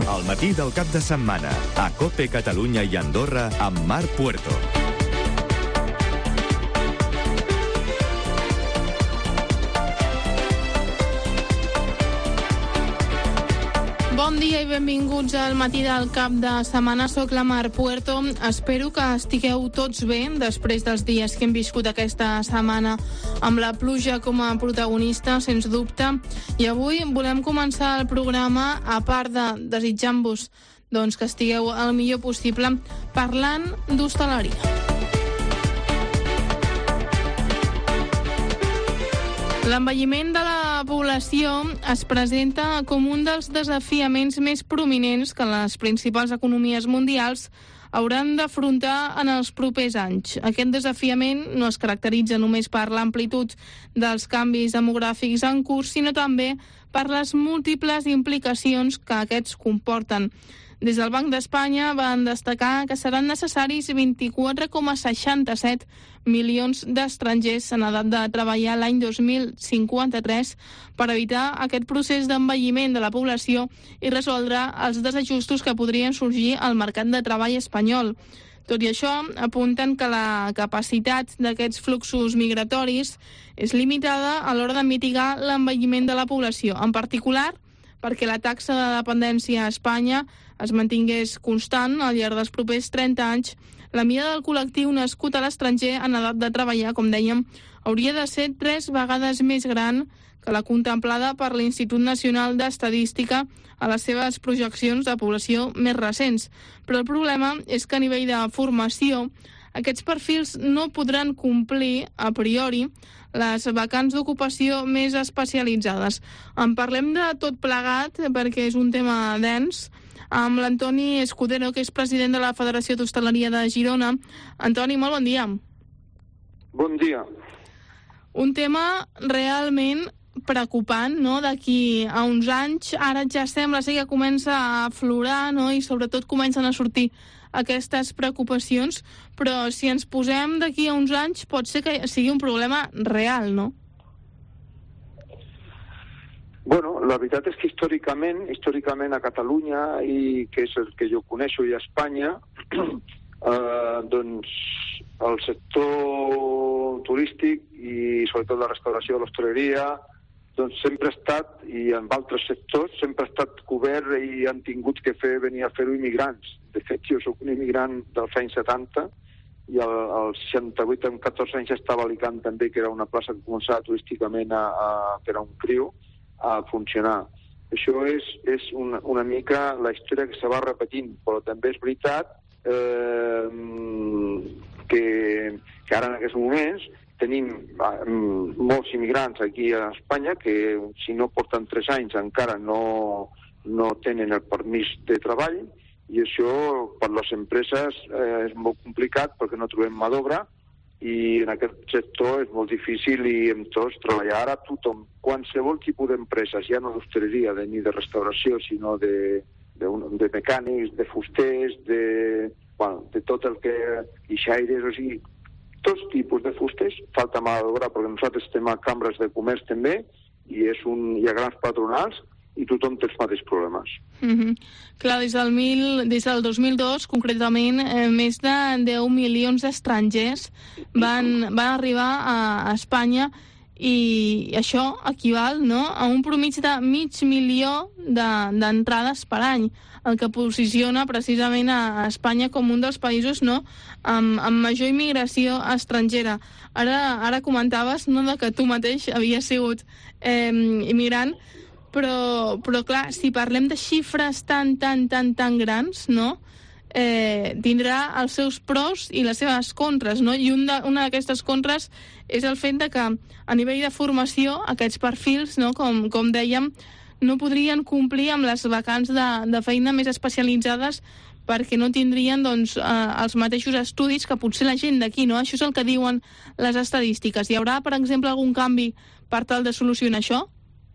Al matí del cap de setmana, a COPE Catalunya i Andorra, amb Marc Puerto. Bon dia i benvinguts al matí del cap de setmana. Soc la Mar Puerto. Espero que estigueu tots bé després dels dies que hem viscut aquesta setmana amb la pluja com a protagonista, sens dubte. I avui volem començar el programa, a part de desitjant-vos que estigueu el millor possible, parlant d'hostaleria. L'envelliment de la població es presenta com un dels desafiaments més prominents que les principals economies mundials hauran d'afrontar en els propers anys. Aquest desafiament no es caracteritza només per l'amplitud dels canvis demogràfics en curs, sinó també per les múltiples implicacions que aquests comporten. Des del Banc d'Espanya van destacar que seran necessaris 24,67 milions d'estrangers en edat de treballar l'any 2053 per evitar aquest procés d'envelliment de la població i resoldre els desajustos que podrien sorgir al mercat de treball espanyol. Tot i això, apunten que la capacitat d'aquests fluxos migratoris és limitada a l'hora de mitigar l'envelliment de la població, en particular perquè la taxa de dependència a Espanya es mantingués constant al llarg dels propers 30 anys, la mida del col·lectiu nascut a l'estranger en edat de treballar, com dèiem, hauria de ser 3 vegades més gran que la contemplada per l'Institut Nacional d'Estadística a les seves projeccions de població més recents. Però el problema és que a nivell de formació aquests perfils no podran complir, a priori, les vacants d'ocupació més especialitzades. En parlem de tot plegat perquè és un tema dens, amb l'Antoni Escudero, que és president de la Federació d'Hostaleria de Girona. Antoni, molt bon dia. Bon dia. Un tema realment preocupant, no?, d'aquí a uns anys. Ara ja sembla ser que comença a aflorar, no?, i sobretot comencen a sortir aquestes preocupacions, però si ens posem d'aquí a uns anys pot ser que sigui un problema real, no? Bueno, la veritat és que històricament a Catalunya, i que és el que jo coneixo, i a Espanya, doncs el sector turístic i sobretot la restauració, l'hostaleria, doncs sempre ha estat, i en altres sectors, sempre ha estat cobert i han tingut que venir a fer-ho immigrants. De fet, jo soc un immigrant dels anys 70 i al 68, amb 14 anys, estava a Alicant també, que era una plaça que començava turísticament per a un criu a funcionar. Això és una mica la història que se va repetint, però també és veritat que ara en aquests moments tenim molts immigrants aquí a Espanya que si no porten 3 anys encara no tenen el permís de treball, i això per les empreses és molt complicat perquè no trobem mà d'obra, i en aquest sector és molt difícil i amb tots treballar. Ara tothom, qualsevol tipus d'empreses, ja no d'hostaleria ni de restauració, sinó de mecànics, de fusters, de tot el que... guixaires, o sigui, tots tipus de fusters, falta mà d'obra perquè nosaltres estem a cambres de comerç també i hi ha grans patronals i tothom té els mateixos problemes. Clar, des del 2002, concretament, més de 10 milions d'estrangers van arribar a Espanya i això equival, no?, a un promig de 500.000 d'entrades per any, el que posiciona precisament a Espanya com un dels països, no?, amb major immigració estrangera. Ara comentaves, no?, que tu mateix havies sigut immigrant, però clar, si parlem de xifres tan grans, no?, tindrà els seus pros i les seves contres, no? I una d'aquestes contres és el fet de que a nivell de formació aquests perfils, no?, com dèiem, no podrien complir amb les vacants de feina més especialitzades perquè no tindrien els mateixos estudis que potser la gent d'aquí, no? Això és el que diuen les estadístiques. Hi haurà, per exemple, algun canvi per tal de solucionar això?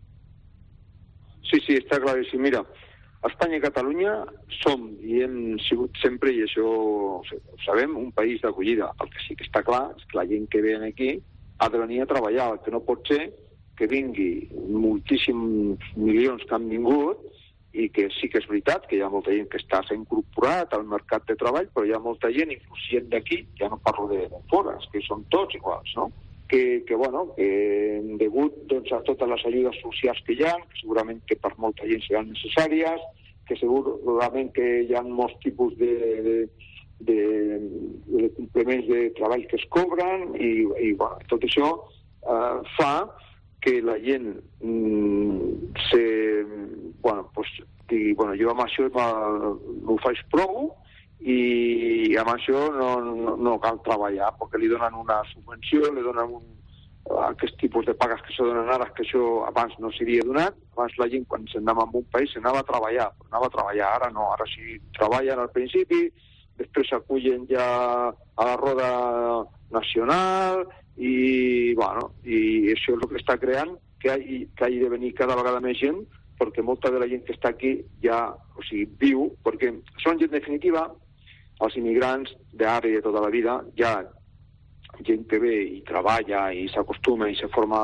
Sí, està claríssim. Mira, Espanya i Catalunya som i hem sigut sempre, i això ho sabem, un país d'acollida. El que sí que està clar és que la gent que ve aquí ha de venir a treballar. El que no pot ser que vingui moltíssims milions que han vingut i que sí que és veritat que hi ha molta gent que s'ha incorporat al mercat de treball, però hi ha molta gent, inclús gent d'aquí, ja no parlo de fora, que són tots iguals, no? Que degut doncs, a totes les ajudes socials que hi ha, que segurament que per molta gent seran necessàries, que segurament que hi ha molts tipus de complements de treball que es cobren, i bueno, tot això fa que la gent digui, jo amb això no ho faig prou i amb això no cal treballar, perquè li donen una subvenció, li donen aquest tipus de pagues que se donen ara, que això abans no s'havia donat. Abans la gent, quan s'anava a un país, s'anava a treballar, ara no, ara sí treballen al principi, després s'acullen ja a la roda nacional, i això és el que està creant que hagi de venir cada vegada més gent, perquè molta de la gent que està aquí ja, viu, perquè són gent definitiva, els immigrants d'ara i de tota la vida, hi ha gent que ve i treballa i s'acostuma i se forma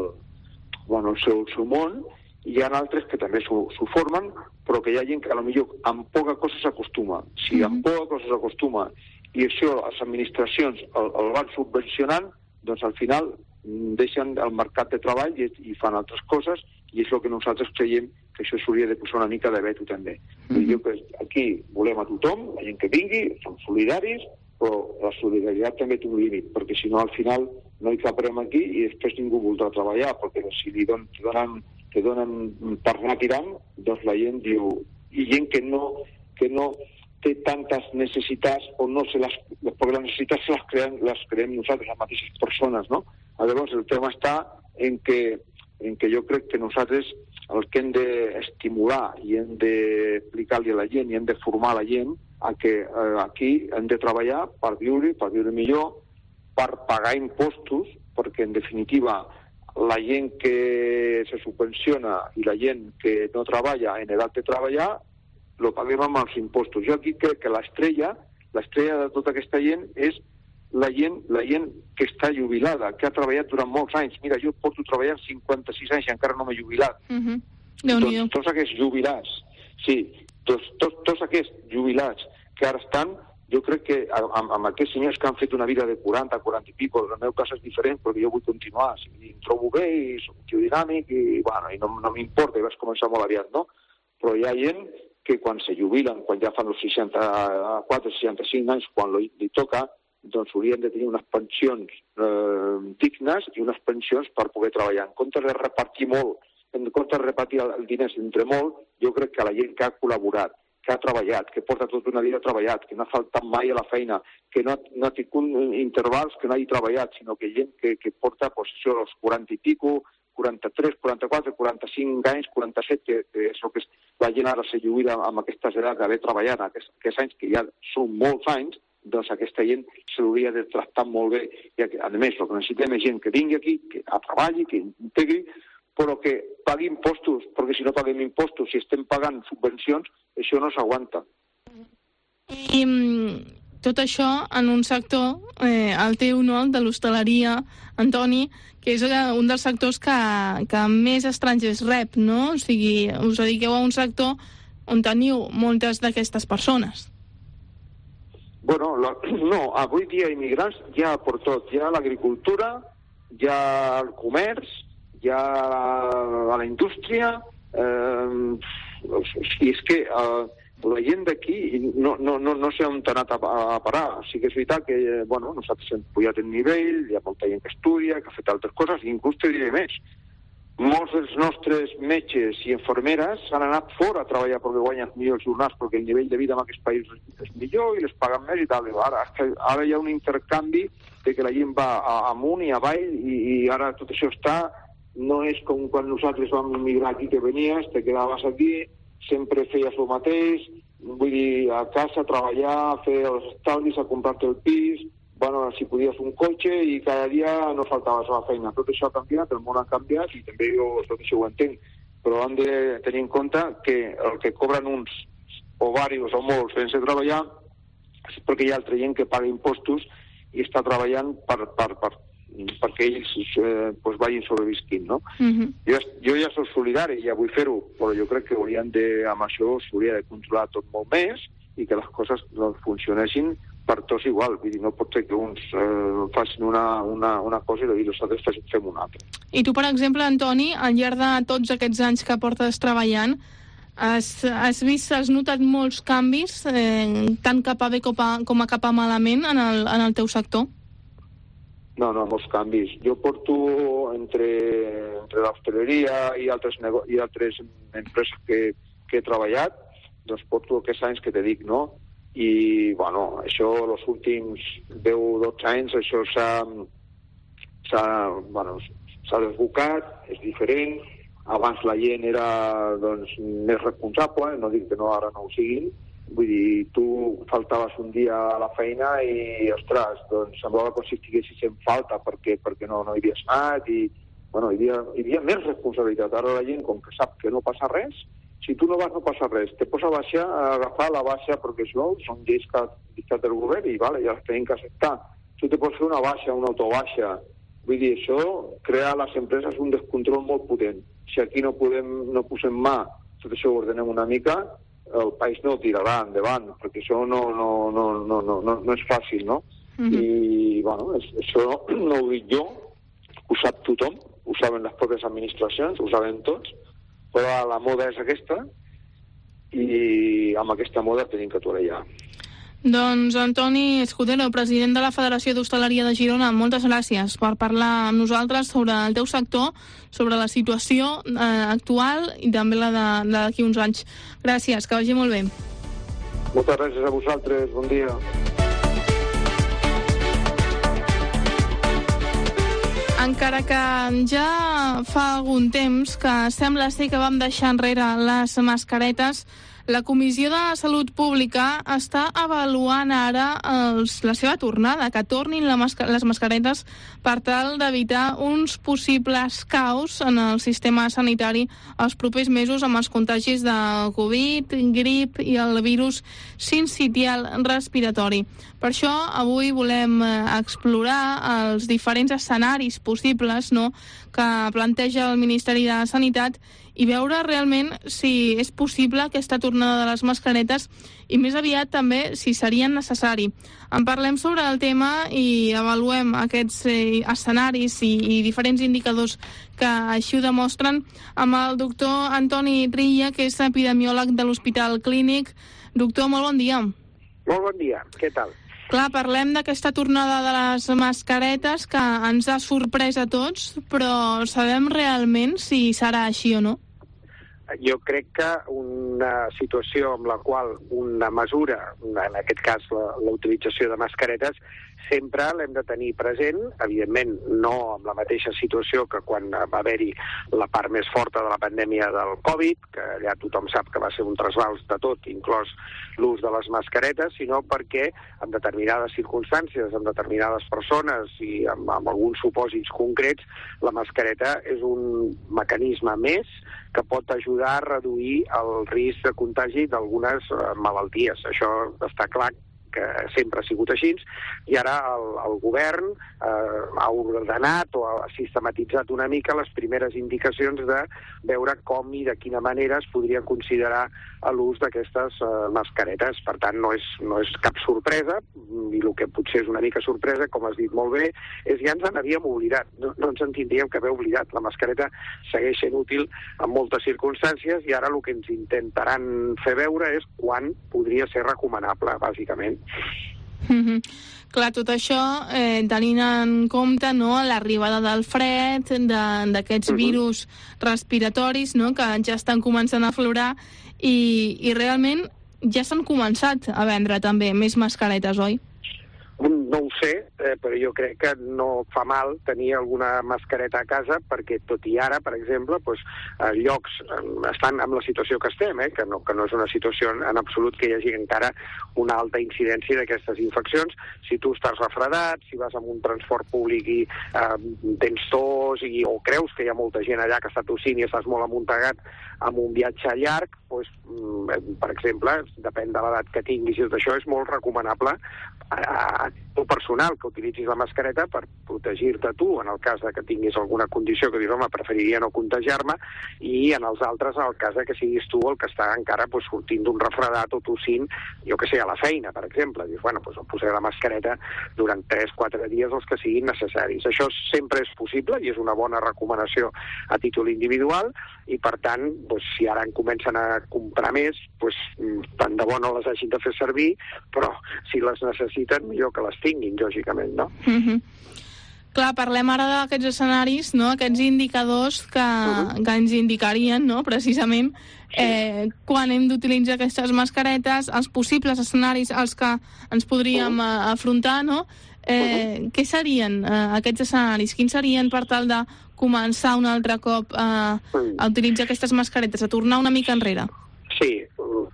el seu món, i hi ha altres que també s'ho formen, però que hi ha gent que potser amb poca cosa s'acostuma. Si amb poca cosa s'acostuma i això les administracions el van subvencionant, doncs al final deixen el mercat de treball i fan altres coses, i és el que nosaltres creiem que això s'hauria de posar una mica de veto també. Jo que aquí volem a tothom, la gent que vingui, som solidaris, però la solidaritat també té un límit, perquè si no al final no hi caprem aquí i després ningú voldrà treballar, perquè si li donen per anar tirant, doncs la gent diu, i gent que no té tantes necessitats, o no perquè les necessitats les creem nosaltres, les mateixes persones, no? Llavors el tema està en que jo crec que nosaltres el que hem d'estimular i hem d'explicar-li a la gent i hem de formar la gent a que aquí hem de treballar per viure millor, per pagar impostos, perquè en definitiva la gent que se subvenciona i la gent que no treballa en edat de treballar lo paguem amb els impostos. Jo aquí crec que l'estrella de tota aquesta gent és la gent que està jubilada, que ha treballat durant molts anys. Mira, jo porto treballant 56 anys i encara no m'he jubilat. Tots aquests jubilats, tots aquests jubilats que ara estan, jo crec que amb aquests senyors que han fet una vida de 40 i pico, el meu cas és diferent perquè jo vull continuar, em trobo bé i soc un tio dinàmic i no m'importa, i vaig començar molt aviat, no? Però hi ha gent que quan se jubilen, quan ja fan els 64, 65 anys, quan li toca, doncs haurien de tenir unes pensions dignes i unes pensions per poder treballar. En comptes de repartir el diners entre molt, jo crec que la gent que ha col·laborat, que ha treballat, que porta tota una vida treballat, que no ha faltat mai a la feina, que no ha tingut intervals que no hagi treballat, sinó que gent que porta això als 40 i pico, 43, 44, 45 anys, 47, que és el que la gent ara se jubila amb aquestes edats d'haver treballat aquests anys, que ja són molts anys, doncs aquesta gent s'hauria de tractar molt bé. I a més, el que necessitem és gent que vingui aquí, que treballi, que integri, però que pagui impostos, perquè si no paguem impostos, si estem pagant subvencions, això no s'aguanta. I tot això en un sector, el teu, no?, el de l'hostaleria, Antoni, que és un dels sectors que més estrangers rep, no? O sigui, us dediqueu a un sector on teniu moltes d'aquestes persones. Bueno, no, avui dia immigrants hi ha per tot. Hi ha l'agricultura, hi ha el comerç, hi ha la indústria, i és que la gent d'aquí no sé on t'ha anat a parar. Sí que és veritat que nosaltres hem pujat el nivell, hi ha molta gent que estudia, que ha fet altres coses, i inclús te diré més. Molts dels nostres metges i infermeres s'han anat fora a treballar perquè guanyen millors jornals, perquè el nivell de vida en aquests països és millor i les paguen més i tal. Ara hi ha un intercanvi de que la gent va amunt i avall, i ara tot això no és com quan nosaltres vam migrar aquí, que venies, te quedaves aquí, sempre feies el mateix, vull dir, a casa, treballar, fer els estalvis, a comprar-te el pis, si podies un cotxe, i cada dia no faltaves a la feina. Tot això ha canviat, el món ha canviat, i també jo tot això ho entenc, però hem de tenir en compte que el que cobren uns o diversos o molts sense treballar és perquè hi ha altra gent que paga impostos i està treballant per perquè ells vagin sobrevisquint, no? Jo ja soc solidari, ja vull fer-ho, però jo crec que amb això s'hauria de controlar tot molt més i que les coses funcionessin per tots igual. Vull dir, no pot ser que uns facin una cosa i els altres fem una altra. I tu, per exemple, Antoni, al llarg de tots aquests anys que portes treballant, has notat molts canvis, tant cap a bé com a cap a malament, en el teu sector? No, molts canvis. Jo porto entre l'hostaleria i altres empreses que he treballat, doncs porto aquests anys que te dic, no? I, bueno, això, els últims 10-12 anys, això s'ha desbocat, és diferent. Abans la gent era, doncs, més responsable, no dic que no, ara no ho siguin. Vull dir, tu faltaves un dia a la feina i, ostres, doncs semblava com si estiguessis en falta perquè no hi havies anat i, bueno, hi havia més responsabilitat. Ara la gent, com que sap que no passa res, si tu no vas, no passa res. Te pots agafar la baixa, perquè això són lleis que ha dictat el govern i ja les tenim que acceptar. Tu te pots fer una baixa, una autobaixa. Vull dir, això crea a les empreses un descontrol molt potent. Si aquí no posem mà, tot això ho ordenem una mica, el país no tirarà endavant, perquè això no és fàcil, no? I, bueno, això no ho dic jo, ho sap tothom, ho saben les pròpies administracions, ho saben tots, però la moda és aquesta i amb aquesta moda tenim que torejar. Doncs Antoni Escudero, president de la Federació d'Hostaleria de Girona, moltes gràcies per parlar amb nosaltres sobre el teu sector, sobre la situació actual i també la d'aquí uns anys. Gràcies, que vagi molt bé. Moltes gràcies a vosaltres, bon dia. Encara que ja fa algun temps que sembla ser que vam deixar enrere les mascaretes, la Comissió de Salut Pública està avaluant ara la seva tornada, que tornin les mascaretes per tal d'evitar uns possibles caos en el sistema sanitari els propers mesos amb els contagis de Covid, grip i el virus sincitial respiratori. Per això avui volem explorar els diferents escenaris possibles, no?, que planteja el Ministeri de Sanitat i veure realment si és possible aquesta tornada de les mascaretes i més aviat també si seria necessari. En parlem sobre el tema i avaluem aquests escenaris i diferents indicadors que així ho demostren amb el doctor Antoni Trilla, que és epidemiòleg de l'Hospital Clínic. Doctor, molt bon dia. Molt bon dia, què tal? Clar, parlem d'aquesta tornada de les mascaretes que ens ha sorprès a tots, però sabem realment si serà així o no? Jo crec que una situació amb la qual una mesura, en aquest cas la utilització de mascaretes, sempre l'hem de tenir present, evidentment no amb la mateixa situació que quan va haver-hi la part més forta de la pandèmia del Covid, que allà tothom sap que va ser un trasbals de tot, inclòs l'ús de les mascaretes, sinó perquè en determinades circumstàncies, en determinades persones i amb alguns supòsits concrets, la mascareta és un mecanisme més que pot ajudar a reduir el risc de contagi d'algunes malalties. Això està clar que sempre ha sigut així, i ara el govern ha ordenat o ha sistematitzat una mica les primeres indicacions de veure com i de quina manera es podria considerar l'ús d'aquestes mascaretes. Per tant, no és cap sorpresa, i el que potser és una mica sorpresa, com has dit molt bé, és ja ens n'havíem oblidat, no ens en tindríem que haver oblidat. La mascareta segueix sent útil en moltes circumstàncies i ara el que ens intentaran fer veure és quan podria ser recomanable, bàsicament. Clar, tot això tenint en compte, no, l'arribada del fred, d'aquests virus respiratoris, no, que ja estan començant a aflorar i realment ja s'han començat a vendre també més mascaretes, oi? No ho sé, però jo crec que no fa mal tenir alguna mascareta a casa perquè tot i ara, per exemple, llocs estan amb la situació que estem, que no és una situació en absolut que hi hagi encara una alta incidència d'aquestes infeccions. Si tu estàs refredat, si vas amb un transport públic i tens tos o creus que hi ha molta gent allà que està tossint i estàs molt amuntegat amb un viatge llarg, per exemple, depèn de l'edat que tinguis i tot això, és molt recomanable tu personal que utilitzis la mascareta per protegir-te tu, en el cas de que tinguis alguna condició que dius, home, preferiria no contagiar-me, i en els altres, en el cas de que siguis tu el que està encara sortint d'un refredat o tossint, jo que sé, a la feina, per exemple. Dius, bueno, em posaré la mascareta durant 3-4 dies els que siguin necessaris. Això sempre és possible i és una bona recomanació a títol individual, i per tant, si ara en comencen a comprar més, tant de bo no les hagin de fer servir, però si les necessiten, millor que les tinguin, lògicament, no? Clar, parlem ara d'aquests escenaris, no? Aquests indicadors que ens indicarien, no? Precisament, quan hem d'utilitzar aquestes mascaretes, els possibles escenaris als que ens podríem afrontar, no? Què serien aquests escenaris? Quins serien per tal de començar un altre cop a utilitzar aquestes mascaretes, a tornar una mica enrere? Sí,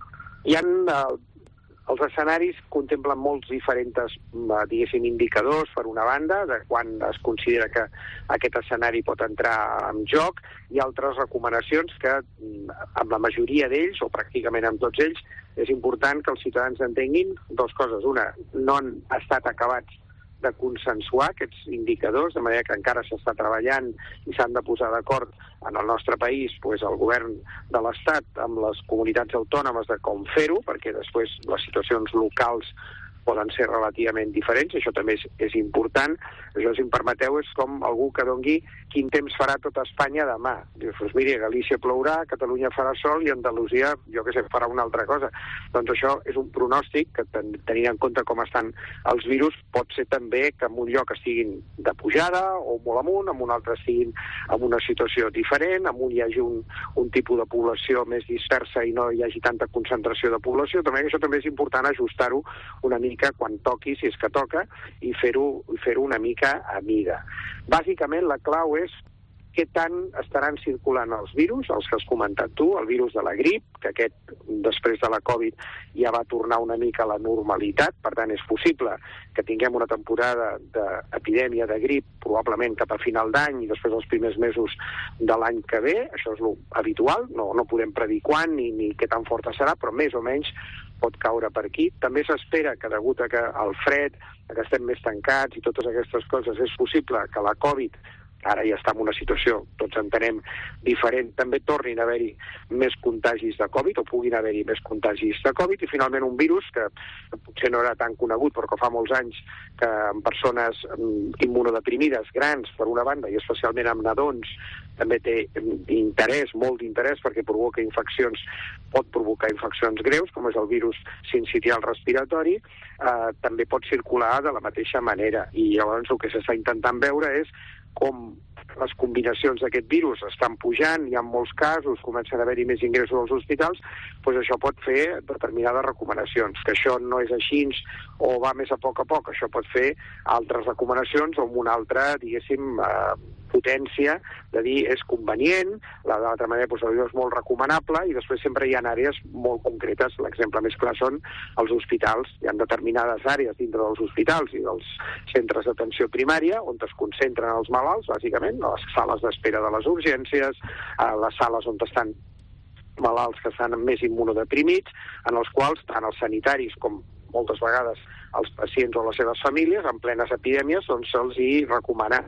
els escenaris contemplen molts diferents, diguéssim, indicadors, per una banda, de quan es considera que aquest escenari pot entrar en joc, i altres recomanacions que, amb la majoria d'ells, o pràcticament amb tots ells, és important que els ciutadans entenguin dues coses. Una, no han estat acabats de consensuar aquests indicadors, de manera que encara s'està treballant i s'han de posar d'acord en el nostre país el govern de l'Estat amb les comunitats autònomes de com fer-ho, perquè després les situacions locals poden ser relativament diferents, això també és important. Això, si em permeteu, és com algú que dongui quin temps farà tot Espanya demà. Dius, miri, a Galícia plourà, a Catalunya farà sol i a Andalusia, jo què sé, farà una altra cosa. Doncs això és un pronòstic que, tenint en compte com estan els virus, pot ser també que en un lloc estiguin de pujada o molt amunt, en un altre estiguin en una situació diferent, en un hi hagi un tipus de població més dispersa i no hi hagi tanta concentració de població. També això també és important ajustar-ho una mica quan toqui, si és que toca, i fer-ho una mica a mida. Bàsicament, la clau és què tant estaran circulant els virus, els que has comentat tu, el virus de la grip, que aquest, després de la Covid, ja va tornar una mica a la normalitat. Per tant, és possible que tinguem una temporada d'epidèmia de grip, probablement cap a final d'any i després els primers mesos de l'any que ve. Això és l'habitual, no podem predir quan ni què tan forta serà, però més o menys pot caure per aquí. També s'espera que, degut a que el fred, que estem més tancats i totes aquestes coses, és possible que la Covid, ara ja està en una situació, tots entenem, diferent, també tornin a haver-hi més contagis de Covid, o puguin haver-hi més contagis de Covid, i finalment un virus que potser no era tan conegut, però que fa molts anys que en persones immunodeprimides, grans, per una banda, i especialment amb nadons, també té interès, molt d'interès, perquè provoca infeccions, pot provocar infeccions greus, com és el virus sincitial respiratori, també pot circular de la mateixa manera. I llavors el que s'està intentant veure és com les combinacions d'aquest virus estan pujant, hi ha molts casos, comencen a haver-hi més ingressos als hospitals, doncs això pot fer determinades recomanacions. Que això no és així o va més a poc, això pot fer altres recomanacions o amb una altra, diguéssim, potència de dir és convenient, d'altra manera és molt recomanable, i després sempre hi ha àrees molt concretes. L'exemple més clar són els hospitals. Hi ha determinades àrees dintre dels hospitals i dels centres d'atenció primària on es concentren els malalts, bàsicament, a les sales d'espera de les urgències, a les sales on estan malalts que estan més immunodeprimits, en els quals tant els sanitaris com moltes vegades els pacients o les seves famílies, en plenes epidèmies, doncs se'ns recomana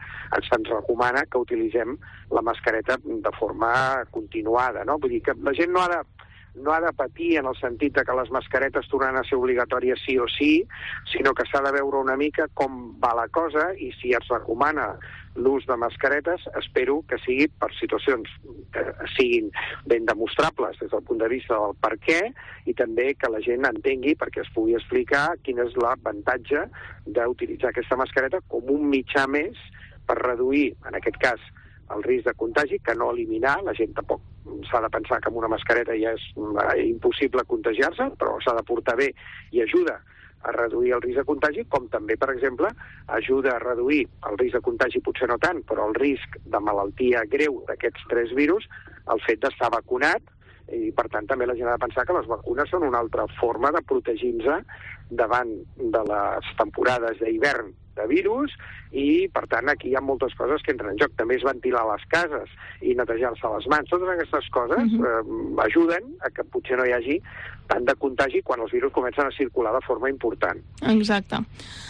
que utilitzem la mascareta de forma continuada, no? Vull dir que la gent no ha de patir en el sentit de que les mascaretes tornaran a ser obligatòries sí o sí, sinó que s'ha de veure una mica com va la cosa, i si es recomana l'ús de mascaretes, espero que sigui per situacions que siguin ben demostrables des del punt de vista del per què, i també que la gent entengui, perquè es pugui explicar quin és l'avantatge d'utilitzar aquesta mascareta com un mitjà més per reduir, en aquest cas, el risc de contagi, que no eliminar. La gent tampoc s'ha de pensar que amb una mascareta ja és impossible contagiar-se, però s'ha de portar bé i ajuda a reduir el risc de contagi, com també, per exemple, ajuda a reduir el risc de contagi, potser no tant, però el risc de malaltia greu d'aquests 3 virus, el fet d'estar vacunat, i per tant també la gent ha de pensar que les vacunes són una altra forma de protegir-nos davant de les temporades d'hivern de virus i, per tant, aquí hi ha moltes coses que entren en joc. També és ventilar les cases i netejar-se les mans. Totes aquestes coses ajuden a que potser no hi hagi tant de contagi quan els virus comencen a circular de forma important. Exacte.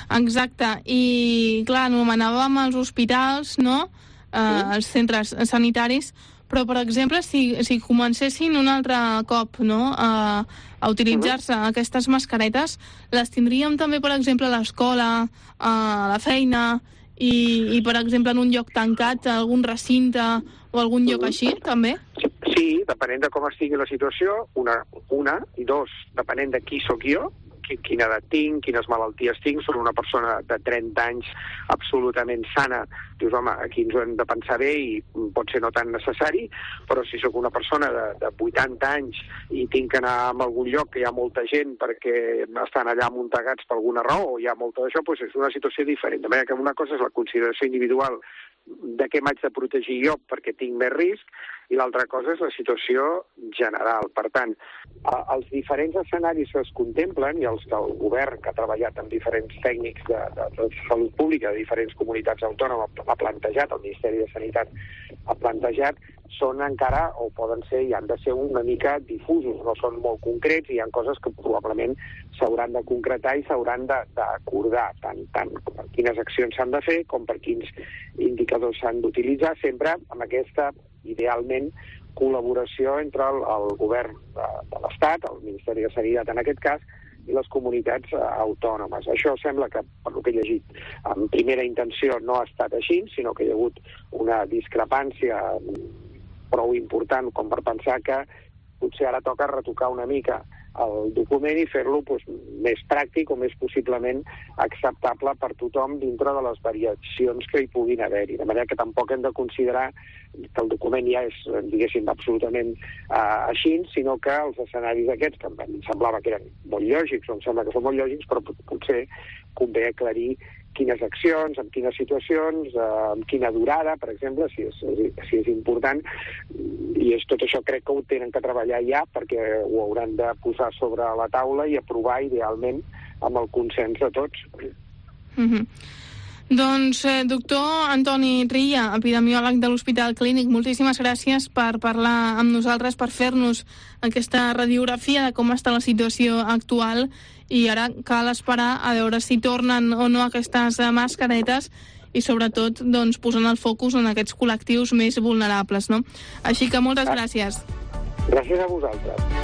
I, clar, anomenàvem els hospitals, no?, els centres sanitaris, però, per exemple, si comencessin un altre cop, no?, a utilitzar-se aquestes mascaretes, les tindríem també, per exemple, a l'escola, a la feina i, per exemple, en un lloc tancat, algun recinte o algun lloc així, també? Sí, depenent de com estigui la situació, una, i dos, depenent de qui sóc jo, quina edat tinc, quines malalties tinc. Soc una persona de 30 anys absolutament sana. Dius, home, aquí ens ho hem de pensar bé i pot ser no tan necessari, però si sóc una persona de 80 anys i tinc que anar a algun lloc que hi ha molta gent perquè estan allà amuntegats per alguna raó o hi ha molta d'això, doncs és una situació diferent. De manera que una cosa és la consideració individual de què m'haig de protegir jo perquè tinc més risc, i l'altra cosa és la situació general. Per tant, els diferents escenaris que es contemplen i els que el govern, que ha treballat amb diferents tècnics de salut pública de diferents comunitats autònomes, ha plantejat, el Ministeri de Sanitat ha plantejat, són encara, o poden ser, i han de ser una mica difusos, no són molt concrets, i hi ha coses que probablement s'hauran de concretar i s'hauran d'acordar, tant per quines accions s'han de fer com per quins indicadors s'han d'utilitzar, sempre amb aquesta, idealment, col·laboració entre el govern de l'Estat, el Ministeri de Sanitat en aquest cas, i les comunitats autònomes. Això sembla que, per el que he llegit, en primera intenció no ha estat així, sinó que hi ha hagut una discrepància prou important com per pensar que potser ara toca retocar una mica el document i fer-lo més pràctic o més possiblement acceptable per tothom dintre de les variacions que hi puguin haver-hi. De manera que tampoc hem de considerar que el document ja és, diguéssim, absolutament així, sinó que els escenaris aquests, que em semblava que eren molt lògics, o em sembla que són molt lògics, però potser convé aclarir quines accions, en quines situacions, amb quina durada, per exemple, si és important, i tot això crec que ho tenen que treballar ja, perquè ho hauran de posar sobre la taula i aprovar idealment amb el consens de tots. Doncs, doctor Antoni Trilla, epidemiòleg de l'Hospital Clínic, moltíssimes gràcies per parlar amb nosaltres, per fer-nos aquesta radiografia de com està la situació actual, i ara cal esperar a veure si tornen o no aquestes mascaretes i, sobretot, doncs, posant el focus en aquests col·lectius més vulnerables, no? Així que moltes gràcies. Gràcies a vosaltres.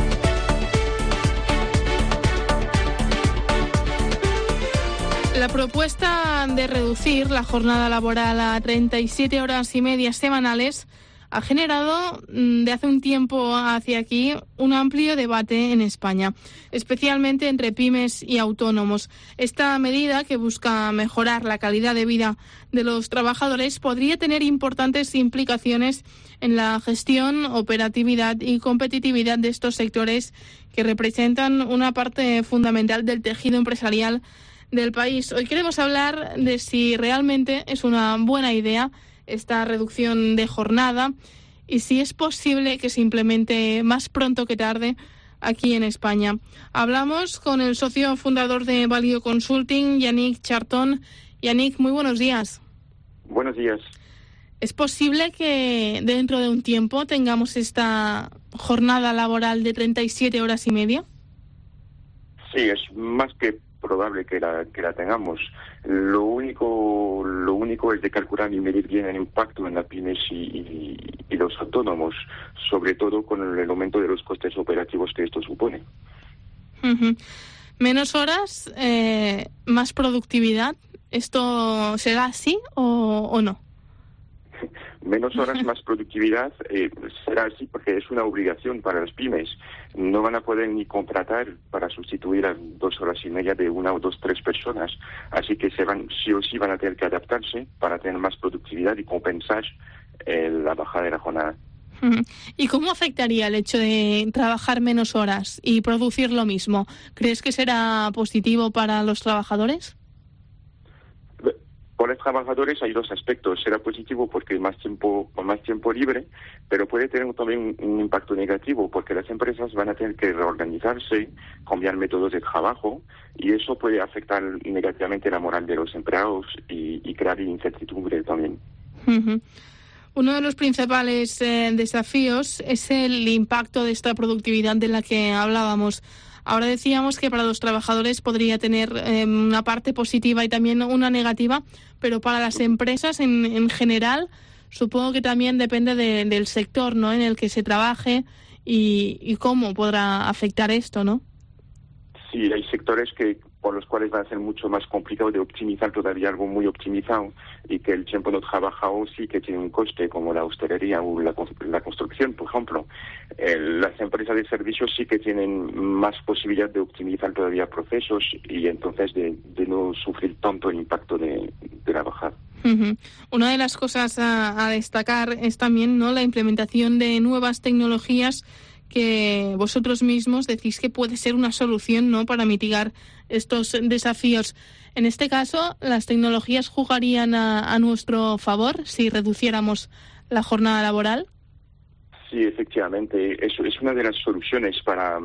La propuesta de reducir la jornada laboral a 37 horas y media semanales ha generado de hace un tiempo hacia aquí un amplio debate en España, especialmente entre pymes y autónomos. Esta medida, que busca mejorar la calidad de vida de los trabajadores, podría tener importantes implicaciones en la gestión, operatividad y competitividad de estos sectores que representan una parte fundamental del tejido empresarial del país. Hoy queremos hablar de si realmente es una buena idea esta reducción de jornada y si es posible que se implemente más pronto que tarde aquí en España. Hablamos con el socio fundador de Value Consulting, Yannick Charton. Yannick, muy buenos días. Buenos días. ¿Es posible que dentro de un tiempo tengamos esta jornada laboral de 37 horas y media? Sí, es más que probable que la tengamos. Lo único es de calcular y medir bien el impacto en las pymes y los autónomos, sobre todo con el aumento de los costes operativos que esto supone. Menos horas, más productividad. ¿Esto será así o no? Menos horas, más productividad, será así porque es una obligación para las pymes. No van a poder ni contratar para sustituir a 2 horas y media de 1 o 2, 3 personas. Así que sí o sí van a tener que adaptarse para tener más productividad y compensar la bajada de la jornada. ¿Y cómo afectaría el hecho de trabajar menos horas y producir lo mismo? ¿Crees que será positivo para los trabajadores? Por los trabajadores hay dos aspectos. Será positivo porque más tiempo libre, pero puede tener también un impacto negativo porque las empresas van a tener que reorganizarse, cambiar métodos de trabajo y eso puede afectar negativamente la moral de los empleados y crear incertidumbre también. Uh-huh. Uno de los principales desafíos es el impacto de esta productividad de la que hablábamos. Ahora decíamos que para los trabajadores podría tener una parte positiva y también una negativa, pero para las empresas en general supongo que también depende del sector, ¿no?, en el que se trabaje y cómo podrá afectar esto, ¿no? Sí, hay sectores por los cuales va a ser mucho más complicado de optimizar todavía algo muy optimizado y que el tiempo no trabajado sí que tiene un coste, como la hostelería o la construcción, por ejemplo. Las empresas de servicios sí que tienen más posibilidad de optimizar todavía procesos y entonces de no sufrir tanto el impacto de la bajada. Uh-huh. Una de las cosas a destacar es también, ¿no?, la implementación de nuevas tecnologías que vosotros mismos decís que puede ser una solución, ¿no?, para mitigar estos desafíos. En este caso, ¿las tecnologías jugarían a nuestro favor si reduciéramos la jornada laboral? Sí, efectivamente. Eso es una de las soluciones para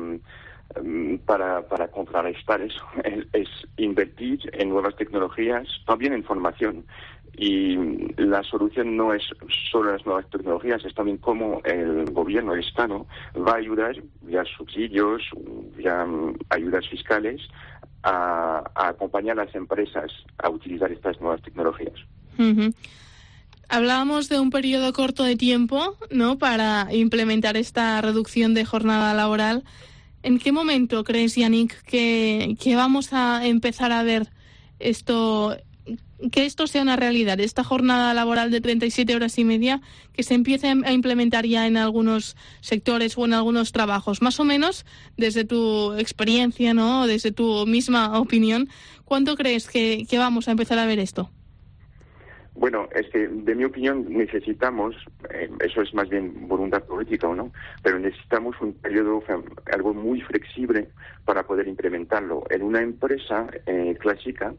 contrarrestar eso. Es invertir en nuevas tecnologías, también en formación. Y la solución no es solo las nuevas tecnologías, es también cómo el gobierno, el Estado, va a ayudar vía subsidios, vía ayudas fiscales, a acompañar a las empresas a utilizar estas nuevas tecnologías. Uh-huh. Hablábamos de un periodo corto de tiempo, ¿no?, para implementar esta reducción de jornada laboral. ¿En qué momento crees, Yannick, que vamos a empezar a ver esto, que esto sea una realidad, esta jornada laboral de 37 horas y media, que se empiece a implementar ya en algunos sectores o en algunos trabajos? Más o menos, desde tu experiencia, ¿no?, desde tu misma opinión, ¿cuánto crees que vamos a empezar a ver esto? Bueno, es que, de mi opinión, necesitamos, eso es más bien voluntad política o no, pero necesitamos un periodo, algo muy flexible para poder implementarlo. En una empresa clásica,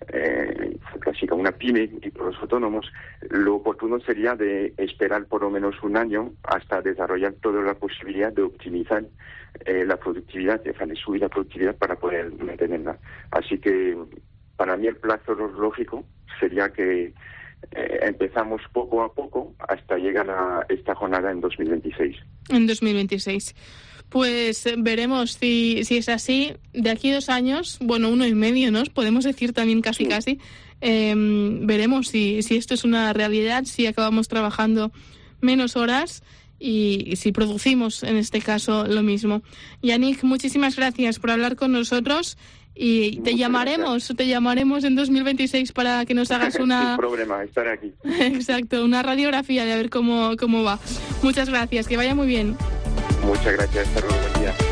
una pyme y por los autónomos, lo oportuno sería de esperar por lo menos un año hasta desarrollar toda la posibilidad de optimizar la productividad, de subir la productividad para poder mantenerla. Así que, para mí, el plazo lógico sería que empezamos poco a poco hasta llegar a esta jornada en 2026. En 2026. Pues veremos si es así. De aquí a 2 años, 1 y medio, ¿no? Podemos decir también casi. Veremos si esto es una realidad, si acabamos trabajando menos horas y si producimos, en este caso, lo mismo. Yannick, muchísimas gracias por hablar con nosotros. Y te llamaremos en 2026 para que nos hagas una... Sin problema, estaré aquí. Exacto, una radiografía de a ver cómo va. Muchas gracias, que vaya muy bien. Muchas gracias, hasta luego, buen día.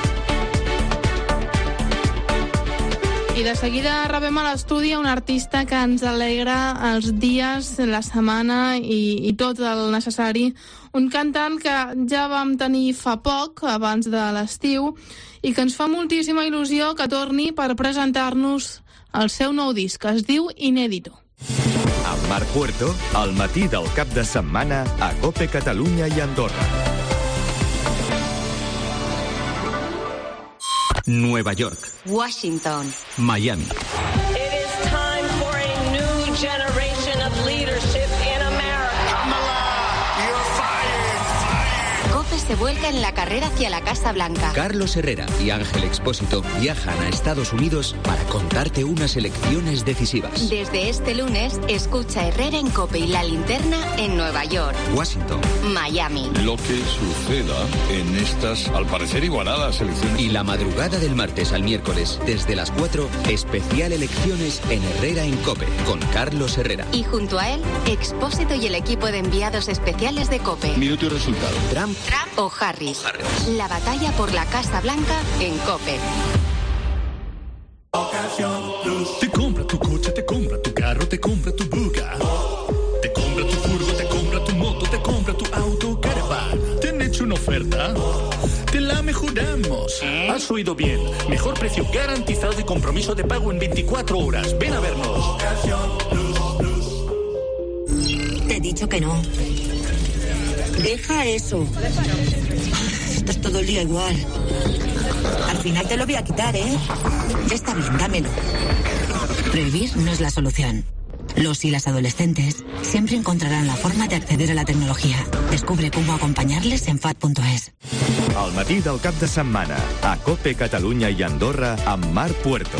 I de seguida rebem a l'estudi un artista que ens alegra els dies, la setmana i tot el necessari. Un cantant que ja vam tenir fa poc, abans de l'estiu, i que ens fa moltíssima il·lusió que torni per presentar-nos el seu nou disc, es diu Inédito. Amb Marc Puerto, al matí del cap de setmana a COPE Catalunya i Andorra. Nueva York. Washington. Miami. It is time for a new generation of leadership in America. Kamala, you're fired. COPE se vuelca en la carrera hacia la Casa Blanca. Carlos Herrera y Ángel Expósito viajan a Estados Unidos para contarte unas elecciones decisivas. Desde este lunes, escucha Herrera en COPE y La Linterna en Nueva York, Washington, Miami. Lo que suceda en estas, al parecer, igualadas elecciones. Y la madrugada del martes al miércoles, desde las 4, especial elecciones en Herrera en COPE, con Carlos Herrera. Y junto a él, Expósito y el equipo de enviados especiales de COPE. Minuto y resultado. Trump o Harris. La batalla por la Casa Blanca en COPE. Te compra tu coche, te compra tu carro, te compra tu buga. Te compra tu furgo, te compra tu moto, te compra tu auto, caravan. ¿Te han hecho una oferta? Te la mejoramos. Has oído bien. Mejor precio garantizado y compromiso de pago en 24 horas. Ven a vernos. dicho que no. Deja eso. Estás todo el día igual. Al final te lo voy a quitar, ¿eh? Está bien, dámelo. Prohibir no es la solución. Los y las adolescentes siempre encontrarán la forma de acceder a la tecnología. Descubre cómo acompanyar-les en FAD.es. Al matí del cap de setmana, a COPE Catalunya i Andorra, amb Marc Puerto.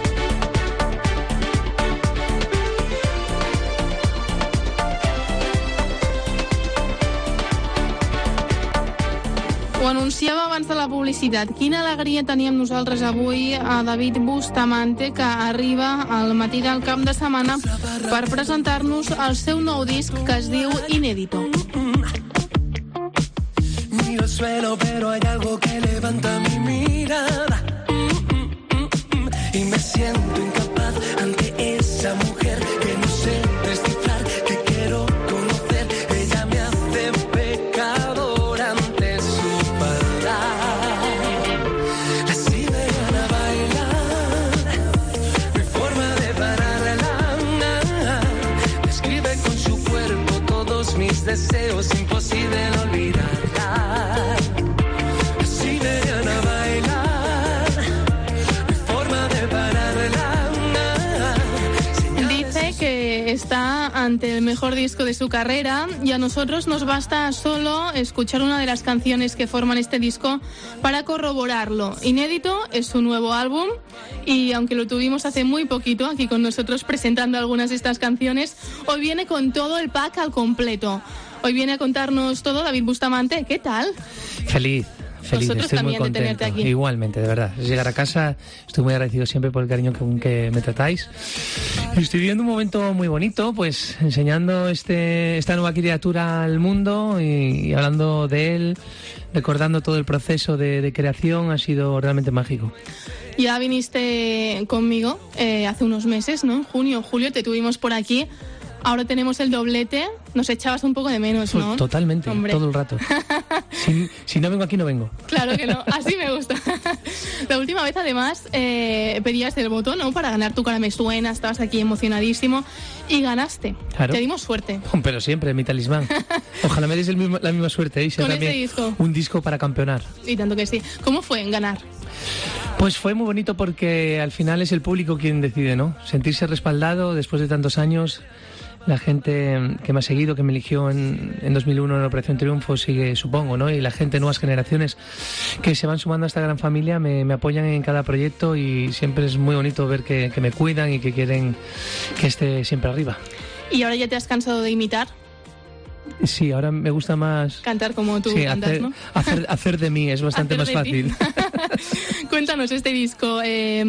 Ho anunciava abans de la publicitat. Quina alegria teníem nosaltres avui a David Bustamante, que arriba al matí del cap de setmana per presentar-nos el seu nou disc que es diu Inédito. Miro el suelo, pero hay algo que levanta mi mirada y me siento incapaz ante esa mujer que no sé descifrar, que quiero conocer. Ella me hace pecador ante su maldad. La siberiana baila, no hay forma de pararla. Describe con su cuerpo todos mis deseos, imposible de olvidar. Está ante el mejor disco de su carrera y a nosotros nos basta solo escuchar una de las canciones que forman este disco para corroborarlo. Inédito es su nuevo álbum y aunque lo tuvimos hace muy poquito aquí con nosotros presentando algunas de estas canciones, hoy viene con todo el pack al completo. Hoy viene a contarnos todo David Bustamante. ¿Qué tal? Feliz. Nosotros estoy también muy contento. De tenerte aquí. Igualmente, de verdad. Llegar a casa, estoy muy agradecido siempre por el cariño con que me tratáis. Y estoy viviendo un momento muy bonito, pues enseñando esta nueva criatura al mundo y hablando de él, recordando todo el proceso de creación, ha sido realmente mágico. Ya viniste conmigo hace unos meses, ¿no? En junio, julio, te tuvimos por aquí. Ahora tenemos el doblete. Nos echabas un poco de menos, ¿no? Totalmente, hombre. Todo el rato. Si no vengo aquí, no vengo. Claro que no, así me gusta. La última vez, además, pedías el voto, ¿no? Para ganar Tu cara me suena, estabas aquí emocionadísimo y ganaste. Claro. Te dimos suerte. Pero siempre, mi talismán. Ojalá me deis la misma suerte. Y sea con también ese disco. Un disco para campeonar. Y tanto que sí. ¿Cómo fue en ganar? Pues fue muy bonito porque al final es el público quien decide, ¿no? Sentirse respaldado después de tantos años. La gente que me ha seguido, que me eligió en 2001 en Operación Triunfo, sigue, supongo, ¿no? Y la gente, nuevas generaciones que se van sumando a esta gran familia, me apoyan en cada proyecto y siempre es muy bonito ver que me cuidan y que quieren que esté siempre arriba. ¿Y ahora ya te has cansado de imitar? Sí, ahora me gusta más... Cantar como tú cantas, ¿no? Hacer de mí es bastante más fácil. Cuéntanos este disco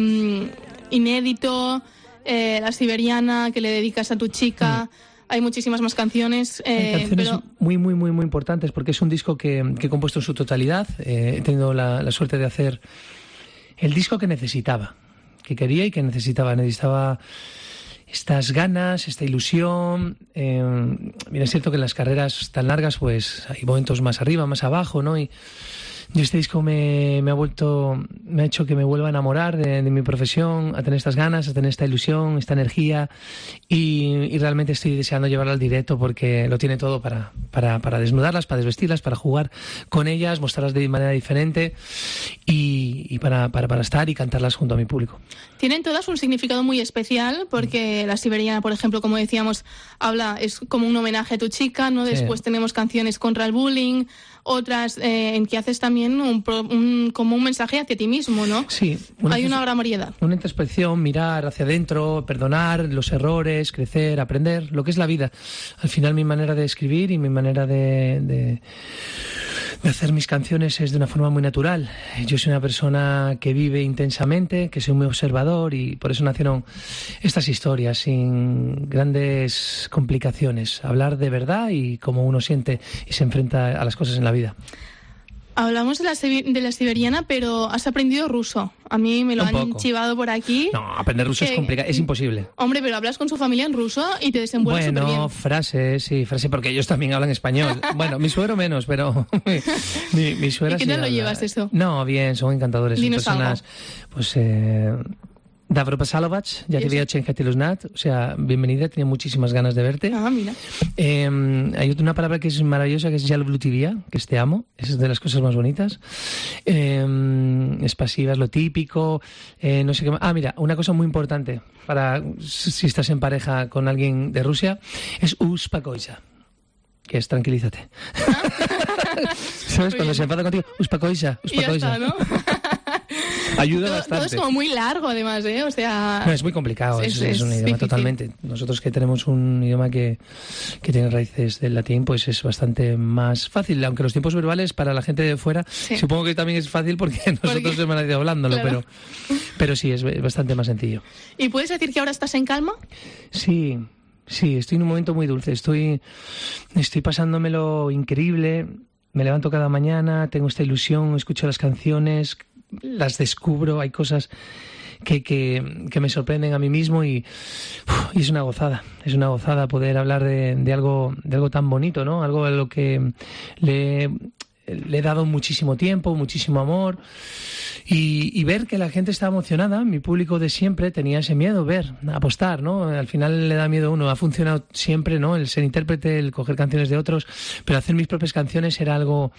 inédito... La siberiana, que le dedicas a tu chica. Hay muchísimas más canciones. Hay canciones muy importantes porque es un disco que he compuesto en su totalidad. He tenido la suerte de hacer el disco que necesitaba, que quería y que necesitaba. Necesitaba estas ganas, esta ilusión. Mira, es cierto que en las carreras tan largas pues hay momentos más arriba, más abajo, ¿no? Y este disco me ha hecho que me vuelva a enamorar de mi profesión, a tener estas ganas, a tener esta ilusión, esta energía y realmente estoy deseando llevarla al directo porque lo tiene todo para desnudarlas, para desvestirlas, para jugar con ellas, mostrarlas de manera diferente y para estar y cantarlas junto a mi público. Tienen todas un significado muy especial porque la siberiana, por ejemplo, como decíamos, es como un homenaje a tu chica, ¿no? Después tenemos canciones contra el bullying, otras en que haces también como un mensaje hacia ti mismo, ¿no? Sí. Hay una gran variedad. Una introspección, mirar hacia adentro, perdonar los errores, crecer, aprender, lo que es la vida. Al final mi manera de escribir y mi manera de hacer mis canciones es de una forma muy natural. Yo soy una persona que vive intensamente, que soy muy observador y por eso nacieron estas historias sin grandes complicaciones. Hablar de verdad y cómo uno siente y se enfrenta a las cosas en la vida. Hablamos de la siberiana, pero has aprendido ruso. A mí me lo han chivado por aquí. No, aprender ruso es complicado, es imposible. Hombre, pero hablas con su familia en ruso y te desenvuelves súper bien. Bueno, frases, porque ellos también hablan español. Bueno, mi suegro menos, pero mi suegra sí. ¿Y qué tal lo llevas eso? No, bien, son encantadores. Dinos son personas, algo. pues... Davro Pasalovac, ya te había hecho en Catilosnat, o sea, bienvenida, tenía muchísimas ganas de verte. Ah, mira. Hay una palabra que es maravillosa, que es Jalvlutivia, que es te amo, es de las cosas más bonitas. Es pasiva, es lo típico, no sé qué más. Ah, mira, una cosa muy importante para si estás en pareja con alguien de Rusia, es uspakoisa, que es tranquilízate. ¿Sabes? Cuando se enfada contigo, uspakoisa. Y ya está, ¿no? Ayuda todo, bastante. Todo es como muy largo, además, ¿eh? O sea... No, es muy complicado, es un idioma difícil. totalmente. Nosotros que tenemos un idioma que tiene raíces del latín, pues es bastante más fácil. Aunque los tiempos verbales para la gente de fuera, supongo que también es fácil porque nosotros hemos ido hablándolo, claro. pero sí, es bastante más sencillo. ¿Y puedes decir que ahora estás en calma? Sí, estoy en un momento muy dulce. Estoy pasándomelo increíble. Me levanto cada mañana, tengo esta ilusión, escucho las canciones, las descubro, hay cosas que me sorprenden a mí mismo y es una gozada poder hablar de algo tan bonito, ¿no? Algo a lo que le he dado muchísimo tiempo, muchísimo amor y ver que la gente está emocionada. Mi público de siempre tenía ese miedo, apostar, ¿no? Al final le da miedo a uno. Ha funcionado siempre, ¿no? El ser intérprete, el coger canciones de otros, pero hacer mis propias canciones era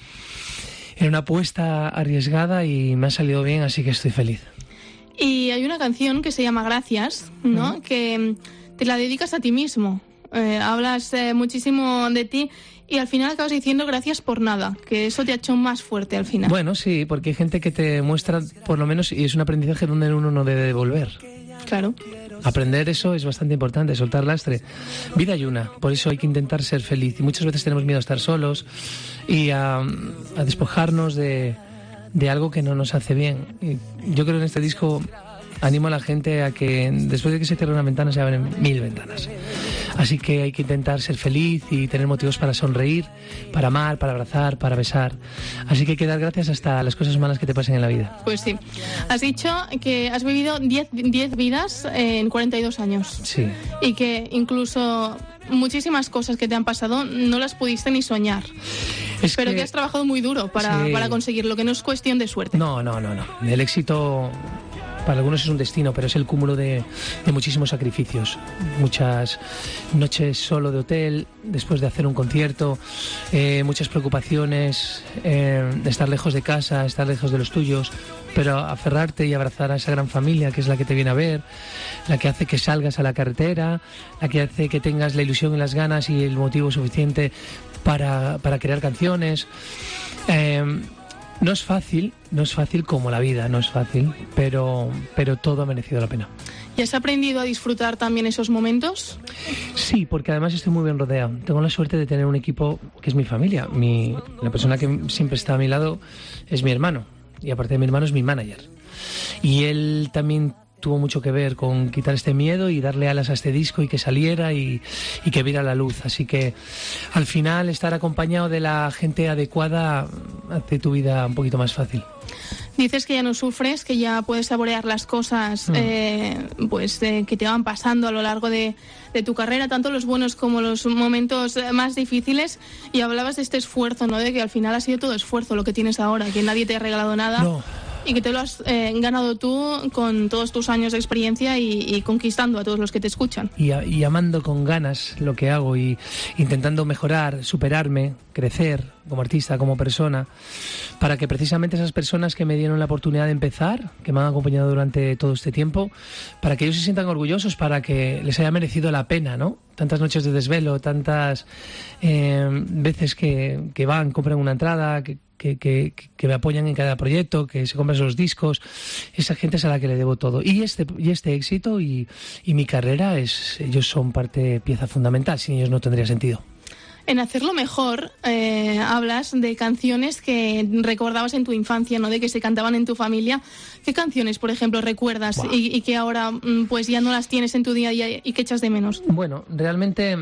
una apuesta arriesgada y me ha salido bien, así que estoy feliz. Y hay una canción que se llama Gracias, ¿no? Que te la dedicas a ti mismo. Hablas muchísimo de ti y al final acabas diciendo gracias por nada, que eso te ha hecho más fuerte al final. Bueno, sí, porque hay gente que te muestra, por lo menos, y es un aprendizaje donde uno no debe devolver. Claro. Aprender eso es bastante importante, soltar lastre. Vida hay una, por eso hay que intentar ser feliz. Y muchas veces tenemos miedo a estar solos y a despojarnos de algo que no nos hace bien. Y yo creo que en este disco animo a la gente a que después de que se cierre una ventana se abren 1000 ventanas. Así que hay que intentar ser feliz y tener motivos para sonreír, para amar, para abrazar, para besar. Así que hay que dar gracias hasta las cosas malas que te pasen en la vida. Pues sí. Has dicho que has vivido 10 vidas en 42 años. Sí. Y que incluso muchísimas cosas que te han pasado no las pudiste ni soñar. Pero que has trabajado muy duro para conseguirlo, que no es cuestión de suerte. No. El éxito para algunos es un destino, pero es el cúmulo de muchísimos sacrificios. Muchas noches solo de hotel, después de hacer un concierto, muchas preocupaciones, estar lejos de casa, estar lejos de los tuyos, pero aferrarte y abrazar a esa gran familia que es la que te viene a ver, la que hace que salgas a la carretera, la que hace que tengas la ilusión y las ganas y el motivo suficiente para crear canciones. No es fácil como la vida, no es fácil, pero todo ha merecido la pena. ¿Y has aprendido a disfrutar también esos momentos? Sí, porque además estoy muy bien rodeado. Tengo la suerte de tener un equipo que es mi familia. La persona que siempre está a mi lado es mi hermano, y aparte de mi hermano es mi manager. Y él también tuvo mucho que ver con quitar este miedo y darle alas a este disco y que saliera y que viera la luz. Así que al final estar acompañado de la gente adecuada hace tu vida un poquito más fácil. Dices que ya no sufres, que ya puedes saborear las cosas que te van pasando a lo largo de tu carrera, tanto los buenos como los momentos más difíciles, y hablabas de este esfuerzo, ¿no? De que al final ha sido todo esfuerzo lo que tienes ahora, que nadie te ha regalado nada. No. Y que te lo has ganado tú con todos tus años de experiencia y conquistando a todos los que te escuchan. Y amando con ganas lo que hago y intentando mejorar, superarme, crecer como artista, como persona, para que precisamente esas personas que me dieron la oportunidad de empezar, que me han acompañado durante todo este tiempo, para que ellos se sientan orgullosos, para que les haya merecido la pena, ¿no? Tantas noches de desvelo, tantas veces que van, compran una entrada, que me apoyan en cada proyecto, que se compran esos discos. Esa gente es a la que le debo todo. Y este éxito y mi carrera, ellos son pieza fundamental. Sin ellos no tendría sentido. En Hacerlo Mejor hablas de canciones que recordabas en tu infancia, ¿no? De que se cantaban en tu familia. ¿Qué canciones, por ejemplo, recuerdas y que ahora pues ya no las tienes en tu día a día y que echas de menos? Bueno, realmente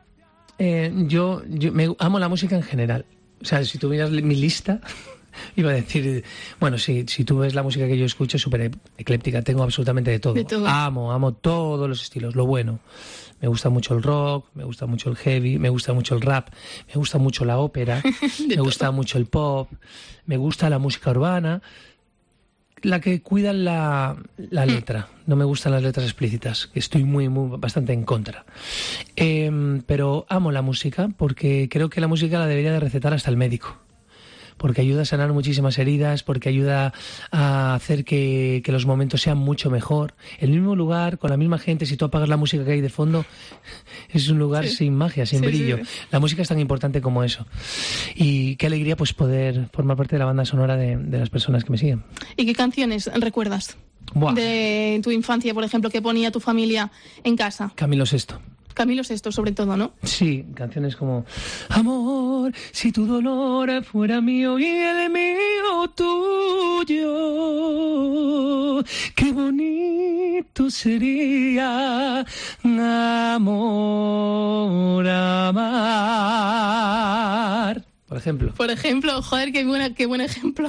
yo amo la música en general. O sea, si tuvieras mi lista, iba a decir, bueno, si tú ves la música que yo escucho es súper ecléctica, tengo absolutamente de todo. Amo todos los estilos, lo bueno. Me gusta mucho el rock, me gusta mucho el heavy, me gusta mucho el rap, me gusta mucho la ópera, me gusta mucho el pop, me gusta la música urbana. la que cuida la letra. No me gustan las letras explícitas, estoy bastante en contra. Pero amo la música porque creo que la música la debería de recetar hasta el médico. Porque ayuda a sanar muchísimas heridas, porque ayuda a hacer que los momentos sean mucho mejor. En el mismo lugar, con la misma gente, si tú apagas la música que hay de fondo, es un lugar sin magia, sin brillo. Sí. La música es tan importante como eso. Y qué alegría pues poder formar parte de la banda sonora de las personas que me siguen. ¿Y qué canciones recuerdas? Buah. De tu infancia, por ejemplo, que ponía tu familia en casa? Camilo VI. Camilo VI, sobre todo, ¿no? Sí, canciones como Amor, si tu dolor fuera mío y el mío tuyo, qué bonito sería amor, amar. Por ejemplo. Por ejemplo, joder, qué buen ejemplo.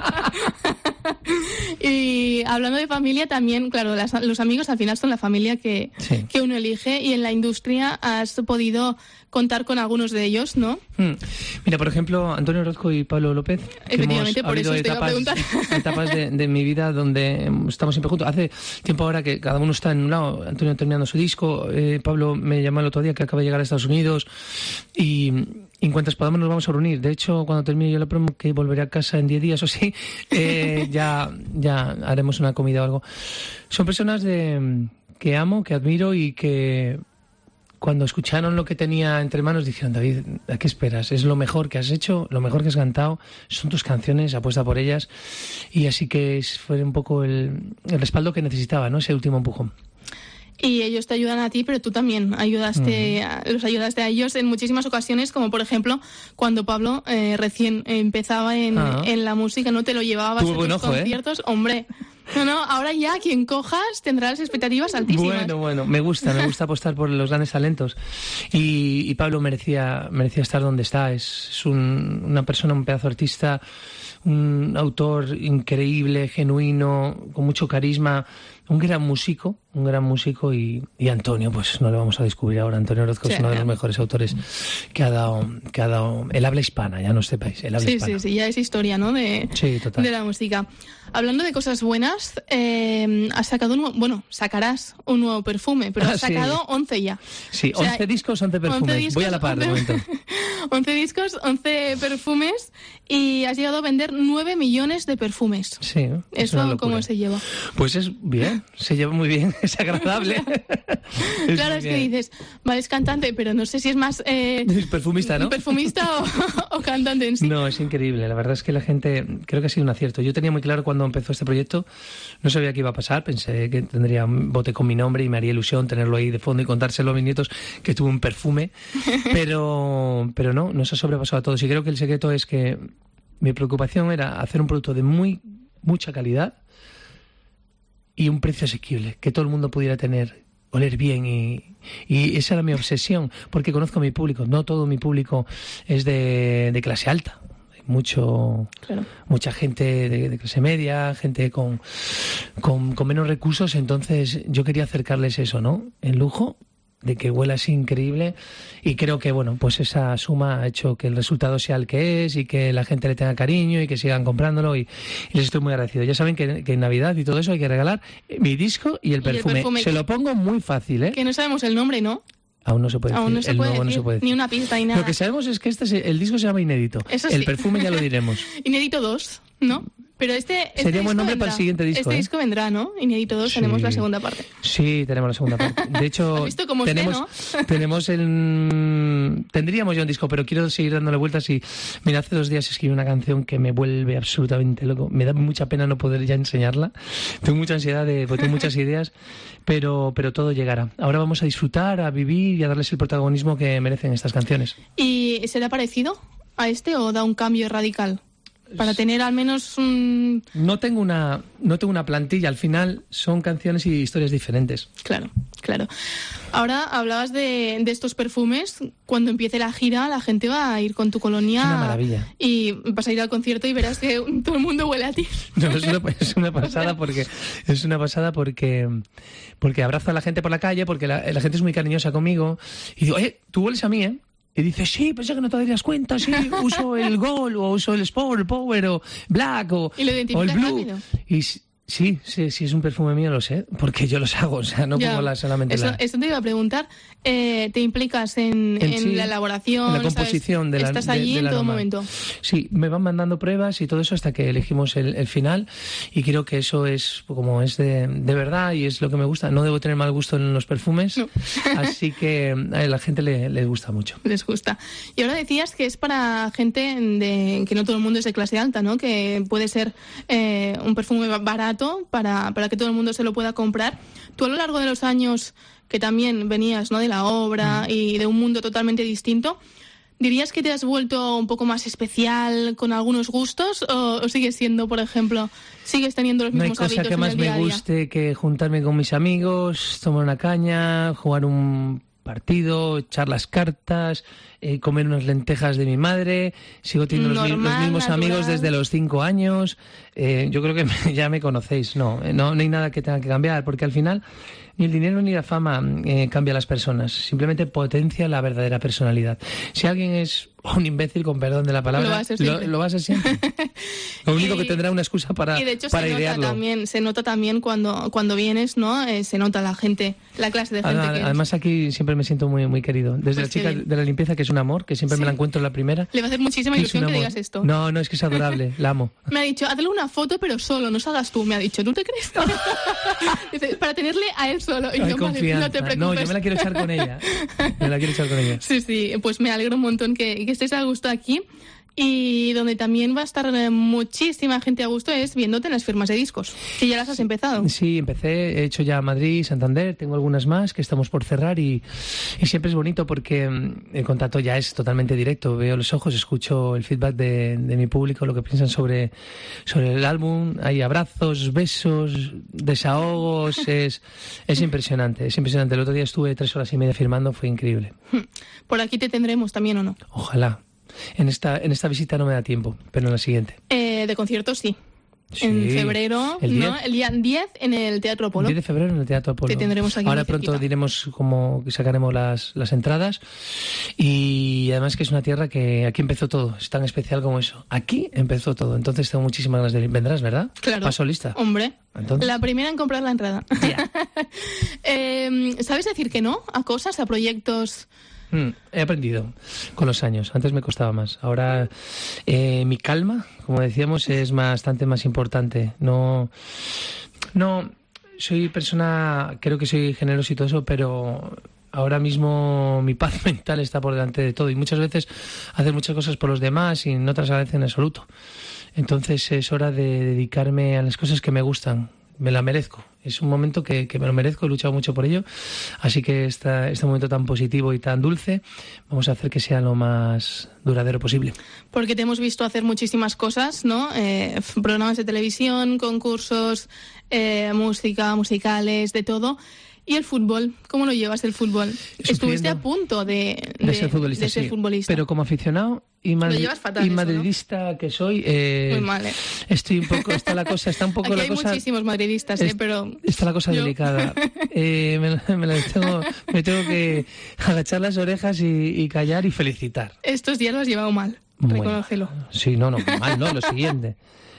Y hablando de familia también, claro, los amigos al final son la familia que uno elige, y en la industria has podido contar con algunos de ellos, ¿no? Mira, por ejemplo, Antonio Orozco y Pablo López. Efectivamente, por eso te iba a preguntar. Etapas de mi vida donde estamos siempre juntos. Hace tiempo ahora que cada uno está en un lado, Antonio terminando su disco, Pablo me llamó el otro día que acaba de llegar a Estados Unidos, y en cuanto podamos nos vamos a reunir. De hecho, cuando termine yo la promo, que volveré a casa en 10 días o sí, ya haremos una comida o algo. Son personas que amo, que admiro, y que cuando escucharon lo que tenía entre manos dijeron: David, ¿a qué esperas? Es lo mejor que has hecho, lo mejor que has cantado, son tus canciones, apuesta por ellas. Y así que fue un poco el respaldo que necesitaba, ¿no? Ese último empujón. Y ellos te ayudan a ti, pero tú también los ayudaste a ellos en muchísimas ocasiones, como por ejemplo cuando Pablo recién empezaba en la música, no te lo llevabas a tus conciertos, hombre. No, ahora ya quien cojas tendrá las expectativas altísimas. Bueno, me gusta apostar por los grandes talentos, y Pablo merecía estar donde está. Es una persona, un pedazo de artista, un autor increíble, genuino, con mucho carisma, un gran músico, y Antonio, pues no lo vamos a descubrir ahora. Antonio Orozco es uno de los mejores autores que ha dado el habla hispana, ya no este país, el habla hispana. Sí, ya es historia, ¿no? De la música. Hablando de cosas buenas, has sacado sacarás un nuevo perfume, pero has sacado 11 ya. Sí, 11 discos, 11 perfumes. Voy a la par de momento. 11 discos, 11 perfumes, y has llegado a vender 9 millones de perfumes. Sí. ¿Eso cómo se lleva? Pues es bien, se lleva muy bien, es agradable. Claro, es que dices, vale, es cantante, pero no sé si es más... perfumista, ¿no? Perfumista o cantante en sí. No, es increíble. La verdad es que la gente, creo que ha sido un acierto. Yo tenía muy claro cuando empezó este proyecto, no sabía qué iba a pasar, pensé que tendría un bote con mi nombre y me haría ilusión tenerlo ahí de fondo y contárselo a mis nietos que tuve un perfume, pero no se ha sobrepasado a todos, y creo que el secreto es que mi preocupación era hacer un producto de mucha calidad y un precio asequible, que todo el mundo pudiera oler bien, y esa era mi obsesión, porque conozco a mi público. No todo mi público es de clase alta. Hay mucha gente de clase media, gente con menos recursos, entonces yo quería acercarles eso, ¿no? El lujo de que huela así increíble, y creo que pues esa suma ha hecho que el resultado sea el que es, y que la gente le tenga cariño y que sigan comprándolo, y les estoy muy agradecido. Ya saben que en Navidad y todo eso hay que regalar mi disco y el perfume. Se lo pongo muy fácil, ¿eh? Que no sabemos el nombre, ¿no? Aún no se puede decir. No se puede decir. Ni una pista ni nada. Lo que sabemos es que el disco se llama Inédito. Eso el perfume ya lo diremos. Inédito 2, ¿no? Pero sería buen nombre para el siguiente disco. Este disco vendrá, ¿no? Inédito 2, tenemos la segunda parte. Sí, tenemos la segunda parte. De hecho, tendríamos ya un disco, pero quiero seguir dándole vueltas. Y mira, hace 2 días escribí una canción que me vuelve absolutamente loco. Me da mucha pena no poder ya enseñarla. Tengo mucha ansiedad, porque tengo muchas ideas, pero todo llegará. Ahora vamos a disfrutar, a vivir y a darles el protagonismo que merecen estas canciones. ¿Y será parecido a este o da un cambio radical? Para tener al menos un... No tengo una plantilla, al final son canciones y historias diferentes. Claro. Ahora hablabas de estos perfumes. Cuando empiece la gira, la gente va a ir con tu colonia. Es una maravilla. Y vas a ir al concierto y verás que todo el mundo huele a ti. No, es una pasada porque abrazo a la gente por la calle, porque la gente es muy cariñosa conmigo. Y digo, tú hueles a mí, ¿eh? Y dices, sí, pensé que no te darías cuenta, sí, uso el Gold, o uso el Sport, el Power, o Black, o el Blue. Rápido. Y sí, es un perfume mío, lo sé, porque yo los hago, o sea, no pongo solamente eso te iba a preguntar. ¿Te implicas en la elaboración? En la composición de la ¿Estás allí en todo momento? Sí, me van mandando pruebas y todo eso hasta que elegimos el final, y creo que eso es como es de verdad y es lo que me gusta. No debo tener mal gusto en los perfumes, no. Así que a la gente le gusta mucho. Les gusta. Y ahora decías que es para gente que no todo el mundo es de clase alta, ¿no? Que puede ser un perfume barato para que todo el mundo se lo pueda comprar. Tú a lo largo de los años que también venías, ¿no?, de la obra y de un mundo totalmente distinto, ¿dirías que te has vuelto un poco más especial con algunos gustos o sigues siendo, por ejemplo, sigues teniendo los mismos hábitos? No hay cosa que más me guste que juntarme con mis amigos, tomar una caña, jugar un partido, echar las cartas, comer unas lentejas de mi madre. Sigo teniendo los mismos amigos desde los 5 años. Yo creo que ya me conocéis. No hay nada que tenga que cambiar, porque al final ni el dinero ni la fama cambia a las personas, simplemente potencia la verdadera personalidad. Si alguien es un imbécil, con perdón de la palabra, lo va a ser siempre. Lo único que tendrá una excusa para idearlo. Se nota también cuando vienes, ¿no? Se nota la gente, la clase de gente que además aquí siempre me siento muy, muy querido. Desde la chica de la limpieza, que es un amor, que siempre me la encuentro en la primera. Le va a hacer muchísima ilusión que digas esto. No, es que es adorable, la amo. Me ha dicho, hazle una foto, pero solo, no salgas tú. Me ha dicho, ¿tú te crees? Dice, para tenerle a él solo. Y no, no te preocupes. No, yo me la quiero echar con ella. Sí, pues me alegro un montón que estés a gusto aquí. Y donde también va a estar muchísima gente a gusto es viéndote en las firmas de discos, que ya las has empezado. Sí, empecé, he hecho ya Madrid, Santander, tengo algunas más que estamos por cerrar y siempre es bonito porque el contacto ya es totalmente directo. Veo los ojos, escucho el feedback de mi público, lo que piensan sobre el álbum. Hay abrazos, besos, desahogos, es impresionante, es impresionante. El otro día estuve 3 horas y media firmando, fue increíble. ¿Por aquí te tendremos también o no? Ojalá. En esta visita no me da tiempo, pero en la siguiente. De conciertos sí. Sí. En febrero, ¿El 10? ¿no? El día 10 en el Teatro Apolo. El 10 de febrero en el Teatro Apolo. Te tendremos aquí. Ahora pronto diremos cómo sacaremos las entradas. Y además que es una tierra que aquí empezó todo. Es tan especial como eso. Aquí empezó todo. Entonces tengo muchísimas ganas de ir. ¿Vendrás, verdad? Claro. Paso lista. Hombre. ¿Entonces? La primera en comprar la entrada. Yeah. ¿Sabes decir que no a cosas, a proyectos? He aprendido con los años. Antes me costaba más. Ahora mi calma, como decíamos, es bastante más importante. No soy persona, creo que soy generoso y todo eso, pero ahora mismo mi paz mental está por delante de todo. Y muchas veces hacer muchas cosas por los demás y no te las agradecen en absoluto. Entonces es hora de dedicarme a las cosas que me gustan. Me la merezco. Es un momento que me lo merezco, he luchado mucho por ello. Así que este momento tan positivo y tan dulce, vamos a hacer que sea lo más duradero posible. Porque te hemos visto hacer muchísimas cosas, ¿no? Programas de televisión, concursos, música, musicales, de todo. ¿Y el fútbol? ¿Cómo lo llevas el fútbol? Estuviste a punto de ser futbolista, sí, futbolista. Pero como aficionado y madridista, ¿no? Que soy, muy mal, estoy un poco, está un poco aquí la hay cosa. Muchísimos madridistas, pero está la cosa delicada. Me tengo que agachar las orejas y callar y felicitar. Estos días lo has llevado mal, reconócelo. Sí, no, mal, no, lo siguiente.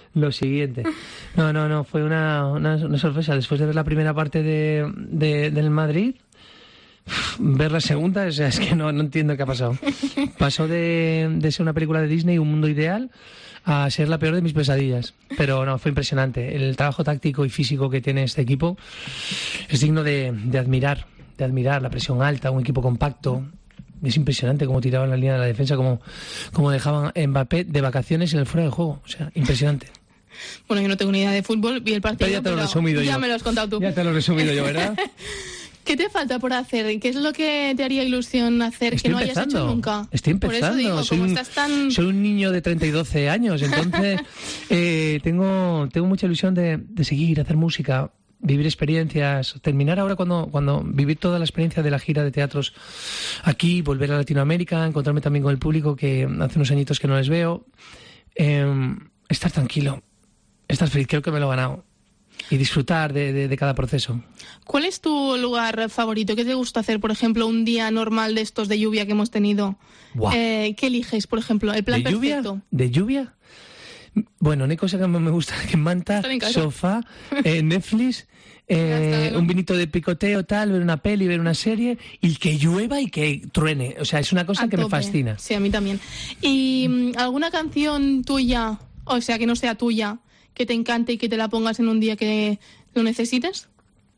No, fue una sorpresa. Después de ver la primera parte del Madrid, ver la segunda, o sea, es que no entiendo qué ha pasado. Pasó de ser una película de Disney, Un Mundo Ideal, a ser la peor de mis pesadillas. Pero no, fue impresionante. El trabajo táctico y físico que tiene este equipo es digno de admirar. La presión alta, un equipo compacto. Es impresionante cómo tiraban la línea de la defensa, cómo dejaban a Mbappé de vacaciones en el fuera de juego. O sea, impresionante. Bueno, yo no tengo ni idea de fútbol, vi el partido, pero ya te lo he resumido ya me lo has contado tú. Ya te lo he resumido yo, ¿verdad? ¿Qué te falta por hacer? ¿Qué es lo que te haría ilusión hacer que no hayas hecho nunca? Estoy empezando. Por eso digo, soy un niño de 12 años, entonces tengo mucha ilusión de seguir, hacer música, vivir experiencias, terminar ahora cuando vivir toda la experiencia de la gira de teatros aquí, volver a Latinoamérica, encontrarme también con el público que hace unos añitos que no les veo, estar tranquilo, estar feliz, creo que me lo he ganado. y disfrutar de cada proceso. ¿Cuál es tu lugar favorito? ¿Qué te gusta hacer, por ejemplo, un día normal de estos de lluvia que hemos tenido? ¿Qué eliges, por ejemplo? ¿El plan perfecto? ¿De lluvia? Bueno, no hay cosa que más me gusta que manta, sofá, Netflix, un vinito de picoteo, tal, ver una peli, ver una serie, y que llueva y que truene. O sea, es una cosa que me fascina. Sí, a mí también. ¿Y alguna canción tuya, o sea, que no sea tuya, que te encante y que te la pongas en un día que lo necesites?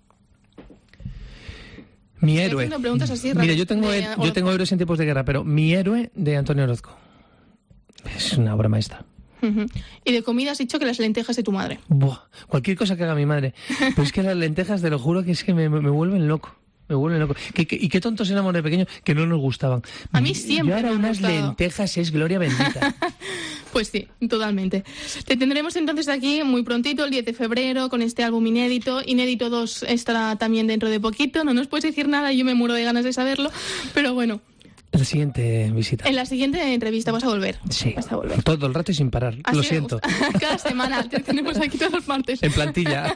Mi héroe. Mira, yo tengo héroes en tiempos de guerra, pero mi héroe de Antonio Orozco. Es una obra maestra. Y de comida has dicho que las lentejas de tu madre. Buah, cualquier cosa que haga mi madre. Pero es que las lentejas, te lo juro, que es que me vuelven loco. Me vuelven loco. Y qué tontos éramos de pequeños que no nos gustaban. A mí siempre. Y ahora unas lentejas es gloria bendita. Pues sí, totalmente. Te tendremos entonces aquí muy prontito, el 10 de febrero, con este álbum inédito. Inédito 2 estará también dentro de poquito. No nos puedes decir nada, yo me muero de ganas de saberlo. Pero bueno. En la siguiente visita. En la siguiente entrevista vas a volver. Sí. Vas a volver. Todo el rato y sin parar. Así lo siento. Cada semana. Te tenemos aquí todos los martes. En plantilla.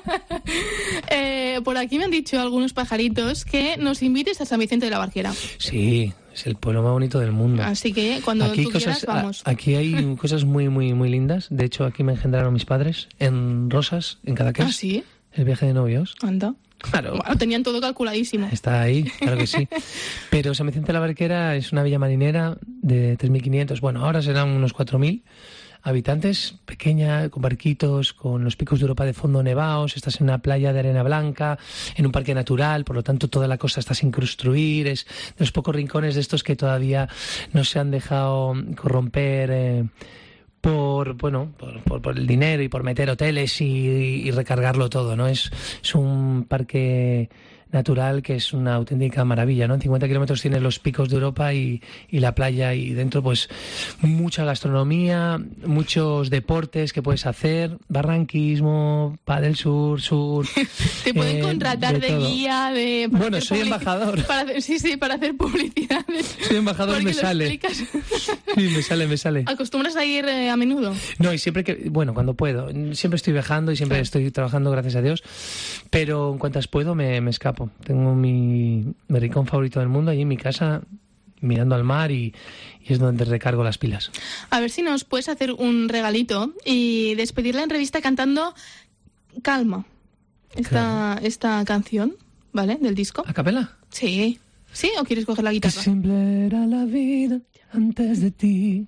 Por aquí me han dicho algunos pajaritos que nos invites a San Vicente de la Barquera. Sí, es el pueblo más bonito del mundo. Así que cuando tú quieras, vamos. Aquí hay cosas muy, muy, muy lindas. De hecho, aquí me engendraron mis padres en Rosas, en Cadaqués. ¿Ah, sí? El viaje de novios. Anda. Claro. Bueno, tenían todo calculadísimo. Está ahí, claro que sí. Pero San Vicente de la Barquera es una villa marinera de 3.500, bueno, ahora serán unos 4.000 habitantes, pequeña, con barquitos, con los picos de Europa de fondo nevados, estás en una playa de arena blanca, en un parque natural, por lo tanto toda la costa está sin construir, es de los pocos rincones de estos que todavía no se han dejado corromper por el dinero y por meter hoteles y recargarlo todo, ¿no? Es un parque natural que es una auténtica maravilla, ¿no? En 50 kilómetros tienes los picos de Europa y la playa, y dentro pues mucha gastronomía, muchos deportes que puedes hacer, barranquismo, pádel sur. Te pueden contratar de guía, de... Bueno, soy embajador. Para hacer publicidad. Soy embajador, me sale. Sí, me sale. ¿Acostumbras a ir a menudo? No, y siempre cuando puedo. Siempre estoy viajando y siempre estoy trabajando, gracias a Dios, pero en cuantas puedo me escapo. Tengo mi rincón favorito del mundo allí en mi casa, mirando al mar, y es donde recargo las pilas. A ver si nos puedes hacer un regalito y despedir la entrevista cantando Calma, esta canción, ¿vale? Del disco. ¿A capela? Sí. ¿Sí? ¿O quieres coger la guitarra? Qué simple era la vida antes de ti.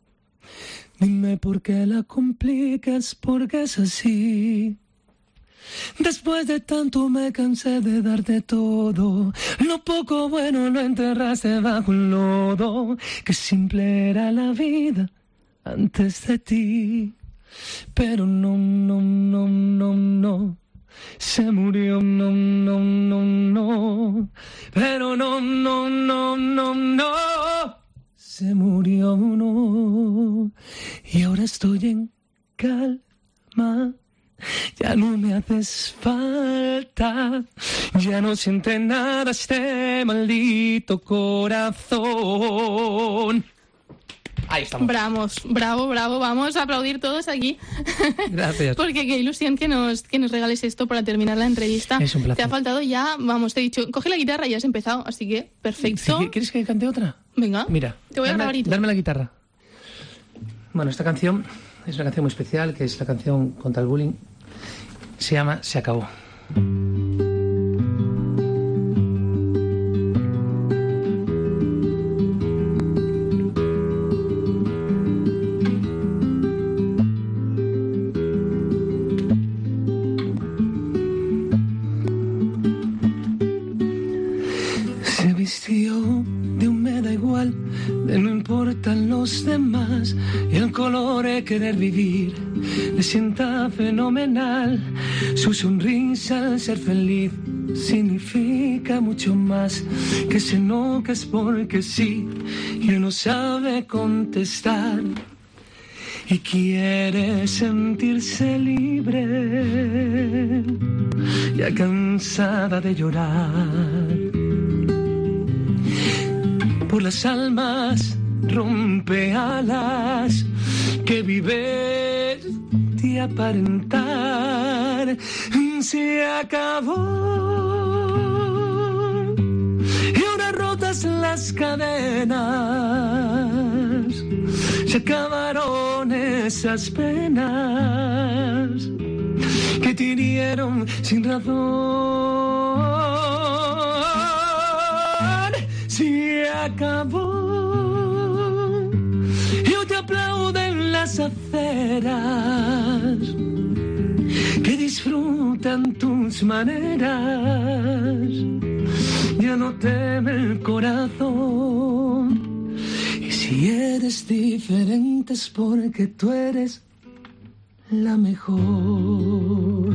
Dime por qué la complicas, porque es así. Después de tanto me cansé de darte todo. Lo poco bueno lo enterraste bajo el lodo. Qué simple era la vida antes de ti. Pero no. Se murió, no. Pero no. Se murió, no. Y ahora estoy en calma. Ya no me haces falta, ya no siente nada este maldito corazón. Ahí estamos. Bravo, vamos a aplaudir todos aquí. Gracias. Porque qué ilusión que nos regales esto para terminar la entrevista. Es un placer. Te ha faltado ya, te he dicho, coge la guitarra y ya has empezado, así que perfecto. ¿Sí? ¿Quieres que cante otra? Venga, mira, te voy a grabar y todo. Darme la guitarra. Bueno, esta canción es una canción muy especial, que es la canción contra el bullying. Se llama Se acabó. Se vistió de un me da igual, de no importan los demás, y el color de querer vivir le sienta fenomenal. Su sonrisa al ser feliz significa mucho más que ese no que es porque sí, y no sabe contestar y quiere sentirse libre, ya cansada de llorar por las almas, rompe alas que vives de aparentar. se acabó y ahora rotas las cadenas, se acabaron esas penas que te hirieron sin razón. Se acabó, yo te aplaudo en las aceras que disfrutan tus maneras, ya no teme el corazón. Y si eres diferente es porque tú eres la mejor.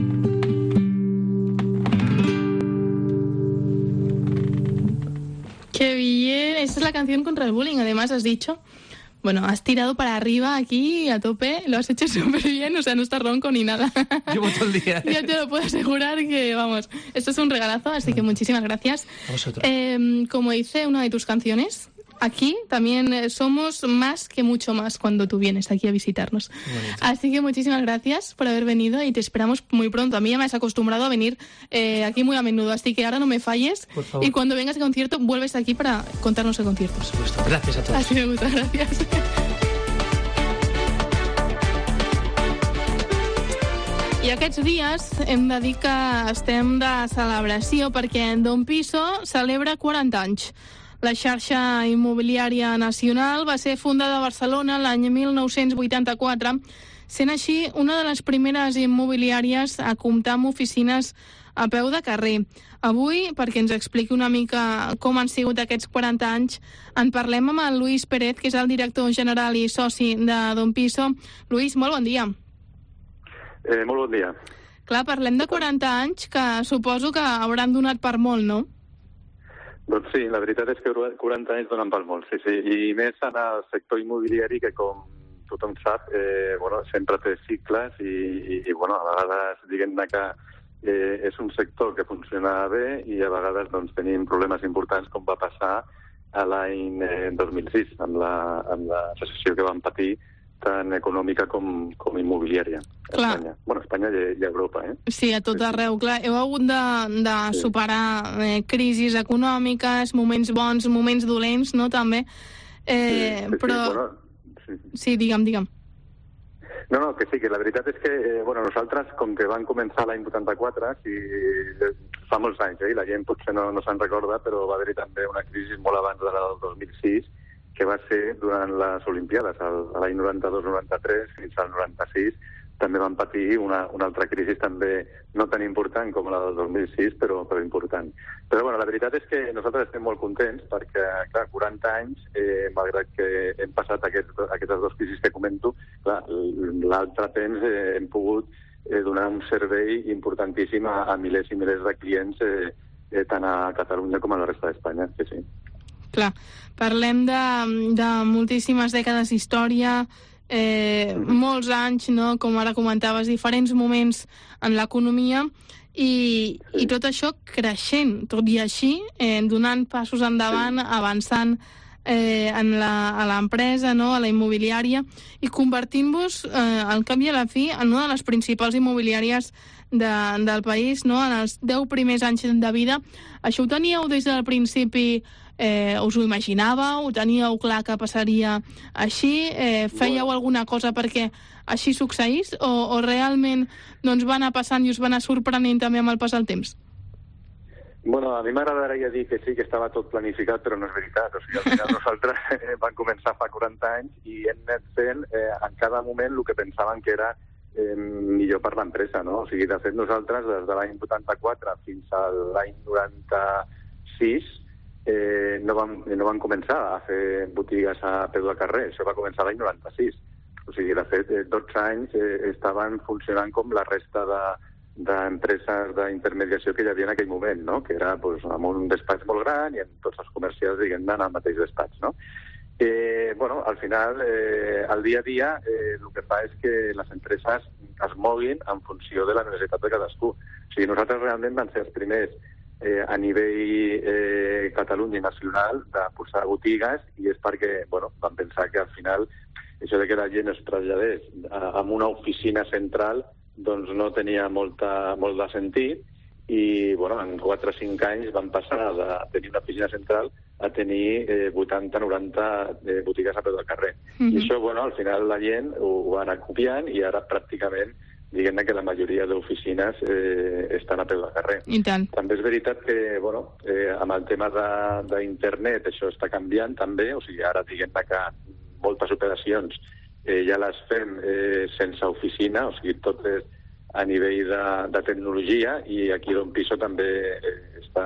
Qué bien, esta es la canción contra el bullying, además has dicho, bueno, has tirado para arriba aquí a tope, lo has hecho súper bien, o sea, no estás ronco ni nada. Llevo todo el día. Ya te lo puedo asegurar que, vamos, esto es un regalazo, así que muchísimas gracias. A vosotros. Como dice una de tus canciones, aquí también somos más que mucho más cuando tú vienes aquí a visitarnos. Así que muchísimas gracias por haber venido y te esperamos muy pronto. A mí ya me has acostumbrado a venir aquí muy a menudo, así que ahora no me falles. Por favor. Y cuando vengas al concierto, vuelves aquí para contarnos el concierto. Por supuesto. Gracias a todos. Así me gusta, gracias. I aquests dies hem de dir que estem de celebració perquè Don Piso celebra 40 anys. La xarxa immobiliària nacional va ser fundada a Barcelona l'any 1984, sent així una de les primeres immobiliàries a comptar amb oficines a peu de carrer. Avui, perquè ens expliqui una mica com han sigut aquests 40 anys, en parlem amb el Luis Pérez, que és el director general i soci de Don Piso. Luis, molt bon dia. Molt bon dia. Clar, parlem de 40 anys que suposo que hauran donat per molt, no? Doncs sí, la veritat és que 40 anys donen per molt, sí. I més en el sector immobiliari que, com tothom sap, sempre té cicles i a vegades, diguem-ne que és un sector que funciona bé i a vegades doncs, tenim problemes importants com va passar a l'any 2006 amb la recessió que vam patir tant econòmica com immobiliària a Espanya. Bueno, a Espanya i a Europa, Sí, a tot arreu, clar. Heu hagut de superar crisis econòmiques, moments bons, moments dolents, no?, també. Però... Sí, digue'm. No, que sí, que la veritat és que nosaltres, com que vam començar l'any 84, fa molts anys, i la gent potser no se'n recorda, però va haver-hi també una crisi molt abans de la del 2006, que va ser durant les Olimpiades, l'any 92-93 fins al 96, també van patir una altra crisi també no tan important com la del 2006, però important. Però la veritat és que nosaltres estem molt contents perquè, clar, 40 anys, malgrat que hem passat aquestes dues crisis que comento, clar, l'altre temps hem pogut donar un servei importantíssim a milers i milers de clients tant a Catalunya com a la resta d'Espanya, sí. Clar, parlem de moltíssimes dècades d'història, molts anys, no? Com ara comentaves, diferents moments en l'economia i tot això creixent, tot i així, donant passos endavant, avançant a l'empresa, no? A la immobiliària, i convertint-vos, al cap i a la fi, en una de les principals immobiliàries del país, no? En els 10 primers anys de vida. Això ho teníeu des del principi? Us ho imaginàveu? Ho teníeu clar que passaria així? Fèieu alguna cosa perquè així succeís? O realment doncs, va anar passant i us va anar sorprenent també amb el pas del temps? A mi m'agradaria dir que sí, que estava tot planificat, però no és veritat. O sigui, al final nosaltres vam començar fa 40 anys i hem anat fent en cada moment el que pensàvem que era millor per l'empresa, no? O sigui, de fet, nosaltres des de l'any 84 fins a l'any 96 no vam començar a fer botigues a peu de carrer. Això va començar l'any 96. O sigui, de fet, 12 anys estaven funcionant com la resta d'empreses d'intermediació que hi havia en aquell moment, no? Que era amb un despatx molt gran i amb tots els comercials, diguem-ne, en el mateix despatx, no? Al final, el dia a dia, el que fa és que les empreses es moguin en funció de la necessitat de cadascú. O sigui, nosaltres realment vam ser els primers a nivell Catalunya i nacional de posar botigues i és perquè vam pensar que al final això de que la gent es traslladés a una oficina central doncs no tenia molt de sentit, i en 4 o 5 anys van passar de tenir una oficina central a tenir 80-90 botigues a peu del carrer. I això, al final la gent ho va anar copiant i ara pràcticament diguem-ne que la majoria d'oficines estan a peu del carrer. I tant. També és veritat que, amb el tema d'internet això està canviant també, o sigui, ara diguem-ne que moltes operacions ja les fem sense oficina, o sigui, tot és a nivell de tecnologia, i aquí Don Piso també està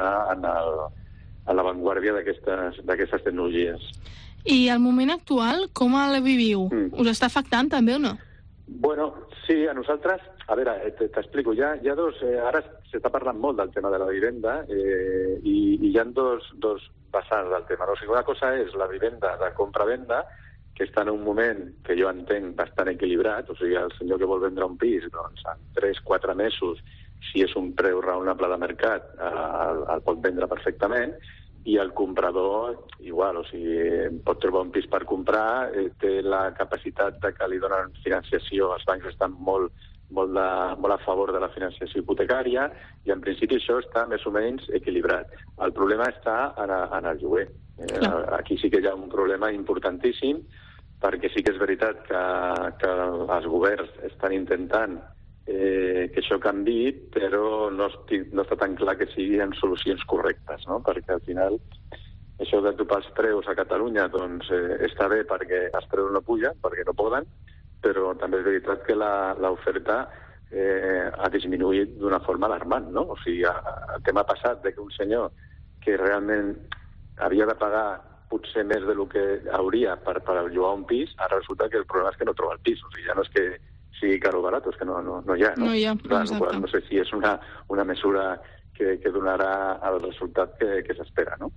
a l'avantguàrdia d'aquestes tecnologies. I el moment actual, com el viviu? Us està afectant també o no? Sí, a nosaltres, a veure, t'explico, hi ha dos, ara s'està parlant molt del tema de la vivenda i hi ha dos vessants del tema. O sigui, una cosa és la vivenda de compra-venda, que està en un moment que jo entenc bastant equilibrat, o sigui, el senyor que vol vendre un pis, doncs en 3-4 mesos, si és un preu raonable de mercat, el pot vendre perfectament, i el comprador, igual, o sigui, pot trobar un pis per comprar, té la capacitat de que li donen financiació, els bancs estan molt a favor de la financiació hipotecària, i en principi això està més o menys equilibrat. El problema està en el lloguer. Aquí sí que hi ha un problema importantíssim, perquè sí que és veritat que els governs estan intentant que això canviï, però no està tan clar que siguin solucions correctes, no? Perquè al final això de topar els preus a Catalunya doncs està bé perquè els preus no pugen, perquè no poden, però també és veritat que l'oferta ha disminuït d'una forma alarmant, no? O sigui, el tema passat de que un senyor que realment havia de pagar potser més del que hauria per llogar un pis, ara resulta que el problema és que no troba el pis. O sigui, ja no és que sigui car o barat, és que no hi ha. No hi ha, exacte. No sé si és una mesura que donarà el resultat que s'espera, no?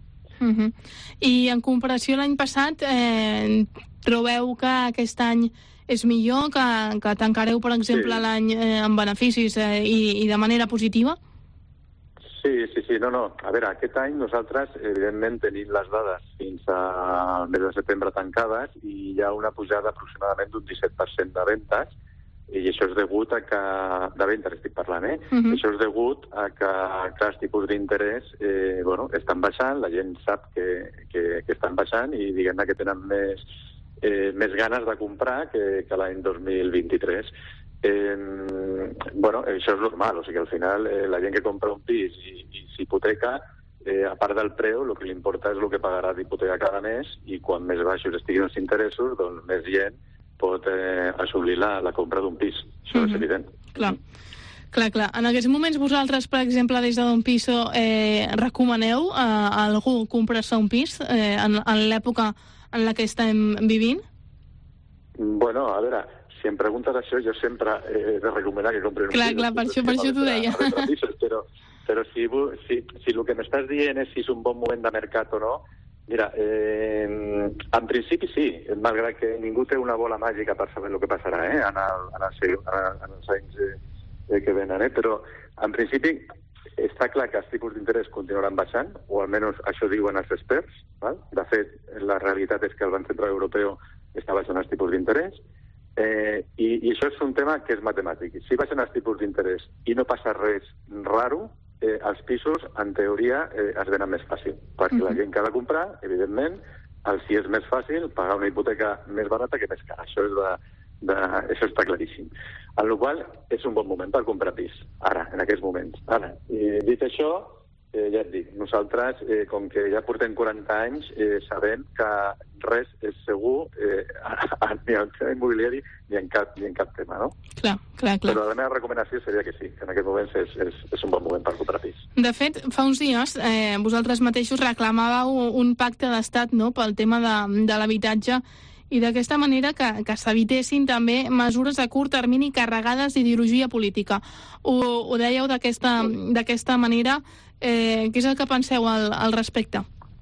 I en comparació a l'any passat, trobeu que aquest any és millor, que tancareu, per exemple, l'any amb beneficis i de manera positiva? Sí, no. A veure, aquest any nosaltres, evidentment, tenim les dades fins al mes de setembre tancades i hi ha una pujada aproximadament d'un 17% de ventes, i això és degut a que... De ventes estic parlant, Això és degut a que els tipus d'interès estan baixant, la gent sap que estan baixant i diguem-ne que tenen més ganes de comprar que l'any 2023. Això és normal, o sigui, al final la gent que compra un pis i s'hipoteca, a part del preu, el que li importa és el que pagarà d'hipoteca cada mes, i quan més baixos estiguin els interessos, doncs més gent pot assolir la compra d'un pis. Això és evident. Clar. En aquests moments vosaltres, per exemple, des de Don Piso, recomaneu a algú comprar-se un pis en l'època en la que estem vivint? A veure, si em preguntes això, jo sempre he de recomanar que comprin un pis. Clar, per això t'ho deia. Però si el que m'estàs dient és si és un bon moment de mercat o no, mira, en principi sí, malgrat que ningú té una bola màgica per saber el que passarà en els anys que venen, però en principi està clar que els tipus d'interès continuaran baixant, o almenys això diuen els experts. De fet, la realitat és que el Banc Central Europeu està baixant els tipus d'interès, i això és un tema que és matemàtic. Si baixen els tipus d'interès i no passa res raro, els pisos, en teoria, es venen més fàcil, perquè la gent que ha de comprar, evidentment, els és més fàcil pagar una hipoteca més barata que més cara. Això està claríssim. En la qual cosa és un bon moment per comprar pis, ara, en aquests moments. Dit això, ja et dic, nosaltres, com que ja portem 40 anys, sabem que res és segur ni en tema immobiliari ni en cap tema, no? Clar. Però la meva recomanació seria que sí, que en aquest moment és un bon moment per comprar pis. De fet, fa uns dies vosaltres mateixos reclamàveu un pacte d'estat, no?, pel tema de l'habitatge, i d'aquesta manera que s'evitessin també mesures a curt termini carregades d'ideologia política. Ho dèieu d'aquesta manera. Què és el que penseu al respecte?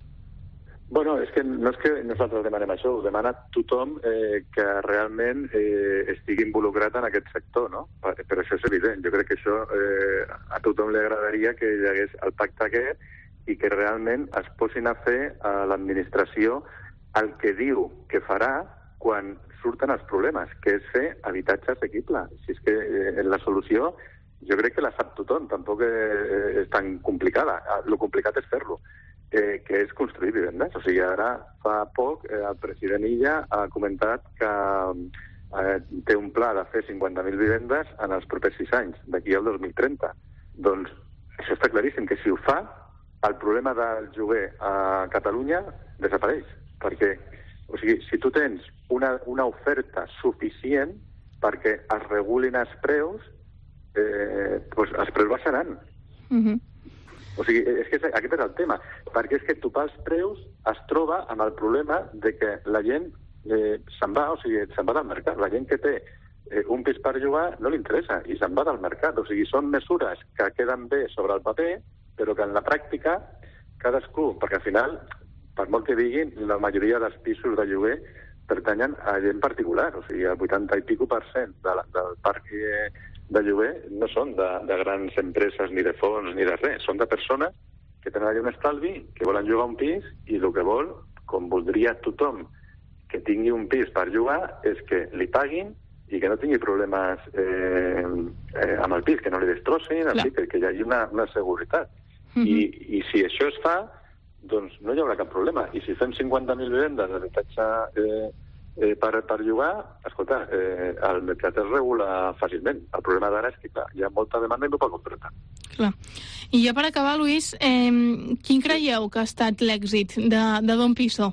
És que no és que nosaltres demanem això, ho demana tothom que realment estigui involucrat en aquest sector, no? Però això és evident. Jo crec que això a tothom li agradaria que hi hagués el pacte aquest i que realment es posin a fer a l'administració el que diu que farà quan surten els problemes, que és fer habitatge assequible. Si és que la solució jo crec que la sap tothom, tampoc és tan complicada. Lo complicat és fer-lo, que és construir vivendes. O sigui, ara fa poc el president Illa ha comentat que té un pla de fer 50.000 vivendes en els propers 6 anys, d'aquí al 2030. Doncs això està claríssim, que si ho fa, el problema del lloguer a Catalunya desapareix. Perquè, o sigui, si tu tens una oferta suficient perquè es regulin els preus, doncs els preus baixaran. O sigui, és que aquest és el tema, perquè és que topar els preus es troba amb el problema de que la gent se'n va, o sigui, se'n va del mercat. La gent que té un pis per llogar no li interessa i se'n va del mercat. O sigui, són mesures que queden bé sobre el paper, però que en la pràctica cadascú, perquè al final, per molt que diguin, la majoria dels pisos de lloguer pertanyen a gent particular. O sigui, el 80 i pico % del parc de lloguer no són de grans empreses, ni de fons, ni de res. Són de persones que tenen allà un estalvi, que volen llogar un pis, i el que vol, com voldria tothom que tingui un pis per llogar, és que li paguin i que no tingui problemes amb el pis, que no li destrossin, que hi hagi una seguretat. I si això es fa, doncs no hi haurà cap problema. I si fem 50.000 vivendes d'habitatge per llogar, escolta, el mercat es regula fàcilment. El problema d'ara és que, clar, hi ha molta demanda i no pot contractar. Clar. I ja per acabar, Luis, quin creieu que ha estat l'èxit de Don Piso?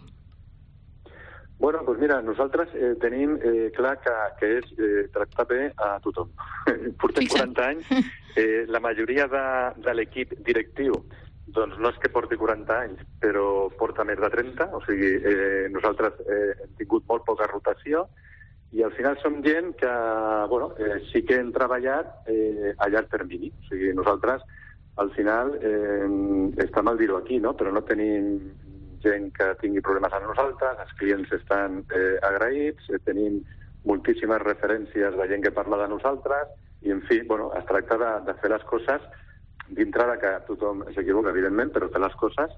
Bueno, doncs mira, nosaltres tenim clar que és tractar bé a tothom. Portem 40 anys, la majoria de l'equip directiu doncs no és que porti 40 anys, però porta més de 30, o sigui, nosaltres hem tingut molt poca rotació i al final som gent que, bueno, sí que hem treballat a llarg termini. O sigui, nosaltres, al final, està mal dir-ho aquí, no?, però no tenim gent que tingui problemes amb nosaltres, els clients estan agraïts, tenim moltíssimes referències de gent que parla de nosaltres i, en fi, bueno, es tracta de fer les coses dintre de que tothom s'equivoca, evidentment, però fer les coses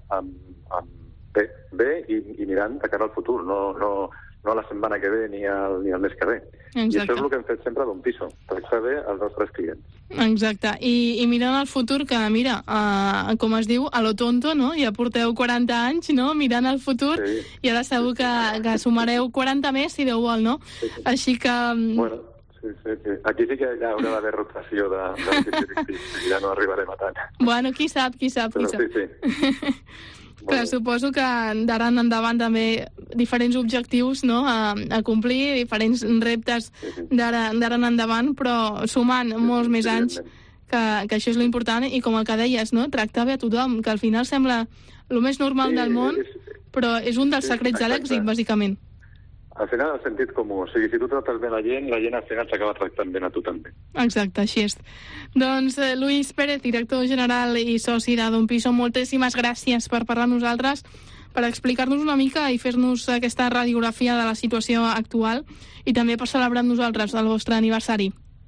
bé i mirant de cara al futur, no la setmana que ve ni el mes que ve. Exacte. I això és el que hem fet sempre a Don Piso, tractar bé els nostres clients. Exacte, i mirant al futur, que mira, com es diu, a lo tonto, no? Ja porteu 40 anys, no?, mirant al futur, sí. I ara segur que sumareu 40 més, si Déu vol, no? Sí. Així que... Bueno, sí. Aquí sí que ja haurà d'haver rotació de directiu, i ja no arribarem a tant. Bueno, qui sap. Però sí. Clar, suposo que d'ara en endavant també diferents objectius, no?, a complir, diferents reptes d'ara en endavant, però sumant molts més anys, que això és l'important, i com el que deies, no?, tractar bé a tothom, que al final sembla el més normal del món, però és un dels secrets de l'èxit, bàsicament. Al final, el sentit comú. O sigui, si tu trates bé la gent al final s'acaba tractant bé a tu també. Exacte, així és. Doncs Luis Pérez, director general i soci de Don Piso, moltíssimes gràcies per parlar amb nosaltres, per explicar-nos una mica i fer-nos aquesta radiografia de la situació actual i també per celebrar amb nosaltres el vostre aniversari.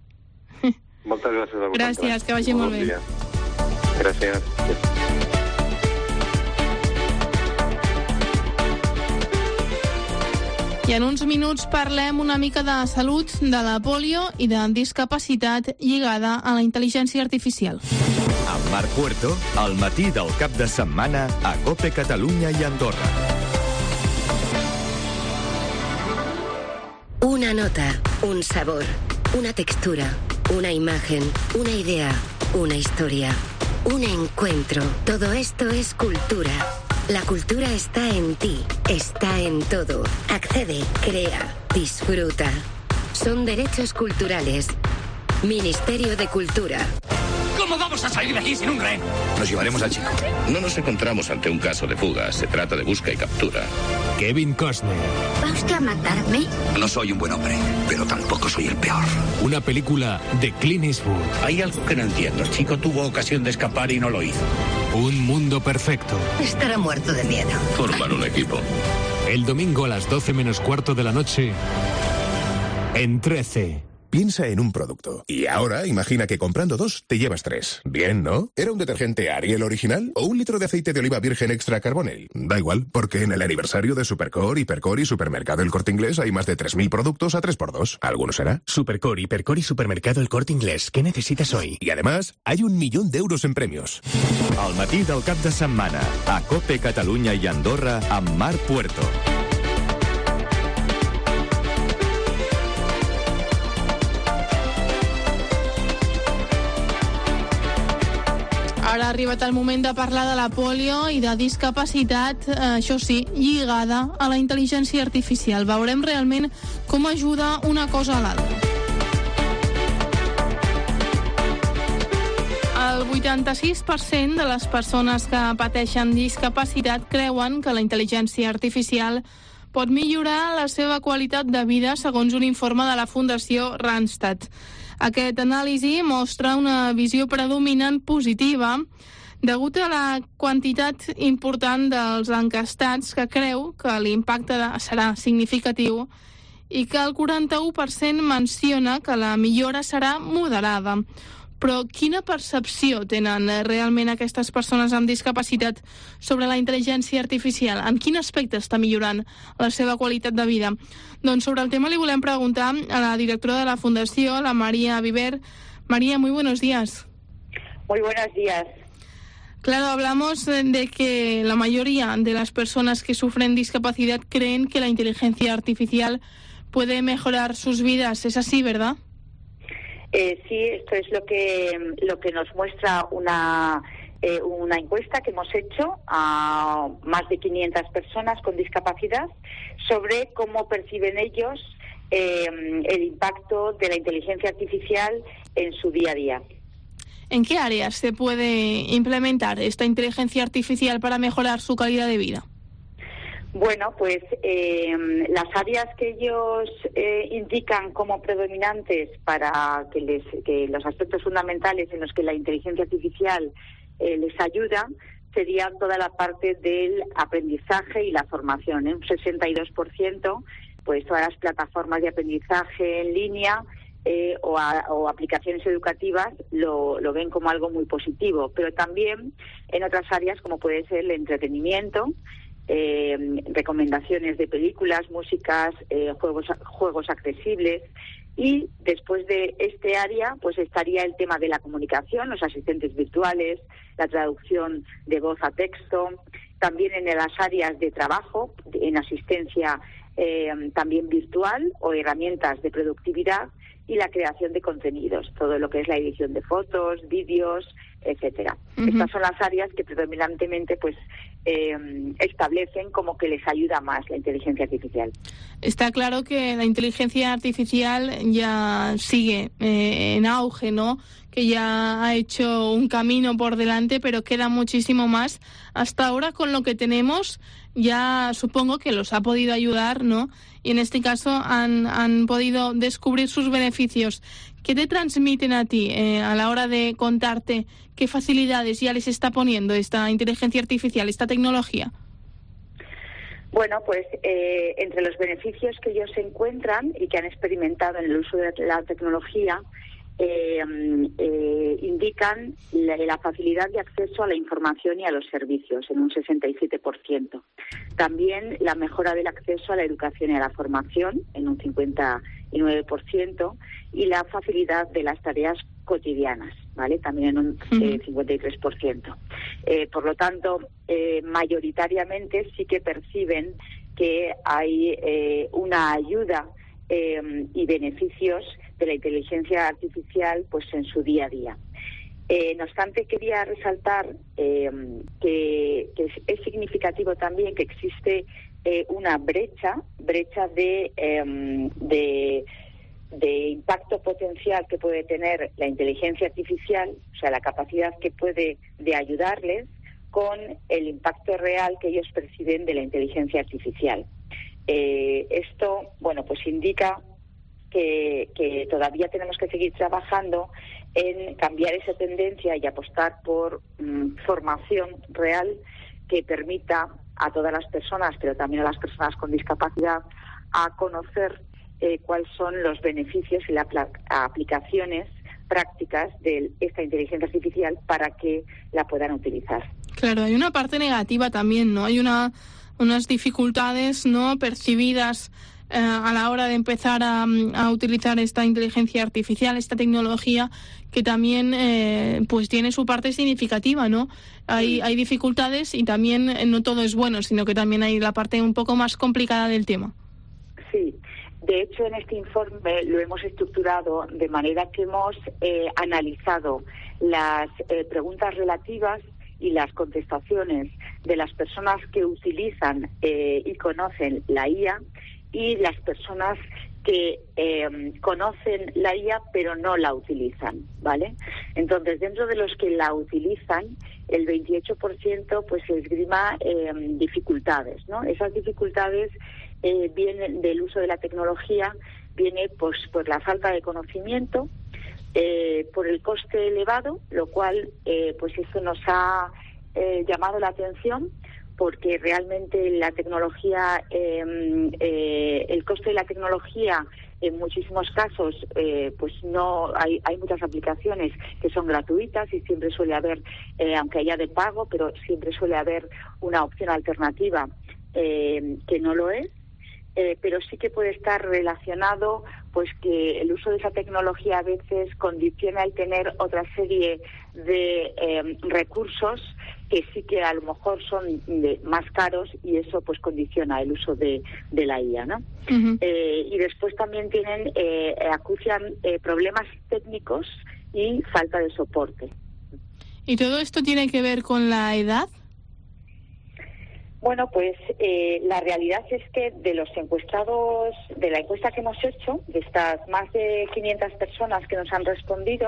Moltes gràcies a vosaltres. Gràcies, que vagi molt bé. Gràcies. I en uns minuts parlem una mica de salut, de la polio i de discapacitat lligada a la intel·ligència artificial. Amb Marc Puerto, al matí del cap de setmana a COPE Catalunya i Andorra. Una nota, un sabor, una textura, una imagen, una idea, una historia, un encuentro. Todo esto es cultura. La cultura está en ti, está en todo. Accede, crea, disfruta. Son derechos culturales. Ministerio de Cultura. ¿Cómo vamos a salir de aquí sin un rehén? Nos llevaremos al chico. No nos encontramos ante un caso de fuga. Se trata de busca y captura. Kevin Costner. ¿Va usted a matarme? No soy un buen hombre, pero tampoco soy el peor. Una película de Clint Eastwood. Hay algo que no entiendo. El chico tuvo ocasión de escapar y no lo hizo. Un mundo perfecto. Estará muerto de miedo. Forman un equipo. El domingo a las 12 menos cuarto de la noche, en 13. Piensa en un producto. Y ahora imagina que comprando 2 te llevas 3. Bien, ¿no? ¿Era un detergente Ariel original o 1 litro de aceite de oliva virgen extra Carbonell? Da igual, porque en el aniversario de Supercore, Hipercore y Supermercado El Corte Inglés hay más de 3.000 productos a 3x2. ¿Alguno será? Supercore, Hipercore y Supermercado El Corte Inglés. ¿Qué necesitas hoy? Y además, hay 1 millón de euros en premios. Al matí del cap de setmana, a COPE Catalunya i Andorra, amb Marc Puerto. Ara ha arribat el moment de parlar de la pòlio i de discapacitat, això sí, lligada a la intel·ligència artificial. Veurem realment com ajuda una cosa a l'altra. El 86% de les persones que pateixen discapacitat creuen que la intel·ligència artificial pot millorar la seva qualitat de vida, segons un informe de la Fundació Randstad. Aquest anàlisi mostra una visió predominant positiva degut a la quantitat important dels encastats que creu que l'impacte serà significatiu i que el 41% menciona que la millora serà moderada. Però quina percepció tenen realment aquestes persones amb discapacitat sobre la intel·ligència artificial? En quin aspecte està millorant la seva qualitat de vida? Doncs sobre el tema li volem preguntar a la directora de la Fundació, la María Viver. María, muy buenos días. Muy buenos días. Claro, hablamos de que la mayoría de las personas que sufren discapacidad creen que la inteligencia artificial puede mejorar sus vidas. Es así, ¿verdad? Sí, esto es lo que nos muestra una encuesta que hemos hecho a más de 500 personas con discapacidad sobre cómo perciben ellos el impacto de la inteligencia artificial en su día a día. ¿En qué áreas se puede implementar esta inteligencia artificial para mejorar su calidad de vida? Bueno, pues las áreas que ellos indican como predominantes para que los aspectos fundamentales en los que la inteligencia artificial les ayuda serían toda la parte del aprendizaje y la formación. Un 62%, pues todas las plataformas de aprendizaje en línea o aplicaciones educativas lo ven como algo muy positivo, pero también en otras áreas como puede ser el entretenimiento, recomendaciones de películas, músicas, juegos accesibles. Y después de este área pues estaría el tema de la comunicación, los asistentes virtuales, la traducción de voz a texto, también en las áreas de trabajo, en asistencia también virtual o herramientas de productividad y la creación de contenidos, todo lo que es la edición de fotos, vídeos, etcétera. Uh-huh. Estas son las áreas que predominantemente pues establecen como que les ayuda más la inteligencia artificial. Está claro que la inteligencia artificial ya sigue en auge, ¿no? Que ya ha hecho un camino por delante, pero queda muchísimo más. Hasta ahora, con lo que tenemos, ya supongo que los ha podido ayudar, ¿no? Y en este caso han podido descubrir sus beneficios. ¿Qué te transmiten a ti a la hora de contarte qué facilidades ya les está poniendo esta inteligencia artificial, esta tecnología? Bueno, pues entre los beneficios que ellos encuentran y que han experimentado en el uso de la tecnología, indican la facilidad de acceso a la información y a los servicios en un 67%. También la mejora del acceso a la educación y a la formación en un 59% y la facilidad de las tareas cotidianas, ¿vale? También en un 53%. Por lo tanto, mayoritariamente sí que perciben que hay una ayuda y beneficios de la inteligencia artificial pues en su día a día. No obstante, quería resaltar que es significativo también que existe una brecha de impacto potencial que puede tener la inteligencia artificial, o sea, la capacidad que puede de ayudarles con el impacto real que ellos perciben de la inteligencia artificial. Esto, bueno, pues indica que todavía tenemos que seguir trabajando en cambiar esa tendencia y apostar por formación real que permita a todas las personas, pero también a las personas con discapacidad, a conocer cuáles son los beneficios y las aplicaciones prácticas de esta inteligencia artificial para que la puedan utilizar. Claro, hay una parte negativa también, ¿no? Hay unas dificultades no percibidas a la hora de empezar a utilizar esta inteligencia artificial, esta tecnología, que también pues tiene su parte significativa, ¿no? Hay dificultades y también no todo es bueno, sino que también hay la parte un poco más complicada del tema. Sí, de hecho en este informe lo hemos estructurado de manera que hemos analizado las preguntas relativas y las contestaciones de las personas que utilizan y conocen la IA y las personas que conocen la IA pero no la utilizan, ¿vale? Entonces, dentro de los que la utilizan, el 28% pues esgrima dificultades, ¿no? Esas dificultades vienen del uso de la tecnología, viene pues por la falta de conocimiento, por el coste elevado, lo cual pues eso nos ha llamado la atención, porque realmente la tecnología, el coste de la tecnología en muchísimos casos pues no hay muchas aplicaciones que son gratuitas y siempre suele haber, aunque haya de pago, pero siempre suele haber una opción alternativa que no lo es. Pero sí que puede estar relacionado pues que el uso de esa tecnología a veces condiciona el tener otra serie de recursos que sí que a lo mejor son más caros y eso pues condiciona el uso de la IA, ¿no? Uh-huh. Y después también acucian problemas técnicos y falta de soporte. ¿Y todo esto tiene que ver con la edad? Bueno, pues la realidad es que de los encuestados, de la encuesta que hemos hecho, de estas más de 500 personas que nos han respondido,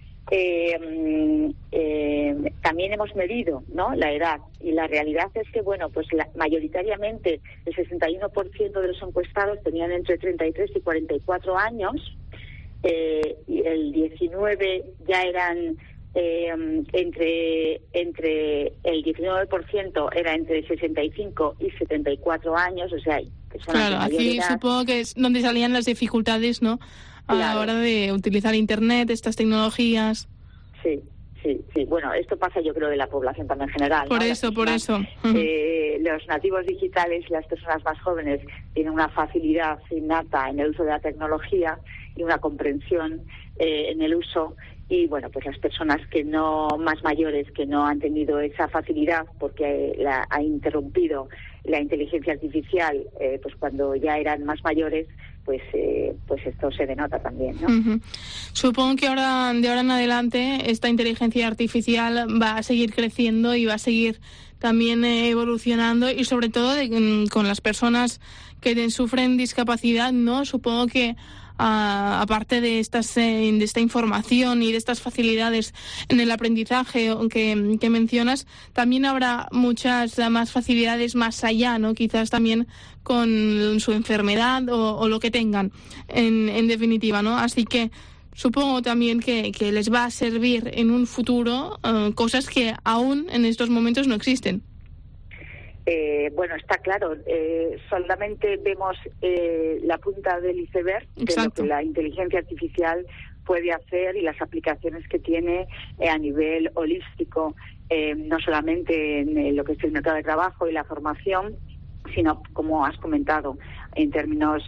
también hemos medido, ¿no?, la edad. Y la realidad es que, bueno, pues mayoritariamente el 61% de los encuestados tenían entre 33 y 44 años, y el 19% ya eran... entre el 19% era entre 65 y 74 años, o sea, personas de mayor edad. Aquí supongo que es donde salían las dificultades, ¿no?, a la hora de utilizar Internet, estas tecnologías. Sí. Bueno, esto pasa yo creo de la población también en general. Por eso. Los nativos digitales y las personas más jóvenes tienen una facilidad innata en el uso de la tecnología y una comprensión en el uso. Y bueno, pues las personas más mayores que no han tenido esa facilidad porque ha interrumpido la inteligencia artificial, pues cuando ya eran más mayores, pues esto se denota también, ¿no? Uh-huh. Supongo que de ahora en adelante esta inteligencia artificial va a seguir creciendo y va a seguir también evolucionando y sobre todo con las personas que sufren discapacidad, ¿no? Supongo que aparte de esta información y de estas facilidades en el aprendizaje que mencionas, también habrá muchas más facilidades más allá, ¿no? Quizás también con su enfermedad o lo que tengan, en definitiva, ¿no? Así que supongo también que les va a servir en un futuro cosas que aún en estos momentos no existen. Bueno, está claro, solamente vemos la punta del iceberg de lo que la inteligencia artificial puede hacer y las aplicaciones que tiene a nivel holístico, no solamente en lo que es el mercado de trabajo y la formación, sino, como has comentado, en términos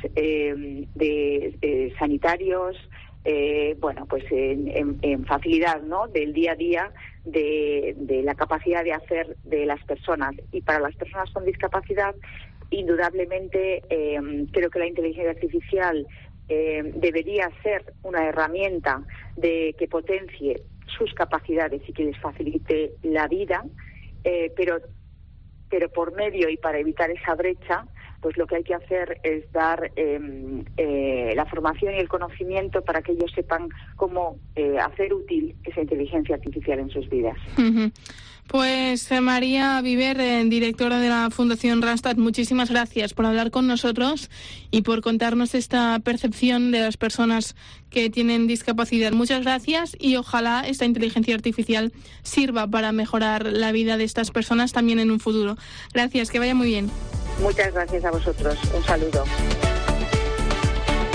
de sanitarios, bueno, pues en facilidad, ¿no?, del día a día, de la capacidad de hacer de las personas. Y para las personas con discapacidad, indudablemente, creo que la inteligencia artificial debería ser una herramienta que potencie sus capacidades y que les facilite la vida, pero por medio y para evitar esa brecha, pues lo que hay que hacer es dar la formación y el conocimiento para que ellos sepan cómo hacer útil esa inteligencia artificial en sus vidas. Uh-huh. Pues María Viver, directora de la Fundación Randstad, muchísimas gracias por hablar con nosotros y por contarnos esta percepción de las personas que tienen discapacidad. Muchas gracias y ojalá esta inteligencia artificial sirva para mejorar la vida de estas personas también en un futuro. Gracias, que vaya muy bien. Muchas gracias a vosotros. Un saludo.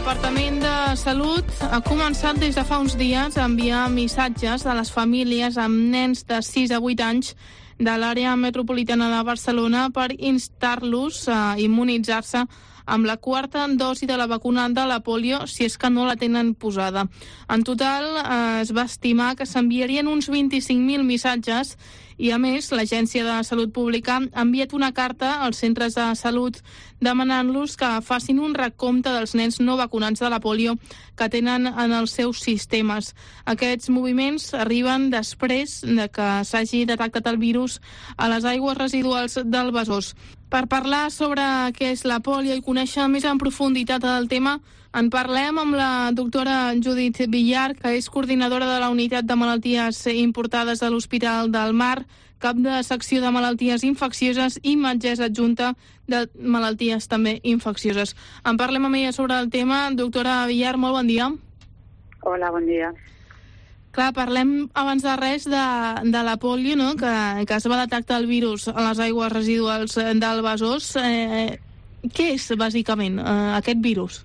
Departament de Salut ha començat des de fa uns dies a enviar missatges a les famílies amb nens de 6 a 8 anys de l'àrea metropolitana de Barcelona per instar-los a immunitzar-se amb la quarta dosi de la vacuna de la polio si és que no la tenen posada. En total es va estimar que s'enviarien uns 25.000 missatges i, a més, l'Agència de Salut Pública ha enviat una carta als centres de salut demanant-los que facin un recompte dels nens no vacunats de la polio que tenen en els seus sistemes. Aquests moviments arriben després de que s'hagi detectat el virus a les aigües residuals del Besòs. Per parlar sobre què és la polio i conèixer més en profunditat el tema, en parlem amb la doctora Judit Villar, que és coordinadora de la Unitat de Malalties Importades de l'Hospital del Mar, cap de secció de malalties infeccioses i metgessa adjunta de malalties també infeccioses. En parlem amb ella sobre el tema. Doctora Villar, molt bon dia. Hola, bon dia. Clar, parlem abans de res de la polio, no? que es va detectar el virus a les aigües residuals del Besòs. Què és, bàsicament, aquest virus?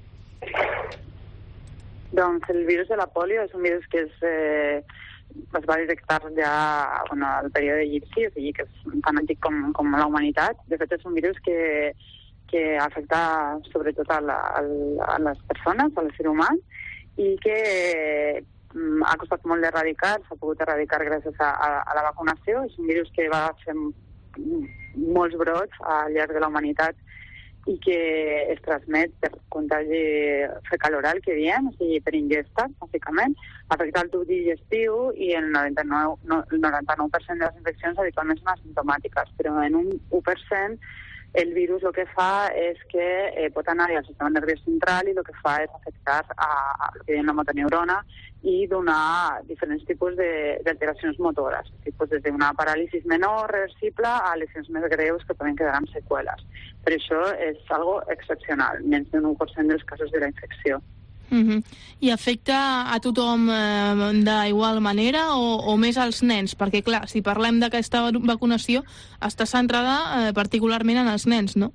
Doncs el virus de la polio és un virus que es va detectar ja al període egipci, o sigui que és tan antic com la humanitat. De fet, és un virus que afecta sobretot a les persones, a l'ésser humà, i que ha costat molt d'erradicar, s'ha pogut erradicar gràcies a la vacunació. És un virus que va fer molts brots al llarg de la humanitat i que es transmet per contagi fecal-oral, que diem, o sigui, per ingesta, bàsicament. Afecta el tub digestiu i el 99% de les infeccions habitualment són asimptomàtiques, però en un 1% el virus el que fa és que pot anar al sistema nerviós central i el que fa és afectar a la motoneurona i donar diferents tipus d'alteracions motores, des d'una paràlisi menor reversible a lesions més greus que poden quedar amb seqüeles. Per això és algo excepcional, menys d'un 1% dels casos de la infecció. I afecta a tothom d'igual manera o més als nens? Perquè, clar, si parlem d'aquesta vacunació, està centrada particularment en els nens, no?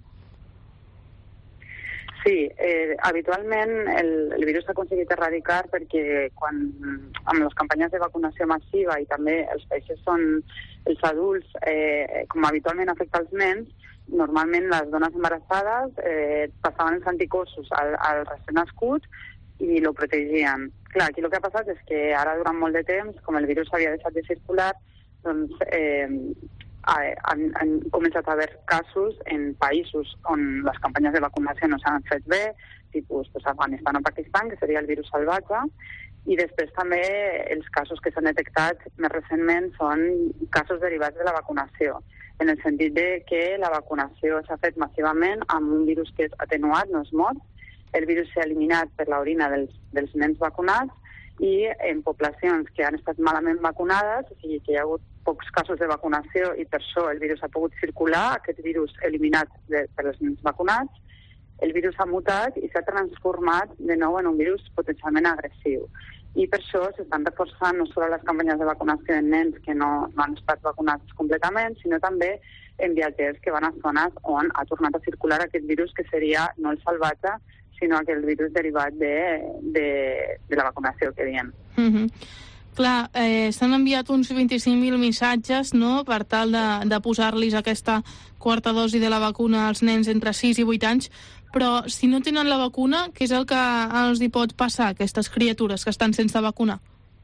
Sí, habitualment el virus s'ha aconseguit erradicar perquè amb les campanyes de vacunació massiva i també els països són els adults, com habitualment afecta els nens, normalment les dones embarassades passaven els anticossos al recent nascut i lo protegien. Clar, aquí el que ha passat és que ara durant molt de temps, com el virus havia deixat de circular, doncs han començat a haver casos en països on les campanyes de vacunació no s'han fet bé, tipus Afganistan o Pakistan, que seria el virus salvatge, i després també els casos que s'han detectat més recentment són casos derivats de la vacunació, en el sentit de que la vacunació s'ha fet massivament amb un virus que és atenuat, no és mort. El virus s'ha eliminat per l'orina dels nens vacunats i en poblacions que han estat malament vacunades, o sigui que hi ha hagut pocs casos de vacunació i per això el virus ha pogut circular, aquest virus eliminat per els nens vacunats, el virus ha mutat i s'ha transformat de nou en un virus potencialment agressiu. I per això s'estan reforçant no només les campanyes de vacunació en nens que no han estat vacunats completament, sinó també en viatgers que van a zones on ha tornat a circular aquest virus que seria no el salvatge, sinó aquell virus derivat de la vacunació que diem. Clar, s'han enviat uns 25.000 missatges, no?, per tal de posar-los aquesta quarta dosi de la vacuna als nens entre 6 i 8 anys, però si no tenen la vacuna, què és el que els hi pot passar a aquestes criatures que estan sense vacunar?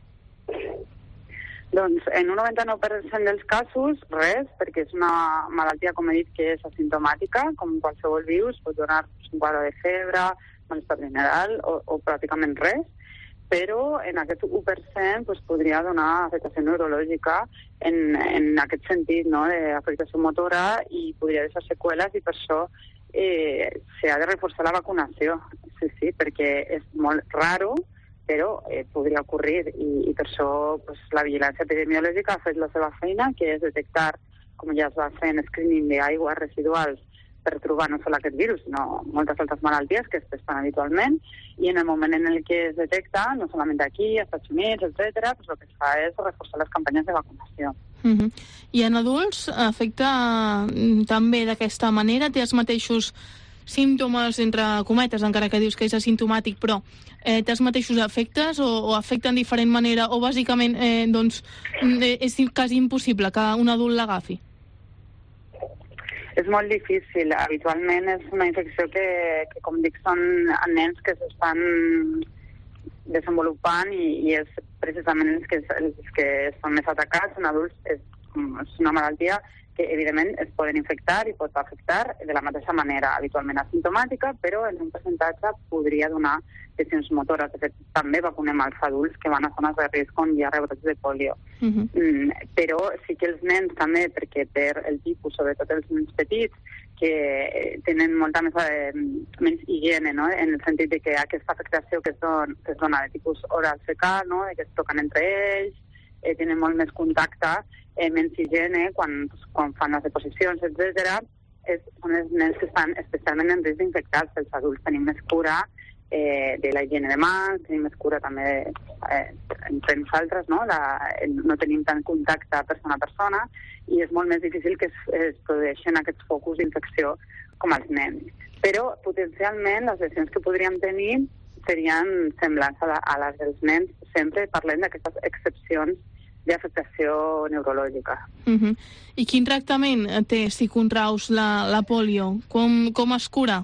Doncs en un 99% dels casos, res, perquè és una malaltia, com he dit, que és asimptomàtica, com qualsevol virus, pot donar un quadre de febre, malestar general o pràcticament res, però en aquest 1% pues, podria donar afectació neurològica en aquest sentit, no?, d'afectació motora i podria deixar seqüeles i per això s'ha de reforçar la vacunació, sí, perquè és molt raro, però podria ocorrir i per això pues, la vigilància epidemiològica ha fet la seva feina, que és detectar, com ja es va fer en screening d'aigües residuals per trobar no sols aquest virus, sinó moltes altres malalties que es testen habitualment, i en el moment en el que es detecta, no solament aquí, als Estats Units, etc., pues el que es fa és reforçar les campanyes de vacunació. I en adults afecta també d'aquesta manera? Té els mateixos símptomes, entre cometes, encara que dius que és asimptomàtic, però té els mateixos efectes o afecten de diferent manera o bàsicament és quasi impossible que un adult l'agafi? És molt difícil. Habitualment és una infecció que com dic, són nens que s'estan desenvolupant i és precisament els que són més atacats. En adults és una malaltia que evidentment es poden infectar i pot afectar de la mateixa manera, habitualment asimptomàtica, però en un percentatge podria donar lesions motores. De fet, també vacunem els adults que van a zones de risc on hi ha rebrots de polio. Però sí que els nens també, perquè per el tipus, sobretot els nens petits, que tenen molta menys higiene, no? En el sentit de que aquesta afectació que es dona de tipus oral fecal, no? De que es toquen entre ells, tenen molt més contacte, menys higiene, quan fan les deposicions, etc. Són els nens que estan especialment en risc d'infectar-se. Els adults tenim més cura de la higiene de mans, tenim més cura també entre nosaltres, no? No tenim tant contacte persona a persona i és molt més difícil que es produeixin aquests focus d'infecció com els nens. Però potencialment les lesions que podríem tenir serien semblants a les dels nens. Sempre parlem d'aquestes excepcions d'afectació neurològica. I quin tractament té si contraus la polio? Com es cura?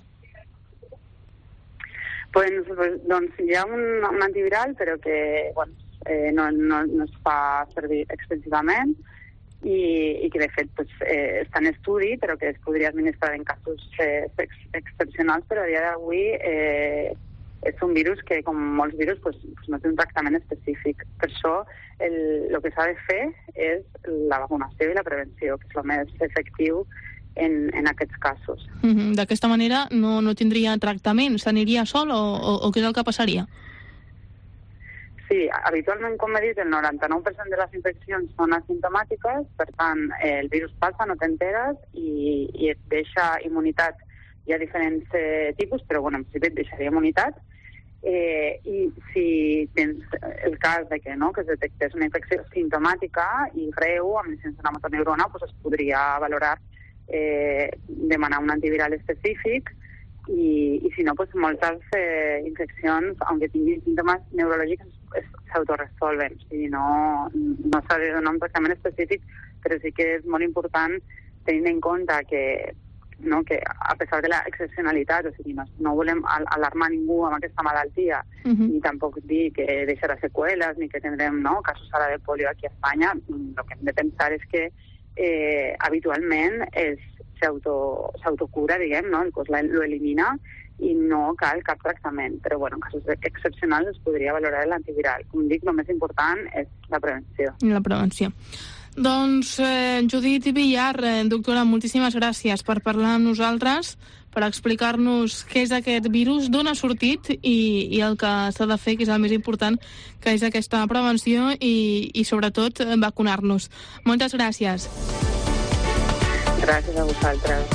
Doncs hi ha un antiviral, però que no es fa servir extensivament i que de fet està en estudi, però que es podria administrar en casos excepcionals, però a dia d'avui és un virus que, com molts virus, no té un tractament específic. Per això el que s'ha de fer és la vacunació i la prevenció, que és el més efectiu en aquests casos. D'aquesta manera no tindria tractament? S'aniria sol o què és el que passaria? Sí, habitualment, com he dit, el 99% de les infeccions són asimptomàtiques, per tant, el virus passa, no t'enteres i et deixa immunitat. Hi ha diferents tipus, però en principi et deixaria immunitat. I si tens el cas de que es detectés una infecció simptomàtica i greu, amb lesions de la motoneurona, es podria valorar demanar un antiviral específic i si no, moltes infeccions, aunque tinguin símptomes neurològics, s'autoresolven. O sigui, no s'ha de donar un tractament específic, però sí que és molt important tenint en compte que a pesar de la excepcionalitat, o sigui, no volem alarmar ningú amb aquesta malaltia, ni tampoc dir que deixarà seqüeles, ni que tindrem casos ara de polio aquí a Espanya. El que hem de pensar és que habitualment s'autocura, diguem, el cos lo elimina i no cal cap tractament. Però, en casos excepcionals es podria valorar l'antiviral. Com dic, el més important és la prevenció. La prevenció. Doncs, Judit Villar, doctora, moltíssimes gràcies per parlar amb nosaltres, per explicar-nos què és aquest virus, d'on ha sortit i el que s'ha de fer, que és el més important, que és aquesta prevenció i sobretot, vacunar-nos. Moltes gràcies. Gràcies a vosaltres.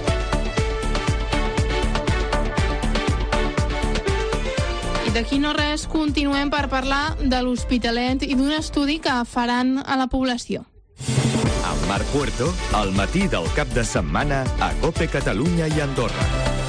I d'aquí no res, continuem per parlar de l'Hospitalet i d'un estudi que faran a la població. Amb Marc Puerto, al matí del cap de setmana a COPE Catalunya i Andorra.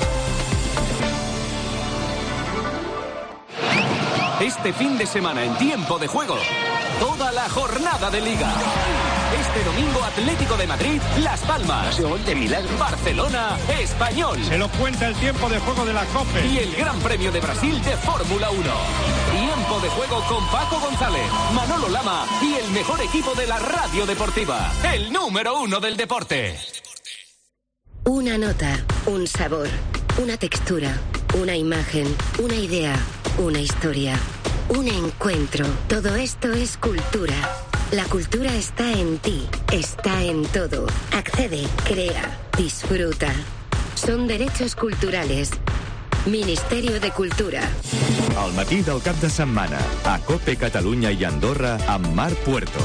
Este fin de semana en Tiempo de Juego, toda la jornada de Liga. Este domingo, Atlético de Madrid, Las Palmas. Gol de milagro. Barcelona, Español. Se lo cuenta el Tiempo de Juego de la COPE. Y el Gran Premio de Brasil de Fórmula 1. Tiempo de Juego con Paco González, Manolo Lama y el mejor equipo de la radio deportiva. El número 1 del deporte. Una nota, un sabor, una textura, una imagen, una idea, una historia, un encuentro. Todo esto es cultura. La cultura está en ti, está en todo. Accede, crea, disfruta. Son derechos culturales. Ministerio de Cultura. Al matí del cap de setmana, a COPE Catalunya i Andorra, amb Marc Puerto.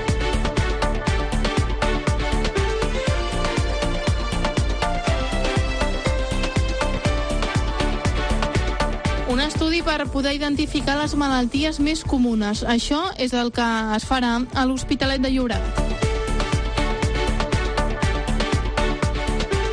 Un estudi per poder identificar les malalties més comunes. Això és el que es farà a l'Hospitalet de Llobregat. I ara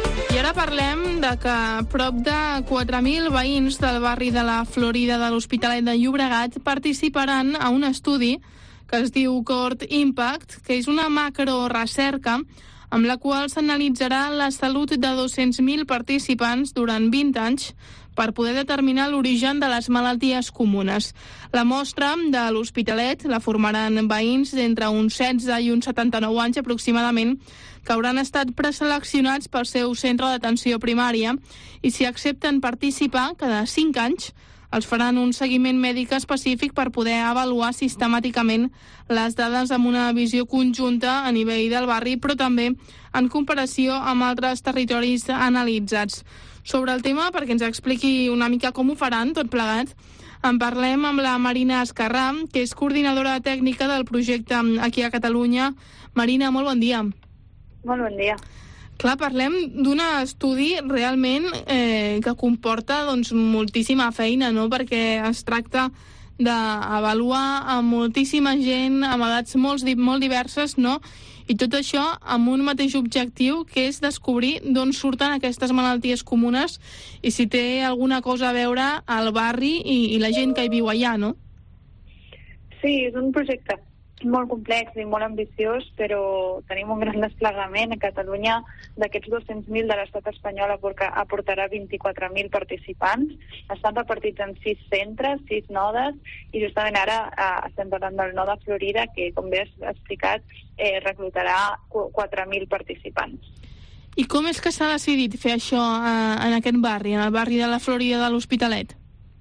ara parlem de que prop de 4.000 veïns del barri de la Florida de l'Hospitalet de Llobregat participaran a un estudi que es diu Cohort Impact, que és una macrorecerca amb la qual s'analitzarà la salut de 200.000 participants durant 20 anys per poder determinar l'origen de les malalties comunes. La mostra de l'Hospitalet la formaran veïns d'entre uns 16 i uns 79 anys aproximadament, que hauran estat preseleccionats pel seu centre d'atenció primària i si accepten participar cada 5 anys els faran un seguiment mèdic específic per poder avaluar sistemàticament les dades amb una visió conjunta a nivell del barri, però també en comparació amb altres territoris analitzats. Sobre el tema, perquè ens expliqui una mica com ho faran, tot plegat, en parlem amb la Marina Escarrà, que és coordinadora tècnica del projecte aquí a Catalunya. Marina, molt bon dia. Molt bon dia. Clar, parlem d'un estudi realment que comporta moltíssima feina, no? Perquè es tracta d'avaluar a moltíssima gent amb edats molt diverses, no? I tot això amb un mateix objectiu, que és descobrir d'on surten aquestes malalties comunes i si té alguna cosa a veure al barri i la gent que hi viu allà, no? Sí, és un projecte molt complex i molt ambiciós, però tenim un gran desplegament. A Catalunya, d'aquests 200.000 de l'estat espanyol, aportarà 24.000 participants. Estan repartits en 6 centres, 6 nodes, i justament ara estem parlant del node Florida, que, com bé has explicat, reclutarà 4.000 participants. I com és que s'ha decidit fer això en aquest barri, en el barri de la Florida de l'Hospitalet?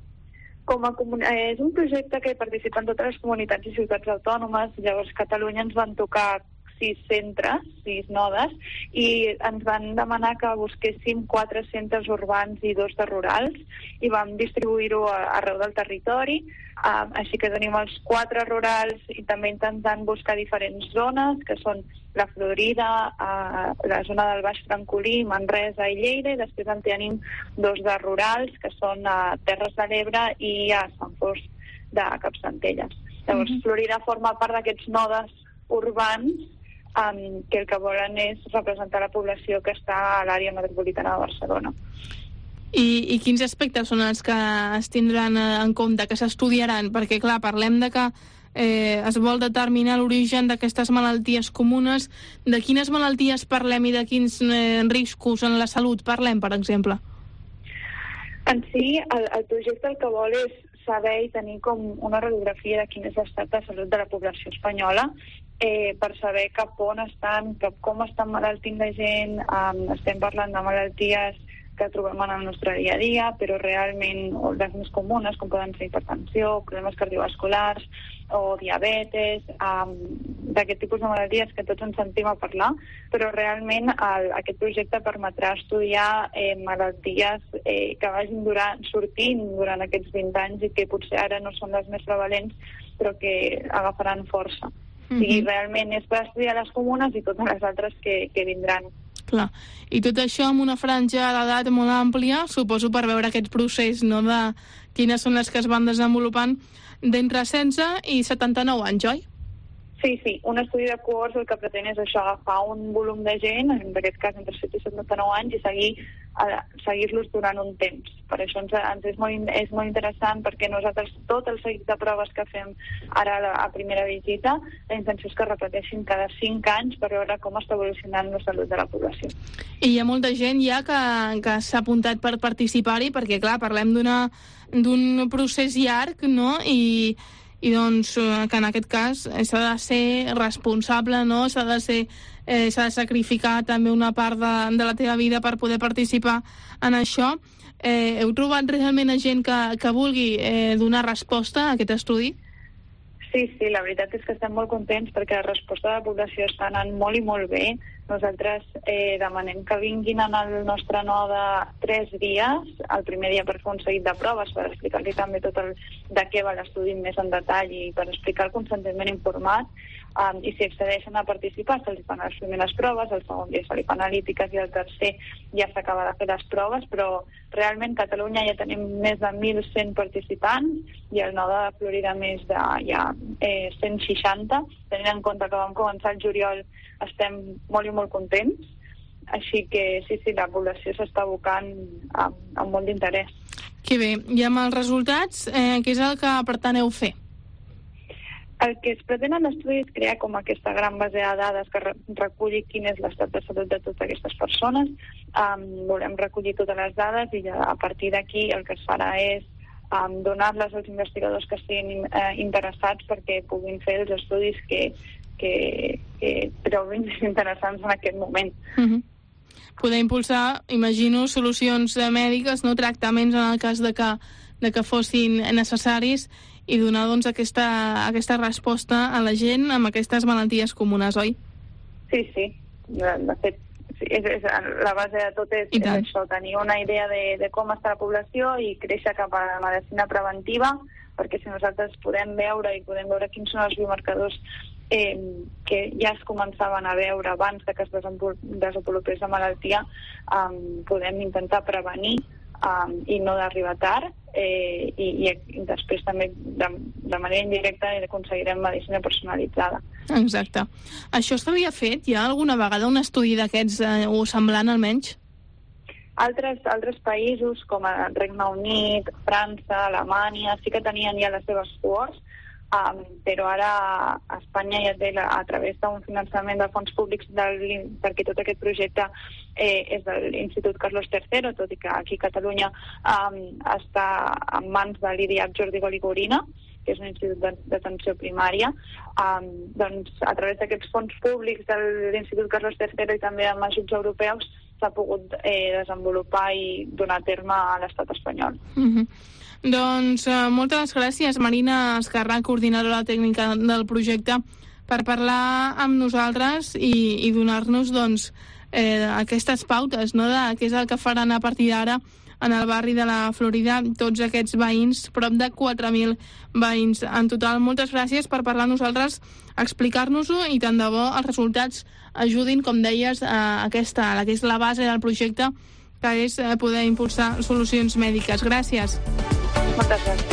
És un projecte que participen totes les comunitats i ciutats autònomes. Llavors, Catalunya ens van tocar 6 centres, 6 nodes, i ens van demanar que busquéssim 4 centres urbans i 2 de rurals, i vam distribuir-ho arreu del territori. Així que tenim els 4 rurals i també intentant buscar diferents zones, que són la Florida, la zona del Baix Francolí, Manresa i Lleida, i després en tenim 2 de rurals, que són a Terres de l'Ebre i a Sant Fost de Capcentelles. Llavors, Florida forma part d'aquests nodes urbans que el que volen és representar la població que està a l'àrea metropolitana de Barcelona. I quins aspectes són els que es tindran en compte, que s'estudiaran? Perquè, clar, parlem de que es vol determinar l'origen d'aquestes malalties comunes. De quines malalties parlem i de quins riscos en la salut parlem, per exemple? En si, el projecte el que vol és saber i tenir com una radiografia de quin és l'estat de salut de la població espanyola, per saber cap on estan, com estan malaltint la gent. Estem parlant de malalties que trobem en el nostre dia a dia, però realment les més comunes, com poden ser hipertensió, problemes cardiovasculars o diabetes, d'aquest tipus de malalties que tots ens sentim a parlar, però realment aquest projecte permetrà estudiar malalties que vagin sortint durant aquests 20 anys i que potser ara no són les més prevalents, però que agafaran força. I realment és per estudiar les comunes i totes les altres que vindran. Clar. I tot això amb una franja d'edat molt àmplia, suposo per veure aquest procés, no?, de quines són les que es van desenvolupant d'entre 16 i 79 anys, oi? Sí. Un estudi de cohorts el que pretén és això, agafar un volum de gent, en aquest cas entre 7 i 79 anys, i seguir-los durant un temps. Per això ens és molt interessant, perquè nosaltres tot el seguit de proves que fem ara a primera visita, la intenció és que repeteixin cada 5 anys per veure com està evolucionant la salut de la població. I hi ha molta gent ja que s'ha apuntat per participar-hi, perquè clar, parlem d'un procés llarg, no?, i doncs que en aquest cas s'ha de ser responsable, no?, s'ha de sacrificar també una part de la teva vida per poder participar en això. Heu trobat realment gent que vulgui donar resposta a aquest estudi? Sí, la veritat és que estem molt contents perquè la resposta de la població està anant molt i molt bé. Nosaltres demanem que vinguin en el nostre node 3 dies, el primer dia per fer un seguit de proves, per explicar-li també tot de què va l'estudi més en detall i per explicar el consentiment informat, i si accedeixen a participar se'ls fan les primeres proves, el segon dia se li fan analítiques i el tercer ja s'acaba de fer les proves, però realment a Catalunya ja tenim més de 1.100 participants i el node de Florida més de 160, tenint en compte que vam començar el juliol. Estem molt i molt contents. Així que sí, la població s'està abocant amb molt d'interès. Que bé. I amb els resultats, què és el que preteneu fer? El que es pretén en l'estudi és crear com aquesta gran base de dades que reculli quin és l'estat de salut de totes aquestes persones. Volem recollir totes les dades i a partir d'aquí el que es farà és donar-les als investigadors que estiguin interessats perquè puguin fer els estudis que trobin interessants en aquest moment. Poder impulsar, imagino, solucions mèdiques, no tractaments en el cas de que fossin necessaris i donar doncs, aquesta resposta a la gent amb aquestes malalties comunes, oi? Sí. De fet, la base de tot és això, tenir una idea de com està la població i créixer cap a la medicina preventiva, perquè si nosaltres podem veure quins són els biomarcadors que ja es començaven a veure abans que es desenvolupés la malaltia, podem intentar prevenir i no d'arribar tard, i després també de manera indirecta aconseguirem medicina personalitzada. Exacte. Això s'havia fet ja alguna vegada un estudi d'aquests o semblant almenys? Altres països com el Regne Unit, França, Alemanya sí que tenien ja les seves cohorts, però ara Espanya ja té a través d'un finançament de fons públics perquè tot aquest projecte és de l'Institut Carlos III, tot i que aquí a Catalunya està en mans de l'IDIAP Jordi Goligorina, que és un institut d'atenció primària. Doncs a través d'aquests fons públics de l'Institut Carlos III i també amb ajuts europeus s'ha pogut desenvolupar i donar a terme a l'estat espanyol. Doncs moltes gràcies, Marina Escarrà, coordinadora tècnica del projecte, per parlar amb nosaltres i donar-nos doncs, aquestes pautes, no?, de què és el que faran a partir d'ara en el barri de la Florida tots aquests veïns, prop de 4.000 veïns en total. Moltes gràcies per parlar amb nosaltres, explicar-nos-ho i tant de bo els resultats ajudin, com deies, a la que és la base del projecte, que és poder impulsar solucions mèdiques. Gràcies. Moltes gràcies.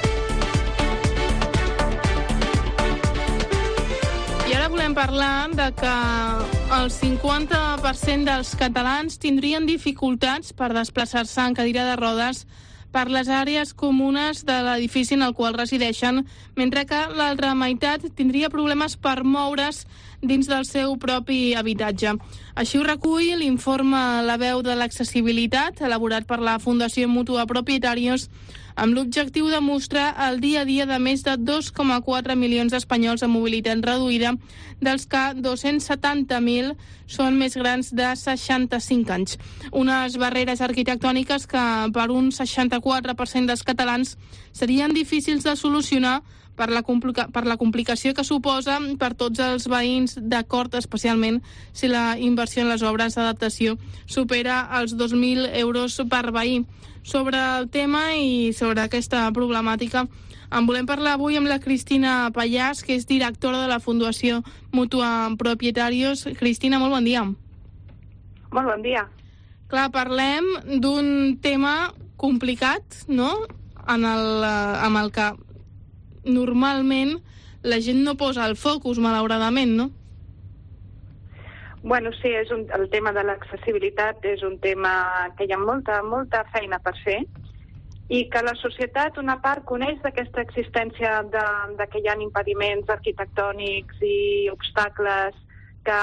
I ara volem parlar de que el 50% dels catalans tindrien dificultats per desplaçar-se en cadira de rodes per les àrees comunes de l'edifici en el qual resideixen, mentre que l'altra meitat tindria problemes per moure's dins del seu propi habitatge. Així ho recull l'informe La veu de l'accessibilitat, elaborat per la Fundació Mútua Propietarios, amb l'objectiu de mostrar el dia a dia de més de 2,4 milions d'espanyols amb mobilitat reduïda, dels que 270.000 són més grans de 65 anys. Unes barreres arquitectòniques que per un 64% dels catalans serien difícils de solucionar per la complicació que suposa per tots els veïns, d'acord especialment si la inversió en les obres d'adaptació supera els 2.000 euros per veí. Sobre el tema i sobre aquesta problemàtica en volem parlar avui amb la Cristina Pallàs, que és directora de la Fundació Mútua Propietarios. Cristina, molt bon dia. Molt bon dia. Clar, parlem d'un tema complicat, no?, amb el que normalment la gent no posa el focus, malauradament, no? Bueno, sí, el tema de l'accessibilitat és un tema que hi ha molta feina per fer i que la societat, una part, coneix d'aquesta existència de que hi ha impediments arquitectònics i obstacles que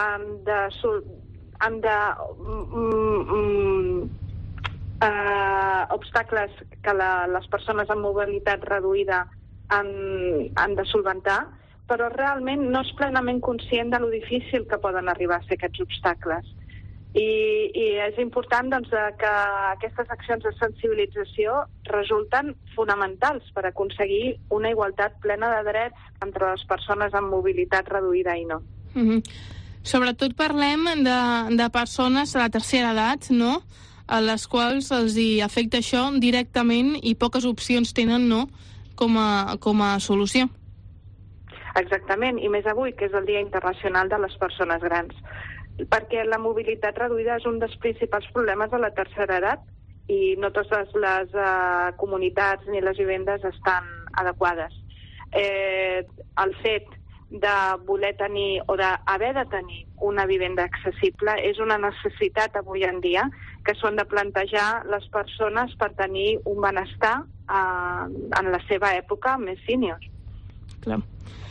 obstacles que les persones amb mobilitat reduïda han de solventar, però realment no és plenament conscient de lo difícil que poden arribar a ser aquests obstacles. I és important doncs, que aquestes accions de sensibilització resulten fonamentals per aconseguir una igualtat plena de drets entre les persones amb mobilitat reduïda i no. Sobretot parlem de persones de la tercera edat, no?, a les quals els hi afecta això directament i poques opcions tenen, no?, com a solució. Exactament, i més avui, que és el Dia Internacional de les Persones Grans, perquè la mobilitat reduïda és un dels principals problemes de la tercera edat i no totes les comunitats ni les vivendes estan adequades. El fet de voler tenir o d'haver de tenir una vivenda accessible és una necessitat avui en dia que s'han de plantejar les persones per tenir un benestar en la seva època més sènior. Clar.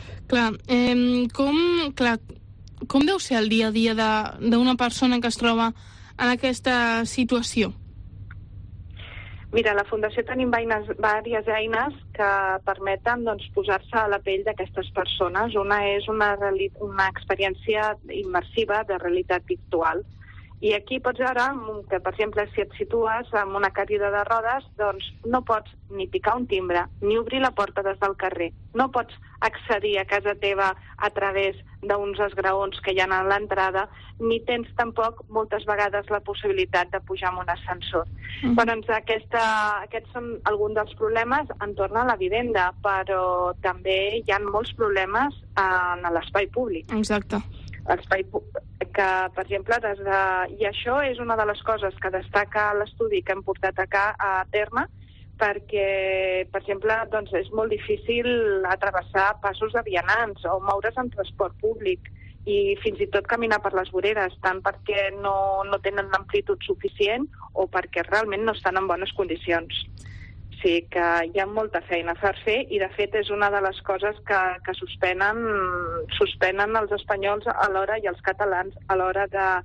Com deu ser el dia a dia d'una persona que es troba en aquesta situació? Mira, a la Fundació tenim diverses eines que permeten posar-se a la pell d'aquestes persones. Una és una experiència immersiva de realitat virtual. I aquí pots veure que, per exemple, si et situes en una cadira de rodes, doncs no pots ni picar un timbre, ni obrir la porta des del carrer. No pots accedir a casa teva a través d'uns esgraons que hi ha a l'entrada, ni tens tampoc moltes vegades la possibilitat de pujar en un ascensor. Doncs aquests són alguns dels problemes entorn a la vivenda, però també hi ha molts problemes en l'espai públic. Exacte. Que, per exemple, i això és una de les coses que destaca l'estudi que hem portat a terme, perquè, per exemple, és molt difícil atravessar passos de vianants o moure's en transport públic i fins i tot caminar per les voreres, tant perquè no tenen l'amplitud suficient o perquè realment no estan en bones condicions. Sí que hi ha molta feina a fer i, de fet, és una de les coses que suspenen els espanyols a l'hora i els catalans a l'hora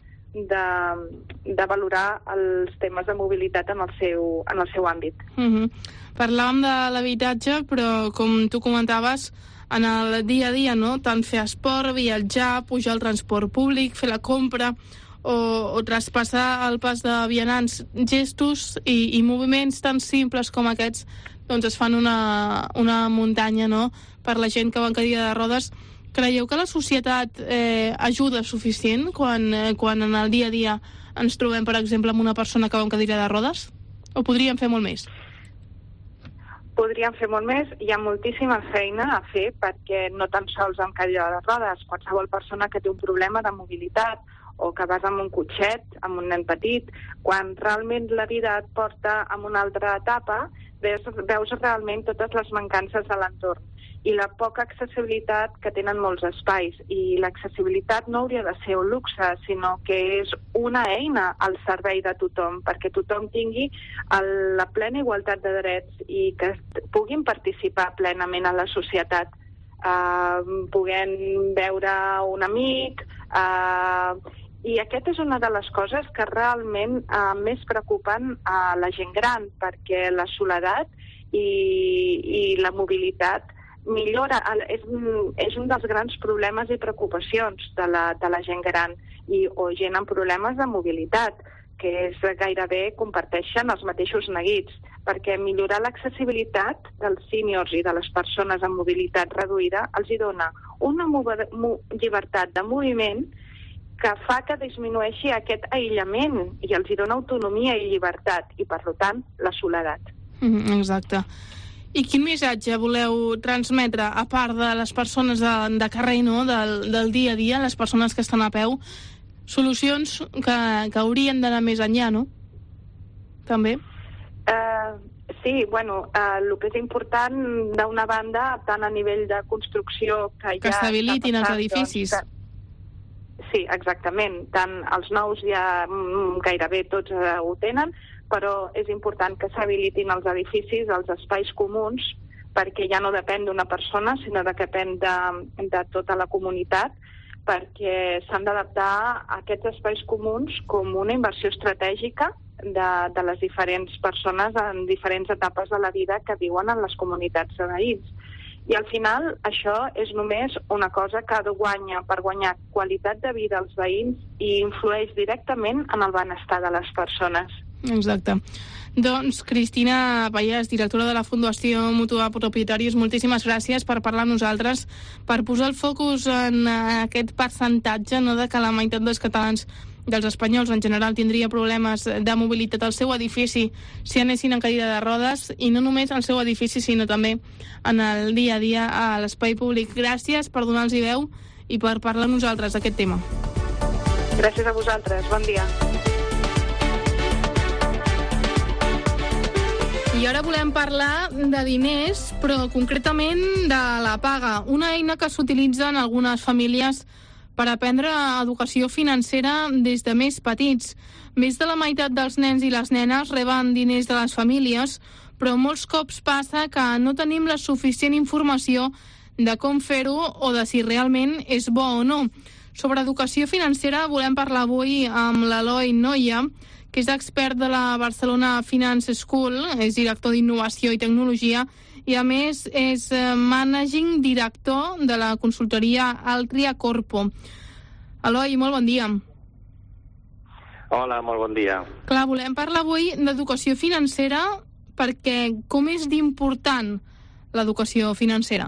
de valorar els temes de mobilitat en el seu àmbit. Parlàvem de l'habitatge, però com tu comentaves, en el dia a dia, no? Tant fer esport, viatjar, pujar al transport públic, fer la compra o traspassar el pas de vianants, gestos i moviments tan simples com aquests es fan una muntanya, no?, per la gent que va en cadira de rodes. Creieu que la societat ajuda suficient quan en el dia a dia ens trobem, per exemple, amb una persona que va en cadira de rodes? O podríem fer molt més? Podríem fer molt més. Hi ha moltíssima feina a fer perquè no tan sols en cadira de rodes, qualsevol persona que té un problema de mobilitat o que vas amb un cotxet, amb un nen petit, quan realment la vida et porta a una altra etapa, veus realment totes les mancances de l'entorn i la poca accessibilitat que tenen molts espais. I l'accessibilitat no hauria de ser un luxe, sinó que és una eina al servei de tothom, perquè tothom tingui la plena igualtat de drets i que puguin participar plenament en la societat. Puguem veure un amic, i aquesta és una de les coses que realment més preocupen a la gent gran, perquè la soledat i la mobilitat millora, és un dels grans problemes i preocupacions de la gent gran o gent amb problemes de mobilitat, que gairebé comparteixen els mateixos neguits, perquè millorar l'accessibilitat dels sèniors i de les persones amb mobilitat reduïda els hi dona una llibertat de moviment que fa que disminueixi aquest aïllament i els hi dona autonomia i llibertat i, per tant, la soledat. Exacte. I quin missatge voleu transmetre, a part de les persones de carrer, no? del dia a dia, les persones que estan a peu, solucions que haurien d'anar més enllà, no? També? Sí, el que és important, d'una banda, tant a nivell de construcció que s'habilitin els edificis. Sí, exactament. Tant els nous ja gairebé tots ho tenen, però és important que s'habilitin els edificis, els espais comuns, perquè ja no depèn d'una persona, sinó que depèn de tota la comunitat, perquè s'han d'adaptar a aquests espais comuns com una inversió estratègica de les diferents persones en diferents etapes de la vida que viuen en les comunitats de veïns. I al final això és només una cosa que guanya per guanyar qualitat de vida als veïns i influeix directament en el benestar de les persones. Exacte. Doncs Cristina Pallàs, directora de la Fundació Mútua Propietaris, moltíssimes gràcies per parlar amb nosaltres, per posar el focus en aquest percentatge, no, de que la meitat dels catalans, dels espanyols en general, tindria problemes de mobilitat al seu edifici si anessin en cadira de rodes, i no només al seu edifici, sinó també en el dia a dia a l'espai públic. Gràcies per donar-los veu i per parlar amb nosaltres d'aquest tema. Gràcies a vosaltres. Bon dia. I ara volem parlar de diners, però concretament de la paga, una eina que s'utilitza en algunes famílies per aprendre educació financera des de més petits. Més de la meitat dels nens i les nenes reben diners de les famílies, però molts cops passa que no tenim la suficient informació de com fer-ho o de si realment és bo o no. Sobre educació financera volem parlar avui amb l'Eloi Noia, que és expert de la Barcelona Finance School, és director d'innovació i tecnologia i, a més, és managing director de la consultoria Altria Corpo. Eloi, molt bon dia. Hola, molt bon dia. Clar, volem parlar avui d'educació financera perquè com és d'important l'educació financera?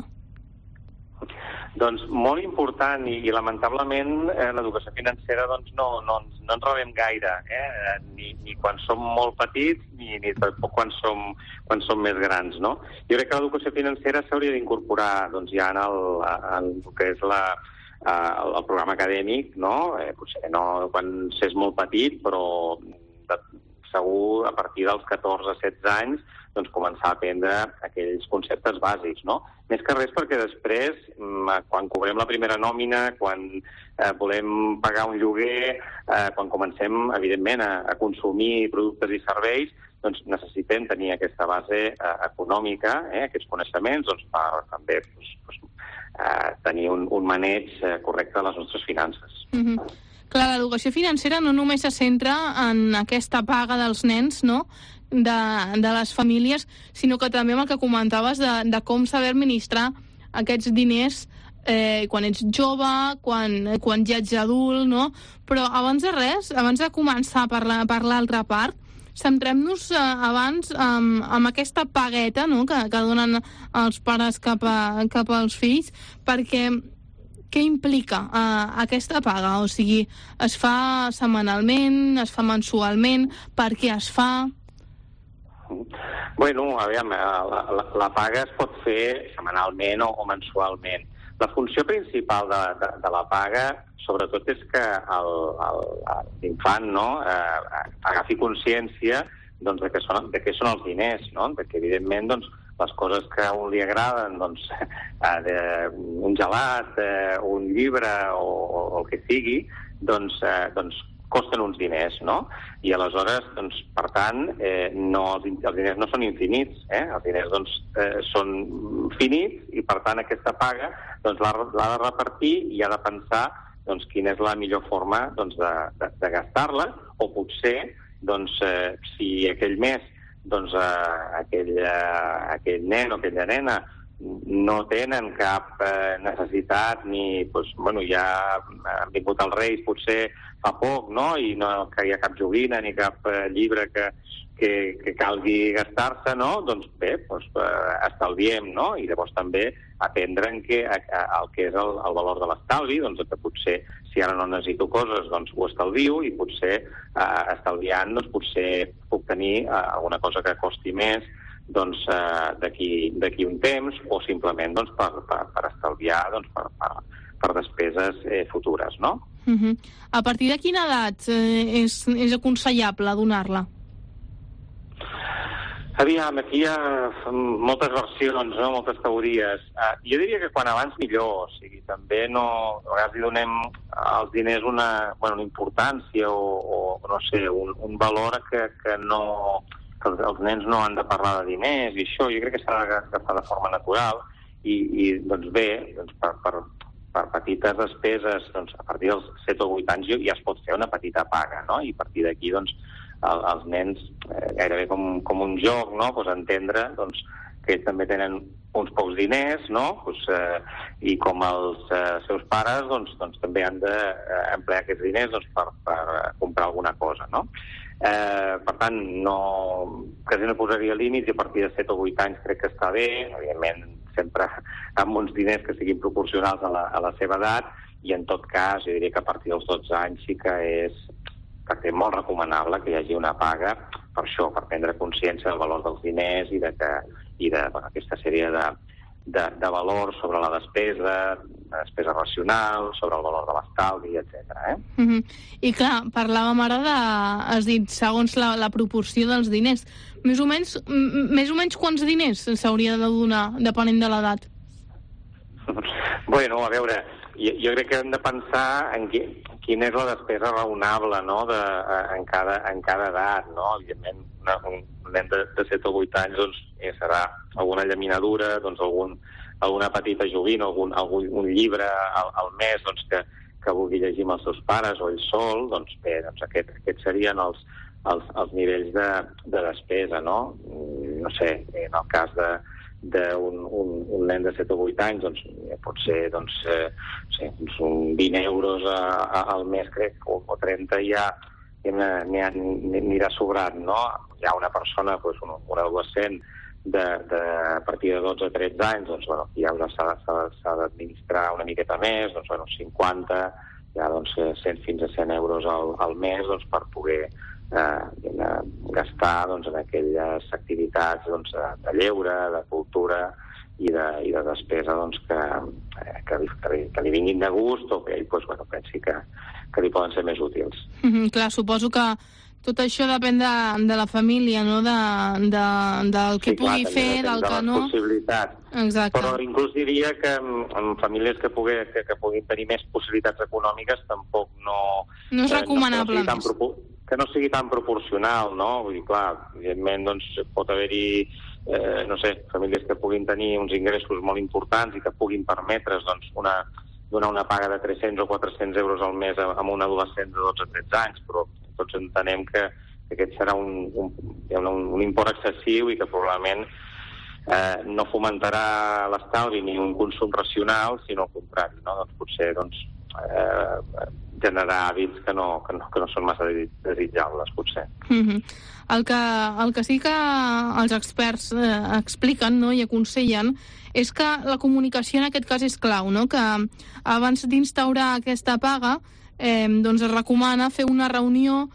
Doncs molt important i lamentablement l'educació financera doncs, no ens rebem gaire, ni quan som molt petits ni tampoc quan som més grans. No? Jo crec que l'educació financera s'hauria d'incorporar doncs, ja en el que és el programa acadèmic, no? Potser no quan s'és molt petit, però segur a partir dels 14-16 anys doncs, començar a aprendre aquells conceptes bàsics, no? Més que res perquè després, quan cobrem la primera nòmina, quan volem pagar un lloguer, quan comencem, evidentment, a consumir productes i serveis, doncs necessitem tenir aquesta base econòmica, aquests coneixements, doncs, per també tenir un maneig correcte de les nostres finances. Clar, l'educació financera no només se centra en aquesta paga dels nens, no?, de les famílies, sinó que també amb el que comentaves de com saber administrar aquests diners quan ets jove, quan ja ets adult, no? Però abans de res, abans de començar per l'altra part, centrem-nos abans amb aquesta pagueta, no?, que donen els pares cap als fills, perquè què implica aquesta paga? O sigui, es fa setmanalment, es fa mensualment, per què es fa? Bueno, aviam, la paga es pot fer setmanalment o mensualment. La funció principal de la paga, sobretot, és que l'infant, no?, agafi consciència doncs, de què són els diners, no?, de que, evidentment, doncs, les coses que a un li agraden, doncs, un gelat, un llibre o el que sigui, doncs costen uns diners, no? I aleshores, doncs, per tant, els diners no són infinits, els diners doncs, són finits i, per tant, aquesta paga doncs, l'ha de repartir i ha de pensar doncs, quina és la millor forma doncs, de gastar-la, o potser, doncs, si aquell mes doncs, aquell nen o aquella nena no tenen cap necessitat ni, doncs, bueno, ja han vingut els Reis potser fa poc, no?, i no hi ha cap joguina ni cap llibre que calgui gastar-se, no?, doncs bé, doncs, estalviem, no?, i llavors també aprendre el que és el valor de l'estalvi, doncs que potser si ara no necessito coses, doncs ho estalvio i potser estalviant, doncs potser puc tenir alguna cosa que costi més doncs, d'aquí un temps o simplement doncs, per estalviar doncs, per despeses futures, no? A partir de quina edat és aconsellable donar-la? Aviam, aquí hi ha moltes versions, no? Moltes teories. Jo diria que quan abans millor, o sigui, també no... A vegades li donem als diners una importància o no sé, un valor que no... que els nens no han de parlar de diners i això, jo crec que s'ha d'agafar de forma natural i doncs bé, doncs per petites despeses, doncs a partir dels 7 o 8 anys ja es pot fer una petita paga, no? I a partir d'aquí, doncs, els nens, gairebé com un joc, no?, pues entendre doncs, que ells també tenen uns pocs diners, no?, pues, i com els seus pares doncs, també han d'emplear aquests diners doncs, per comprar alguna cosa, no? Per tant, quasi no posaria límits i a partir de 7 o 8 anys crec que està bé, evidentment sempre amb uns diners que siguin proporcionals a la seva edat i en tot cas jo diria que a partir dels 12 anys sí que és molt recomanable que hi hagi una paga per això, per prendre consciència del valor dels diners i d'aquesta sèrie de valor sobre la despesa racional, sobre el valor de l'estalvi, etc. I clar, parlàvem ara has dit, segons la proporció dels diners. Més o menys quants diners s'hauria de donar, depenent de l'edat? Bueno, a veure, jo crec que hem de pensar en quina és la despesa raonable, no?, en cada edat, no? Evidentment, un nen de 7 o 8 anys doncs, serà alguna llaminadura, doncs, alguna petita joguina, un llibre al mes doncs, que vulgui llegir amb els seus pares o ell sol, doncs bé, doncs aquests serien els nivells de despesa, no? No sé, en el cas d'un nen de 7 o 8 anys, doncs pot ser uns 20 euros al mes, crec, o 30 ja n'anirà sobrat, no? Hi ha una persona, un adolescent, a partir de 12 o 13 anys, doncs, bueno, ja s'ha d'administrar una miqueta més, doncs, bueno, 50, ja, doncs, 100 fins a 100 euros al mes, doncs, per poder gastar, doncs, en aquelles activitats, doncs, de lleure, de cultura i de despesa, doncs, que li vinguin de gust o que ell, doncs, bueno, pensi que li poden ser més útils. Clar, suposo que tot això depèn de la família, no? Del que pugui fer, del que no. De les possibilitats. Exacte. Però inclús diria que en famílies que puguin tenir més possibilitats econòmiques tampoc no és recomanable més. Que no sigui tan proporcional, no? Vull dir, clar, evidentment doncs, pot haver-hi, no sé, famílies que puguin tenir uns ingressos molt importants i que puguin permetre's doncs, donar una paga de 300 o 400 euros al mes a un adolescent de 12 o 13 anys, però tots entenem que aquest serà un import excessiu i que probablement no fomentarà l'estalvi ni un consum racional, sinó al contrari, no? Doncs potser generar hàbits que no són massa desitjables, potser. El que sí que els experts expliquen, no, i aconsellen és que la comunicació en aquest cas és clau, no? Que abans d'instaurar aquesta paga doncs es recomana fer una reunió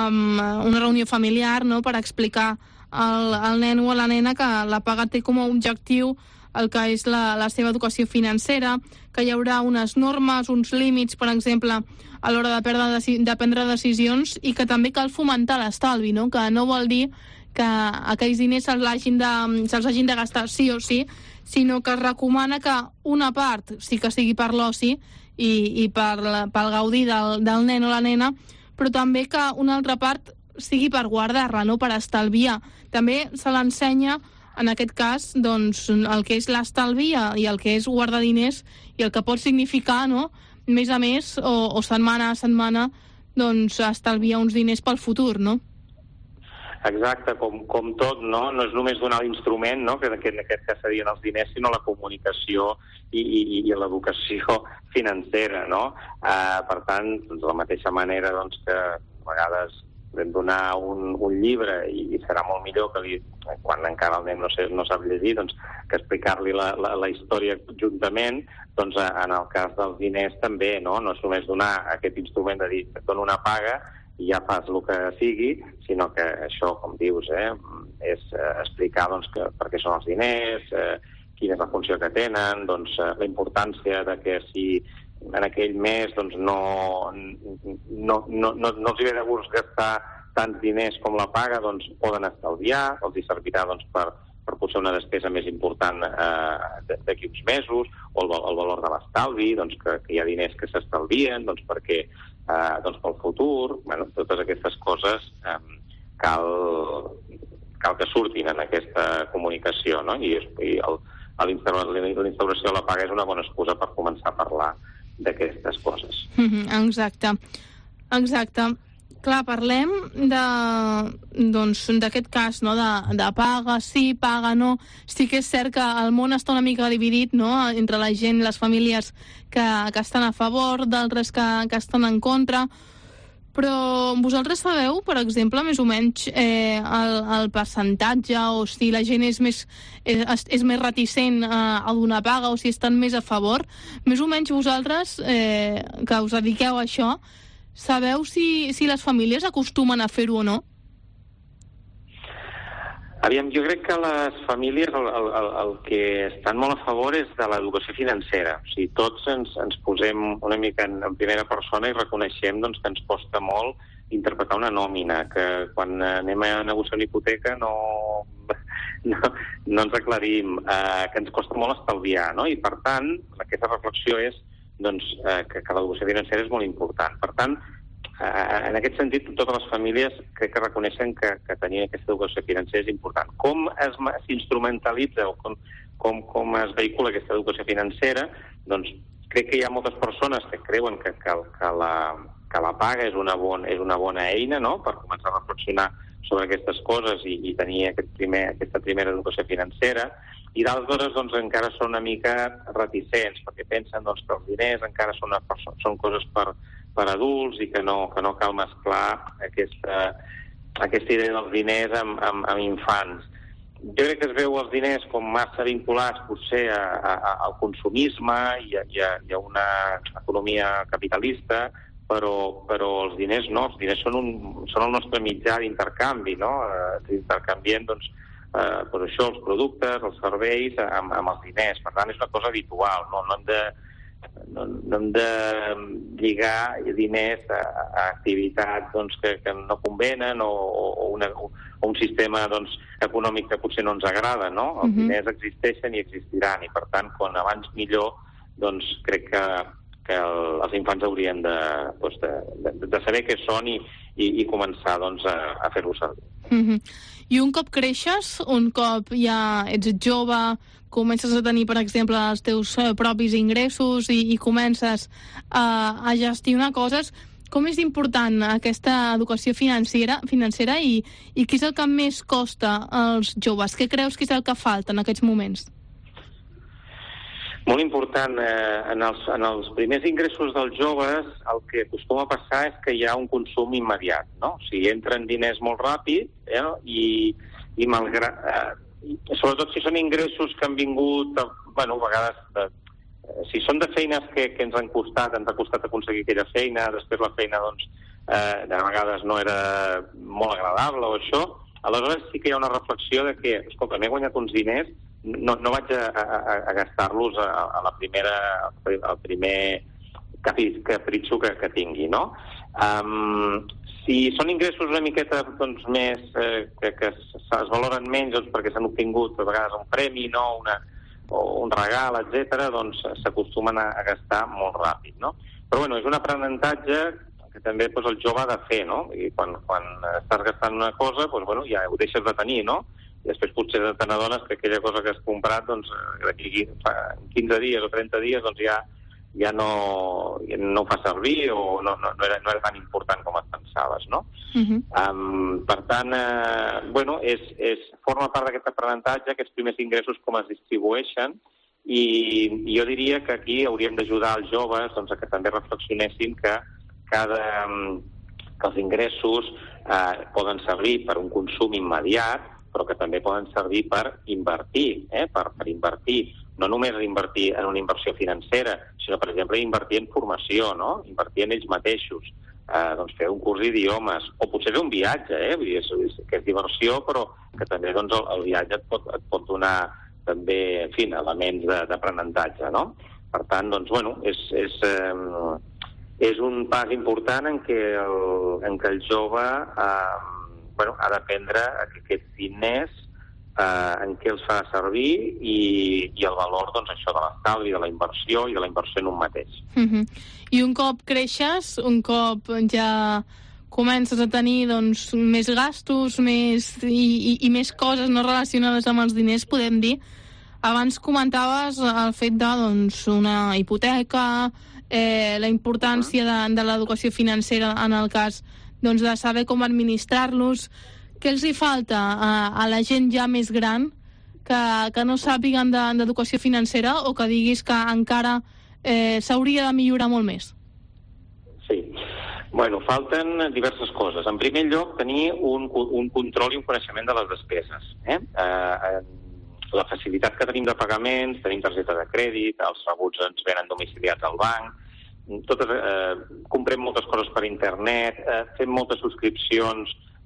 familiar, no?, per explicar al nen o a la nena que la paga té com a objectiu el que és la seva educació financera, que hi haurà unes normes, uns límits, per exemple, a l'hora de prendre decisions, i que també cal fomentar l'estalvi, no?, que no vol dir que aquells diners se'ls hagin de gastar sí o sí, sinó que es recomana que una part sí que sigui per l'oci i pel gaudir del nen o la nena, però també que una altra part sigui per guardar-la, no?, per estalviar. També se l'ensenya, en aquest cas, doncs, el que és l'estalvi i el que és guardar diners i el que pot significar, no?, mes a mes o setmana a setmana, doncs, estalviar uns diners pel futur, no? Exacte, com tot, no? No és només donar l'instrument, no?, que en aquest cas serien els diners, sinó la comunicació i l'educació financera, no? Per tant, de la mateixa manera doncs, que a vegades vam donar un llibre i serà molt millor que quan encara el nen no sap llegir, doncs, que explicar-li la història juntament, doncs en el cas dels diners també, no? No és només donar aquest instrument de dir et dono una paga i ja fas el que sigui, sinó que això, com dius, és explicar doncs, per què són els diners, quina és la funció que tenen, doncs, la importància de que si en aquell mes doncs, no els ve de gust gastar tants diners com la paga, doncs poden estalviar, els hi servirà doncs, per potser una despesa més important d'aquí uns mesos, o el valor de l'estalvi, doncs, que hi ha diners que s'estalvien, doncs, perquè pel futur, bueno, totes aquestes coses cal que surtin en aquesta comunicació, no? I la instauració de la paga és una bona excusa per començar a parlar d'aquestes coses. Exacte. Clar, parlem d'aquest cas, no?, de paga sí, paga no. Sí que és cert que el món està una mica dividit, no?, entre la gent, les famílies que estan a favor, d'altres que estan en contra. Però vosaltres sabeu, per exemple, més o menys el percentatge, o si la gent és més reticent a donar paga, o si estan més a favor? Més o menys vosaltres, que us dediqueu a això, sabeu si les famílies acostumen a fer-ho o no? Aviam, jo crec que les famílies el que estan molt a favor és de l'educació financera. O sigui, tots ens posem una mica en primera persona i reconeixem doncs, que ens costa molt interpretar una nòmina, que quan anem a negociar una hipoteca no ens aclarim, que ens costa molt estalviar, no? I per tant, aquesta reflexió és doncs, que l'educació financera és molt important. Per tant, en aquest sentit, totes les famílies crec que reconeixen que tenir aquesta educació financera és important. Com s'instrumentalitza o com es vehicula aquesta educació financera? Doncs crec que hi ha moltes persones que creuen que la paga és una bona eina, no?, per començar a reflexionar sobre aquestes coses i tenir aquesta primera educació financera, i d'altres doncs, encara són una mica reticents, perquè pensen doncs, que els diners encara són coses per adults i que no cal mesclar aquesta idea dels diners amb infants. Jo crec que es veu els diners com massa vinculats potser al consumisme i a una economia capitalista, però els diners no, els diners són el nostre mitjà d'intercanvi, no? Intercanviem doncs, això, els productes, els serveis amb els diners. Per tant, és una cosa habitual, no hem de lligar diners a activitats doncs, que no convenen o un sistema doncs, econòmic que potser no ens agrada, no? Els diners existeixen i existiran, i per tant, quan abans millor, doncs crec que els infants haurien de saber què són i començar doncs, a fer-ho servir. I un cop creixes, un cop ja ets jove, comences a tenir, per exemple, els teus propis ingressos i comences a gestionar coses, com és important aquesta educació financera i què és el que més costa als joves? Què creus que és el que falta en aquests moments? Molt important. En els primers ingressos dels joves el que acostuma a passar és que hi ha un consum immediat, no? O sigui, entren diners molt ràpid i malgrat... sobretot si són ingressos que han vingut, a vegades... si són de feines que ens ha costat aconseguir aquella feina, després la feina doncs, de vegades no era molt agradable o això, aleshores sí que hi ha una reflexió de que, escolta, m'he guanyat uns diners, no vaig a gastar-los al primer capritxo que tingui, no? Si són ingressos una miqueta doncs, més que es valoren menys doncs, perquè s'han obtingut a vegades un premi, no? O un regal, etc., doncs s'acostumen a gastar molt ràpid, no? Però és un aprenentatge que també doncs, el jove ha de fer, no? I quan estàs gastant una cosa, doncs, ja ho deixes de tenir, no? I després potser te n'adones que aquella cosa que has comprat doncs, d'aquí 15 dies o 30 dies doncs, ja no ho fa servir o no era tan important com et pensaves, no? Per tant, forma part d'aquest aprenentatge, aquests primers ingressos com es distribueixen, i jo diria que aquí hauríem d'ajudar els joves doncs, a que també reflexionessin que els ingressos poden servir per un consum immediat, però que també poden servir per invertir, per invertir. No només invertir en una inversió financera, sinó, per exemple, invertir en formació, no? Invertir en ells mateixos, doncs fer un curs d'idiomes, o potser fer un viatge, vull dir, que és diversió, però que també doncs, el viatge et pot donar també, en fi, elements d'aprenentatge, no? Per tant, doncs, és un pas important en què el jove ha d'aprendre que aquests diners en què els fa servir i el valor doncs, això de l'estalvi, de la inversió i de la inversió en un mateix. I un cop creixes, un cop ja comences a tenir doncs, més gastos i més coses no relacionades amb els diners, podem dir. Abans comentaves el fet de una hipoteca, la importància de l'educació financera en el cas de saber com administrar-los. Què els hi falta a la gent ja més gran que no sàpiguen d'educació financera o que diguis que encara s'hauria de millorar molt més? Sí. Falten diverses coses. En primer lloc, tenir un control i un coneixement de les despeses. La facilitat que tenim de pagaments, tenim targeta de crèdit, els rebuts ens venen domiciliats al banc, comprem moltes coses per internet, fem moltes subscripcions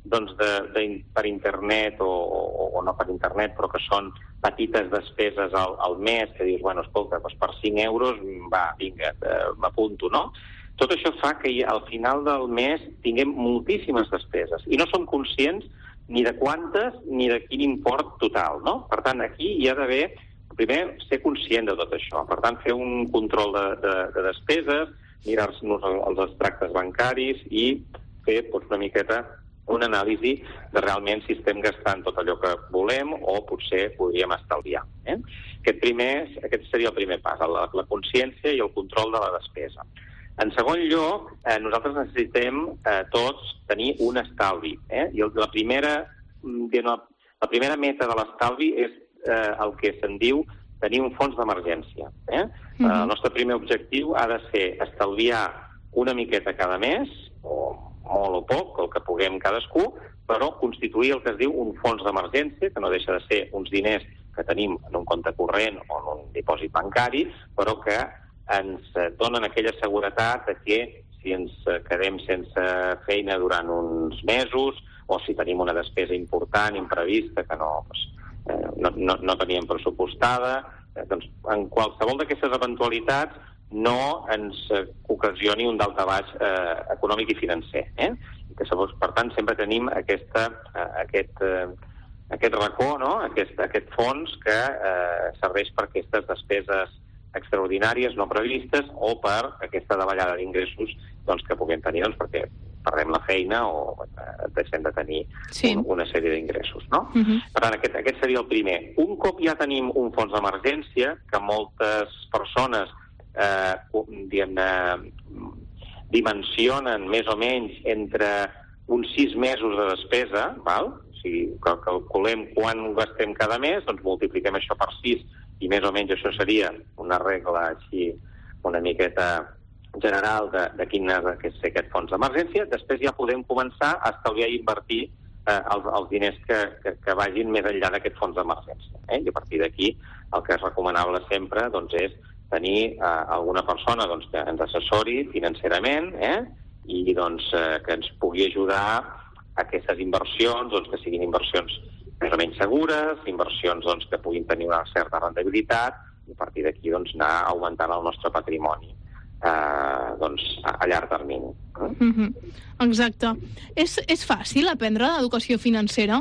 doncs per internet o no per internet, però que són petites despeses al mes, que dius, bueno, escolta, doncs per 5 euros, va, vinga, m'apunto, no? Tot això fa que al final del mes tinguem moltíssimes despeses i no som conscients ni de quantes ni de quin import total, no? Per tant, aquí hi ha d'haver, primer, ser conscient de tot això. Per tant, fer un control de despeses, mirar-nos els extractes bancaris i fer una miqueta una anàlisi de realment si estem gastant tot allò que volem o potser podríem estalviar. Aquest seria el primer pas, la consciència i el control de la despesa. En segon lloc, nosaltres necessitem tots tenir un estalvi. I la primera meta de l'estalvi és el que se'n diu tenir un fons d'emergència. El nostre primer objectiu ha de ser estalviar una miqueta cada mes, o molt o poc, el que puguem cadascú, però constituir el que es diu un fons d'emergència, que no deixa de ser uns diners que tenim en un compte corrent o en un dipòsit bancari, però que ens donen aquella seguretat de que si ens quedem sense feina durant uns mesos o si tenim una despesa important, imprevista, que no teníem pressupostada, doncs en qualsevol d'aquestes eventualitats no ens ocasioni un daltabaix econòmic i financer. Per tant, sempre tenim aquest racó, no? Aquest fons que serveix per aquestes despeses extraordinàries no previstes o per aquesta davallada d'ingressos que puguem tenir perquè perdem la feina o deixem de tenir una sèrie d'ingressos. No? Per tant, aquest seria el primer. Un cop ja tenim un fons d'emergència, que moltes persones dimensionen més o menys entre uns 6 mesos de despesa, si calculem quan gastem cada mes, doncs multipliquem això per 6 i més o menys això seria una regla així una miqueta general de quin ha de ser aquest fons d'emergència. Després ja podem començar a estalviar i invertir els diners que vagin més enllà d'aquest fons d'emergència. I a partir d'aquí el que és recomanable sempre és tenir alguna persona que ens assessori financerament i que ens pugui ajudar a aquestes inversions, que siguin inversions més o menys segures, inversions que puguin tenir una certa rendibilitat i a partir d'aquí anar augmentant el nostre patrimoni a llarg termini. Exacte. És fàcil aprendre l'educació financera?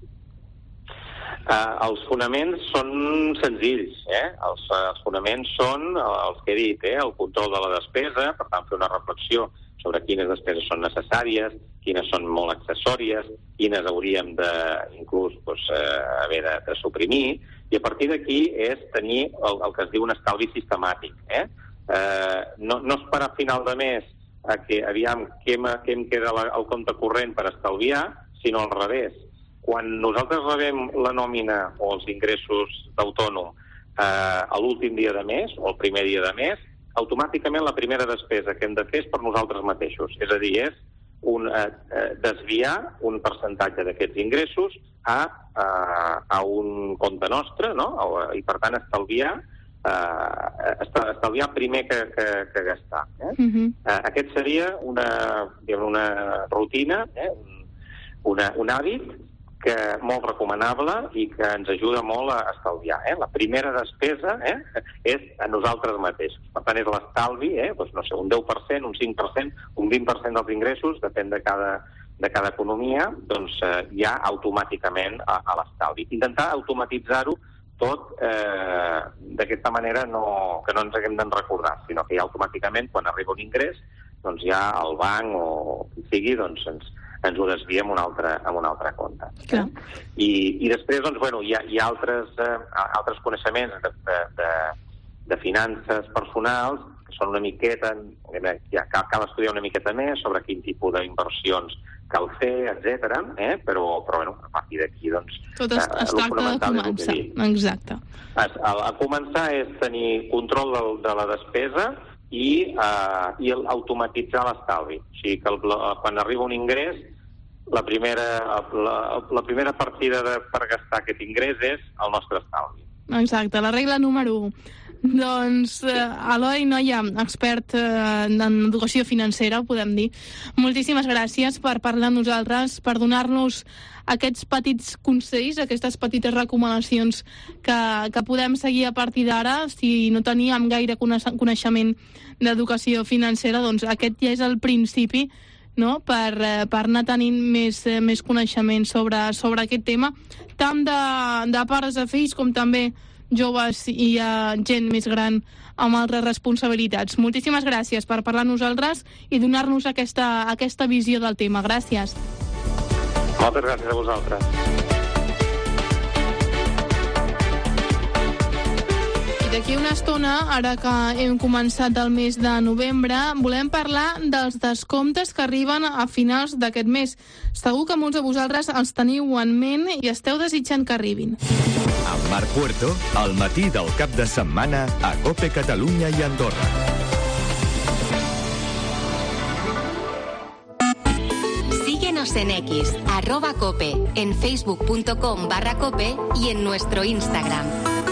Els fonaments són senzills. Els fonaments són els que he dit, el control de la despesa, per tant fer una reflexió sobre quines despeses són necessàries, quines són molt accessòries, quines hauríem inclús haver de suprimir, i a partir d'aquí és tenir el que es diu un estalvi sistemàtic. No esperar a final de mes que aviam què em queda al compte corrent per estalviar, sinó al revés. Quan nosaltres rebem la nòmina o els ingressos d'autònom a l'últim dia de mes o el primer dia de mes, automàticament la primera despesa que hem de fer és per nosaltres mateixos. És a dir, és desviar un percentatge d'aquests ingressos a un compte nostre, no? I per tant estalviar primer que gastar. Aquest seria una rutina, un hàbit molt recomanable i que ens ajuda molt a estalviar. La primera despesa és a nosaltres mateixos. Per tant, és l'estalvi, un 10%, un 5%, un 20% dels ingressos, depèn de cada economia, ja automàticament a l'estalvi. Intentar automatitzar-ho tot d'aquesta manera que no ens haguem de recordar, sinó que ja automàticament, quan arriba un ingrés, ja el banc o qui sigui, ens ho desvia en un altre compte. I després, hi ha altres coneixements de finances personals que són una miqueta, cal estudiar una miqueta més sobre quin tipus d'inversions cal fer, etc. Però a partir d'aquí, tot es tracta de començar. Exacte. A començar és tenir control de la despesa i automatitzar l'estalvi. O sigui que quan arriba un ingrés, la primera partida per gastar aquest ingrés és el nostre estalvi. Exacte, la regla número 1. Doncs Eloi Noia, expert en educació financera, ho podem dir. Moltíssimes gràcies per parlar amb nosaltres, per donar-nos aquests petits consells, aquestes petites recomanacions que podem seguir a partir d'ara. Si no teníem gaire coneixement d'educació financera, doncs aquest ja és el principi, no?, per anar tenint més coneixement sobre aquest tema, tant de pares a fills com també joves i gent més gran amb altres responsabilitats. Moltíssimes gràcies per parlar amb nosaltres i donar-nos aquesta visió del tema. Gràcies. Moltes gràcies a vosaltres. D'aquí una estona, ara que hem començat el mes de novembre, volem parlar dels descomptes que arriben a finals d'aquest mes. Segur que molts de vosaltres els teniu en ment i esteu desitjant que arribin. Amb Marc Puerto, al matí del cap de setmana a COPE Catalunya i Andorra. Síguenos en X, @cope, en facebook.com/cope y en nuestro Instagram.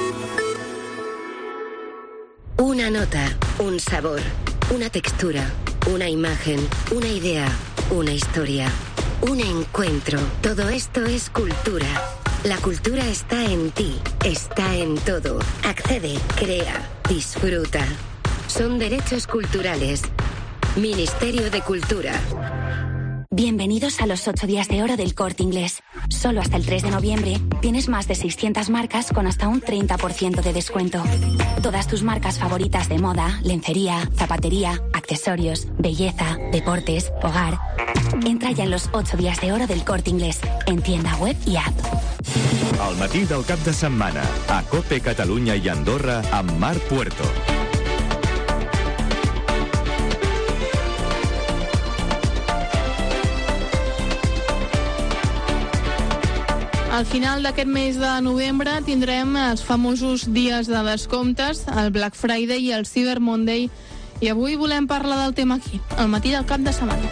Una nota, un sabor, una textura, una imagen, una idea, una historia, un encuentro. Todo esto es cultura. La cultura está en ti, está en todo. Accede, crea, disfruta. Son derechos culturales. Ministerio de Cultura. Bienvenidos a los 8 días de oro del Corte Inglés. Solo hasta el 3 de noviembre tienes más de 600 marcas con hasta un 30% de descuento. Todas tus marcas favoritas de moda, lencería, zapatería, accesorios, belleza, deportes, hogar. Entra ya en los 8 días de oro del Corte Inglés, en tienda web y app. Al matí del cap de setmana a COPE Catalunya i Andorra amb Marc Puerto. Al final d'aquest mes de novembre tindrem els famosos dies de descomptes, el Black Friday i el Cyber Monday, i avui volem parlar del tema aquí, al matí del cap de setmana.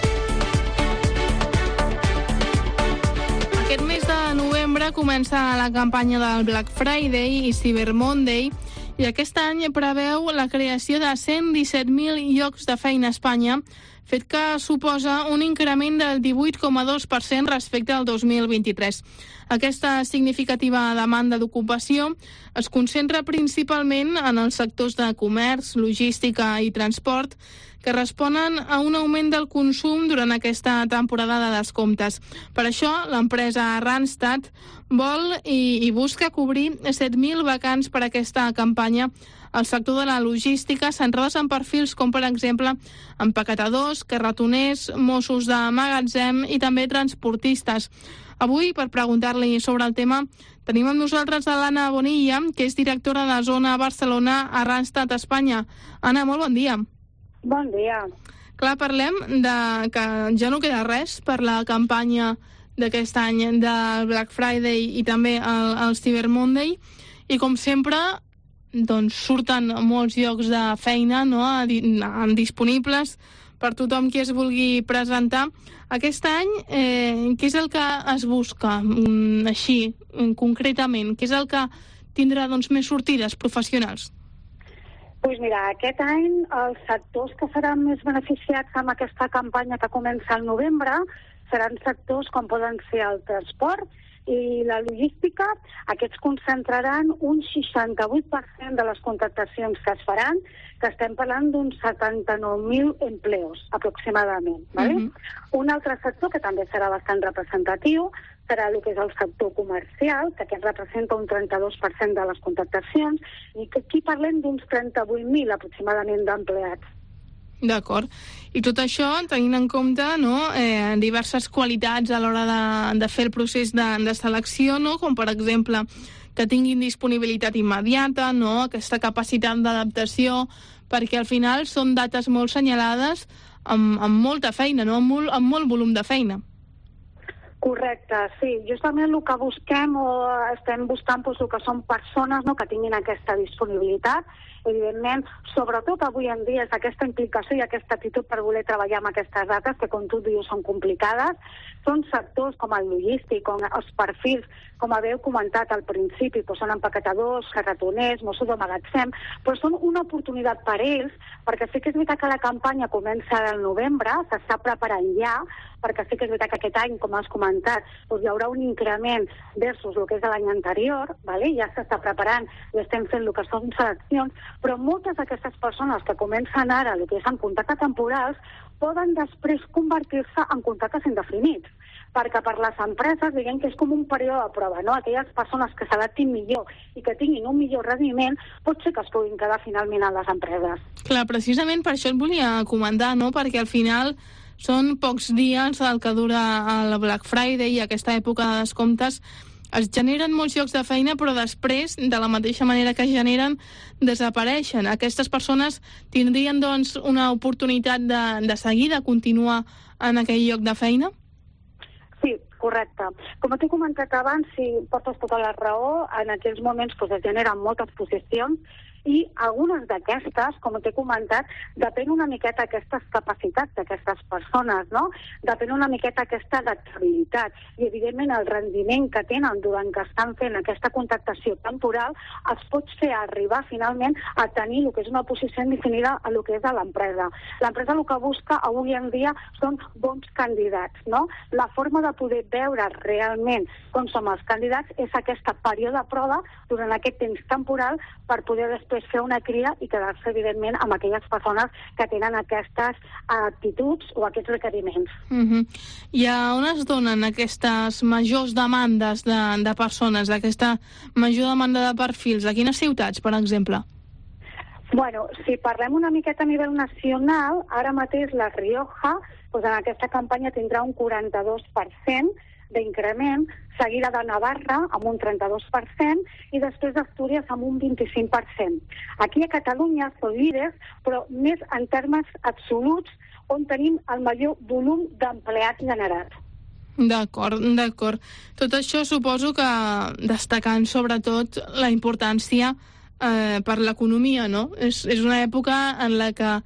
Aquest mes de novembre comença la campanya del Black Friday i Cyber Monday, i aquest any preveu la creació de 117.000 llocs de feina a Espanya, fet que suposa un increment del 18,2% respecte al 2023. Aquesta significativa demanda d'ocupació es concentra principalment en els sectors de comerç, logística i transport, que responen a un augment del consum durant aquesta temporada de descomptes. Per això, l'empresa Randstad vol i busca cobrir 7.000 vacants per a aquesta campanya al sector de la logística, centrades en perfils com, per exemple, empaquetadors, carretoners, mossos de magatzem i també transportistes. Avui, per preguntar-li sobre el tema, tenim amb nosaltres a l'Anna Bonilla, que és directora de Zona Barcelona a Randstad Espanya. Anna, molt bon dia. Bon dia. Clar, parlem de que ja no queda res per la campanya d'aquest any del Black Friday i també el Cyber Monday, i com sempre doncs surten molts llocs de feina, no?, disponibles per tothom qui es vulgui presentar. Aquest any, què és el que es busca, així, concretament? Què és el que tindrà doncs, més sortides professionals? Doncs mira, aquest any els sectors que seran més beneficiats amb aquesta campanya que comença al novembre seran sectors com poden ser el transport i la logística. Aquests concentraran un 68% de les contractacions que es faran, que estem parlant d'uns 79.000 empleos, aproximadament. ¿vale? Un altre sector que també serà bastant representatiu serà el que és el sector comercial, que aquest representa un 32% de les contractacions, i que aquí parlem d'uns 38.000 aproximadament d'empleats. D'acord. I tot això tenint en compte, no, diverses qualitats a l'hora de fer el procés de selecció, no, com per exemple que tinguin disponibilitat immediata, no, aquesta capacitat d'adaptació, perquè al final són dates molt senyalades amb molta feina, no, amb molt volum de feina. Correcte, sí. Justament el que busquem o estem buscant doncs, el que són persones, no, que tinguin aquesta disponibilitat Evidentment, sobretot avui en dia, és aquesta implicació i aquesta actitud per voler treballar amb aquestes dates, que com tu dius són complicades. Són sectors com el logístic, com els perfils, com haveu comentat al principi, doncs són empaquetadors, carretoners, mossos de magatzem, però són una oportunitat per ells, perquè sí que és veritat que la campanya comença al novembre, s'està preparant ja, perquè sí que és veritat que aquest any, com has comentat, doncs hi haurà un increment versus el que és de l'any anterior, vale? Ja s'està preparant i estem fent el que són seleccions, però moltes d'aquestes persones que comencen ara el que és en contactes temporals poden després convertir-se en contactes indefinits, perquè per les empreses diguem que és com un període de prova, no? Aquelles persones que s'adaptin millor i que tinguin un millor rendiment pot ser que es puguin quedar finalment a les empreses. Clar, precisament per això et volia comentar, no? Perquè al final són pocs dies el que dura el Black Friday i aquesta època de descomptes. Es generen molts llocs de feina, però després, de la mateixa manera que es generen, desapareixen. Aquestes persones tindrien, doncs, una oportunitat de seguir, de continuar en aquell lloc de feina? Sí, correcte. Com t'he comentat abans, si portes tota la raó, en aquells moments es generen moltes posicions i algunes d'aquestes, com t'he comentat, depèn una miqueta aquestes capacitats d'aquestes persones, no? Depèn una miqueta aquesta adaptabilitat i, evidentment, el rendiment que tenen durant que estan fent aquesta contractació temporal es pot fer arribar, finalment, a tenir el que és una posició indefinida a el que és a l'empresa. L'empresa el que busca avui en dia són bons candidats, no? La forma de poder veure realment com som els candidats és aquesta període de prova durant aquest temps temporal per poder després fer una crida i quedar-se, evidentment, amb aquelles persones que tenen aquestes actituds o aquests requeriments. I a on es donen aquestes majors demandes de persones, aquesta major demanda de perfils? A quines ciutats, per exemple? Bueno, si parlem una miqueta a nivell nacional, ara mateix la Rioja, doncs en aquesta campanya tindrà un 42% d'increment, seguida de Navarra amb un 32% i després d'Astúries amb un 25%. Aquí a Catalunya són líders, però més en termes absoluts, on tenim el major volum d'empleats generats. D'acord. Tot això suposo que destacant sobretot la importància per l'economia, no? És una època en la que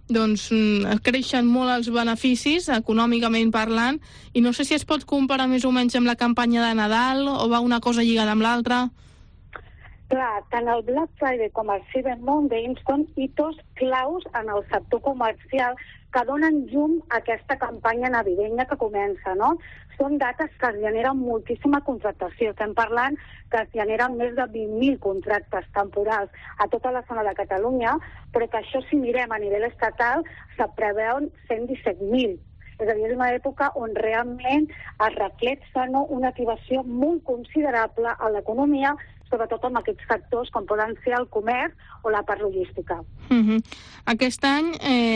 creixen molt els beneficis, econòmicament parlant, i no sé si es pot comparar més o menys amb la campanya de Nadal o va una cosa lligada amb l'altra. Clar, tant el Black Friday com el Cyber Monday són hitos claus en el sector comercial que donen llum a aquesta campanya navideña que comença, no? Són dates que es generen moltíssima contractació. Estem parlant que es generen més de 20.000 contractes temporals a tota la zona de Catalunya, però que això, si mirem a nivell estatal, se preveuen 117.000. És a dir, és una època on realment es reflexa una activació molt considerable a l'economia, sobretot en aquests sectors com poden ser el comerç o la part logística. Aquest any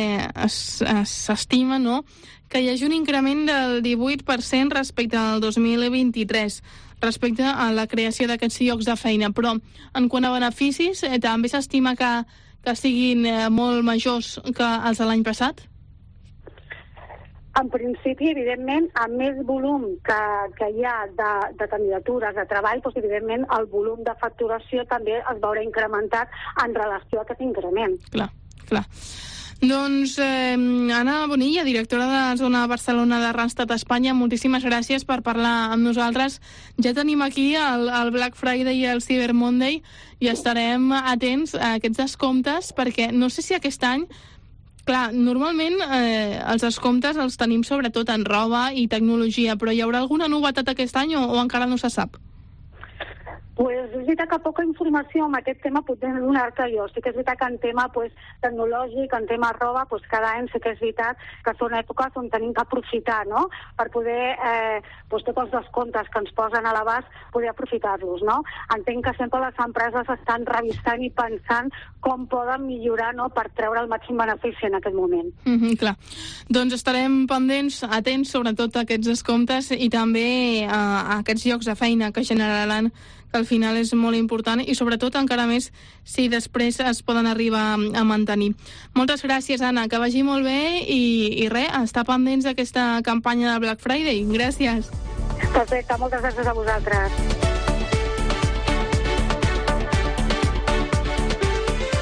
s'estima, no?, que hi hagi un increment del 18% respecte al 2023, respecte a la creació d'aquests llocs de feina. Però, en quant a beneficis, també s'estima que siguin molt majors que els de l'any passat? En principi, evidentment, amb més volum que hi ha de candidatures de treball, doncs, evidentment, el volum de facturació també es veurà incrementat en relació a aquest increment. Clar. Doncs Anna Bonilla, directora de la zona Barcelona de Randstad Espanya, moltíssimes gràcies per parlar amb nosaltres. Ja tenim aquí el Black Friday i el Cyber Monday i estarem atents a aquests descomptes perquè no sé si aquest any, clar, normalment els descomptes els tenim sobretot en roba i tecnologia, però hi haurà alguna novetat aquest any o encara no se sap? Pues és veritat que poca informació en aquest tema puc donar-te jo. Sí que és veritat que en tema tecnològic, en tema roba, cada any sí que és veritat que són èpoques on tenim que aprofitar, no?, per poder, tots els descomptes que ens posen a l'abast, poder aprofitar-los, no? Entenc que sempre les empreses estan revisant i pensant com poden millorar, no?, per treure el màxim benefici en aquest moment. Clar. Doncs estarem pendents, atents sobretot a aquests descomptes i també a aquests llocs de feina que generaran, que al final és molt important i sobretot encara més si després es poden arribar a mantenir. Moltes gràcies, Anna, que vagi molt bé i res, estar pendents d'aquesta campanya de Black Friday. Gràcies. Perfecte, moltes gràcies a vosaltres.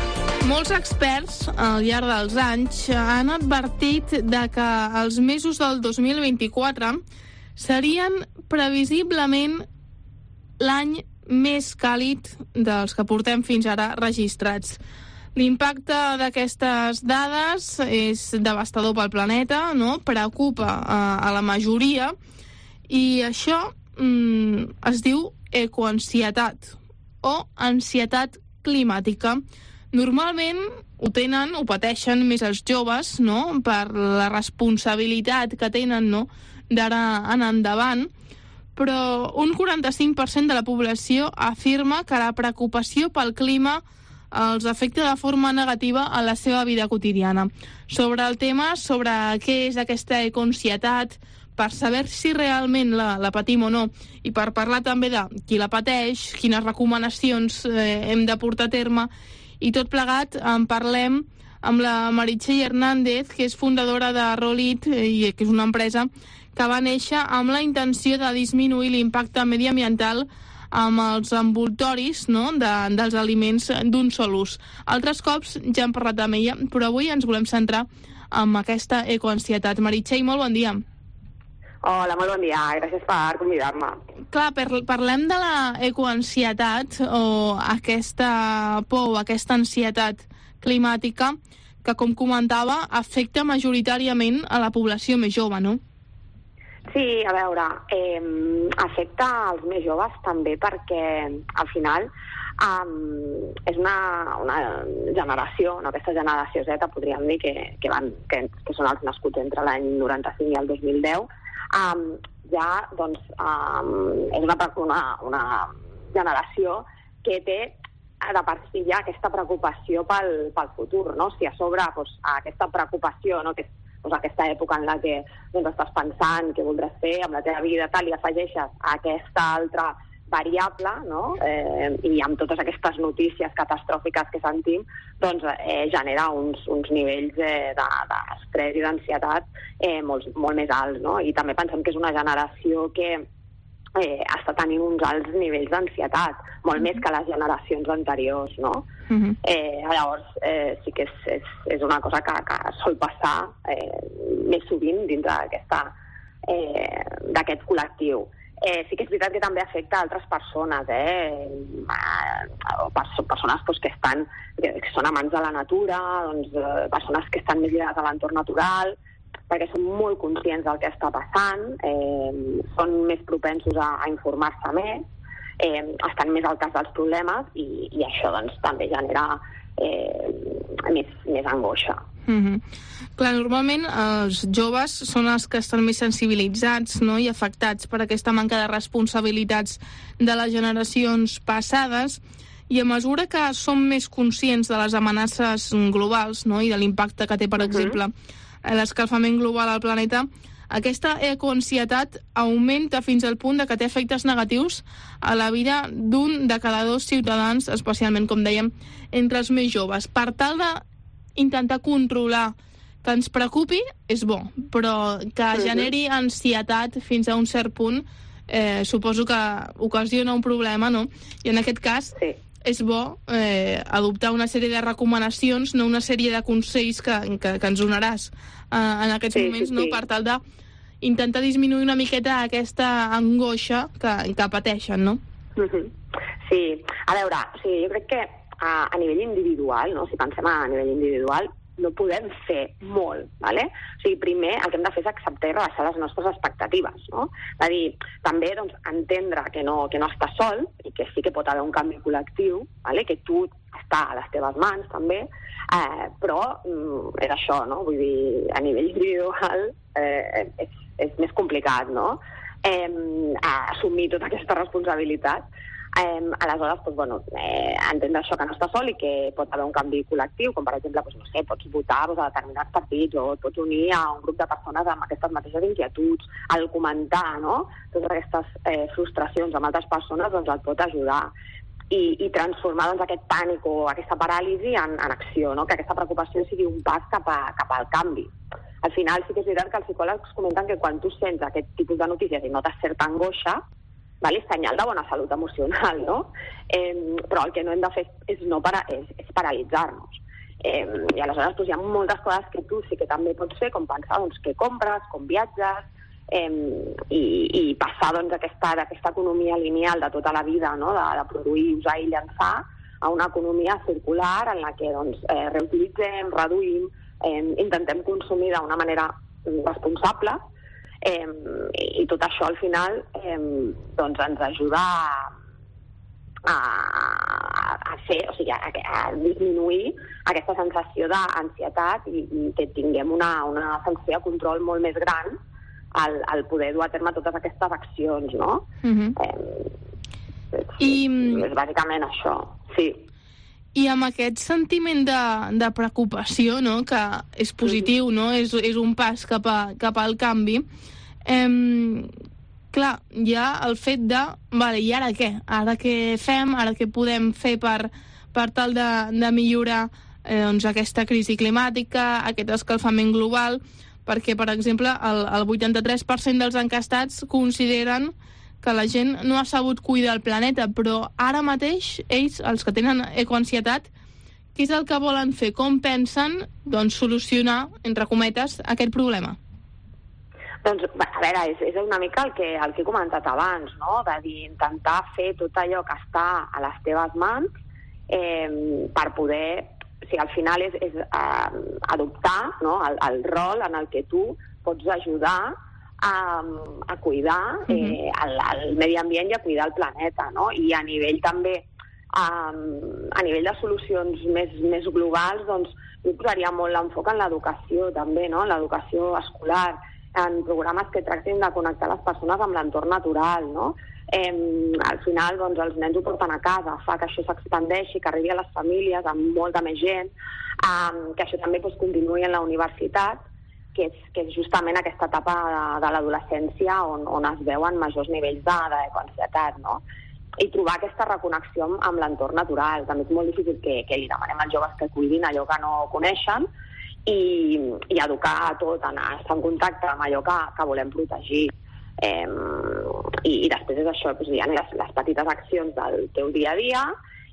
Molts experts, al llarg dels anys, han advertit de que els mesos del 2024 serien previsiblement l'any més càlid dels que portem fins ara registrats. L'impacte d'aquestes dades és devastador pel planeta, no? Preocupa a la majoria, i això es diu ecoansietat o ansietat climàtica. Normalment ho pateixen més els joves, no?, per la responsabilitat que tenen, no?, d'ara en endavant, però un 45% de la població afirma que la preocupació pel clima els afecta de forma negativa a la seva vida quotidiana. Sobre el tema, sobre què és aquesta ecoansietat, per saber si realment la patim o no, i per parlar també de qui la pateix, quines recomanacions hem de portar a terme, i tot plegat en parlem amb la Meritxell Hernández, que és fundadora de Rolit, i que és una empresa que va néixer amb la intenció de disminuir l'impacte mediambiental amb els envoltoris, no?, dels aliments d'un sol ús. Altres cops ja hem parlat amb ella, però avui ens volem centrar en aquesta ecoansietat. Meritxell, molt bon dia. Hola, molt bon dia. Gràcies per convidar-me. Clar, parlem de la ecoansietat, o aquesta por, aquesta ansietat climàtica, que, com comentava, afecta majoritàriament a la població més jove, no? Sí, a veure, afecta als més joves també perquè, al final, és una generació, no, aquesta generació Z, podríem dir, que són els nascuts entre l'any 95 i el 2010, ja, doncs, és una generació que té de per si ja aquesta preocupació pel futur, no? Si a sobre aquesta preocupació, no, que és aquesta època en la que estàs pensant què voldràs fer amb la teva vida, tal, i afegeixes aquesta altra variable, no? I amb totes aquestes notícies catastròfiques que sentim, doncs genera uns nivells d'estrès i d'ansietat molt més alts, no? I també pensem que és una generació que està tenint uns alts nivells d'ansietat, molt més que les generacions anteriors, no? Llavors, sí que és una cosa que sol passar més sovint dintre d'aquest col·lectiu. Sí que és veritat que també afecta altres persones, persones que són amants de la natura, persones que estan més lligades a l'entorn natural, perquè són molt conscients del que està passant, són més propensos a informar-se més, estan més al cas dels problemes, i això doncs, també genera més angoixa. Clar, normalment els joves són els que estan més sensibilitzats, no?, i afectats per aquesta manca de responsabilitats de les generacions passades, i a mesura que som més conscients de les amenaces globals, no?, i de l'impacte que té, per exemple, l'escalfament global al planeta, aquesta ecoansietat augmenta fins al punt de que té efectes negatius a la vida d'un de cada dos ciutadans, especialment, com dèiem, entre els més joves. Per tal d'intentar controlar que ens preocupi, és bo, però que generi ansietat fins a un cert punt, suposo que ocasiona un problema, no? I en aquest cas és bo adoptar una sèrie de recomanacions, no una sèrie de consells que ens donaràs en aquests moments, no? Per tal d'intentar disminuir una miqueta aquesta angoixa que pateixen, no? Sí, a veure, jo crec que a nivell individual, no? Si pensem a nivell individual, no podem fer molt, ¿vale? O sigui, primer el que hem de fer és acceptar i rebaixar les nostres expectatives, no? És a dir, també doncs, entendre que no estàs sol i que sí que pot haver un canvi col·lectiu, ¿vale? Que tu està a les teves mans també, però és això, no? Vull dir, a nivell individual és més complicat, no? Assumir tota aquesta responsabilitat. Aleshores, entendre això que no està sol i que pot haver un canvi col·lectiu, com per exemple, pots votar a determinats partits o et pots unir a un grup de persones amb aquestes mateixes inquietuds, al comentar, no?, totes aquestes frustracions amb altres persones, doncs et pot ajudar i transformar doncs, aquest pànic o aquesta paràlisi en acció, no?, que aquesta preocupació sigui un pas cap al canvi. Al final sí que és veritat que els psicòlegs comenten que quan tu sents aquest tipus de notícies i notes certa angoixa, és senyal de bona salut emocional, no? Però el que no hem de fer és paralitzar-nos. I aleshores hi ha moltes coses que tu sí que també pots fer, com pensar què compres, com viatges, i passar d'aquesta economia lineal de tota la vida, no? de produir, usar i llançar, a una economia circular en la que reutilitzem, reduïm, intentem consumir d'una manera responsable, i tot això al final ens ajuda a fer, o sigui, a disminuir aquesta sensació d'ansietat i que tinguem una sensació de control molt més gran al poder dur a terme totes aquestes accions, no? És bàsicament això, sí. I amb aquest sentiment de preocupació, no?, que és positiu, no?, és un pas cap al canvi, clar, hi ha el fet de, vale, i ara què? Ara què fem? Ara què podem fer per tal de millorar aquesta crisi climàtica, aquest escalfament global? Perquè, per exemple, el 83% dels encastats consideren que la gent no ha sabut cuidar el planeta, però ara mateix ells, els que tenen ecoansietat, què és el que volen fer? Com pensen solucionar, entre cometes, aquest problema? Doncs, a veure, és una mica el que he comentat abans, no? De dir, intentar fer tot allò que està a les teves mans per poder... O sigui, al final és adoptar, no?, el rol en el que tu pots ajudar a cuidar el medi ambient i a cuidar el planeta, no? I a nivell també, a nivell de solucions més globals, doncs, jo posaria molt l'enfoc en l'educació també, no?, en l'educació escolar, en programes que tractin de connectar les persones amb l'entorn natural, no? Al final, doncs, els nens ho porten a casa, fa que això s'expandeixi, que arribi a les famílies amb molta més gent, que això també continuï en la universitat, que és justament aquesta etapa de l'adolescència on es veuen majors nivells d'ecoansietat, no? I trobar aquesta reconnexió amb l'entorn natural. També és molt difícil que li demanem als joves que cuidin allò que no coneixen i educar a tot, estar en contacte amb allò que volem protegir. I després és això, hi ha les petites accions del teu dia a dia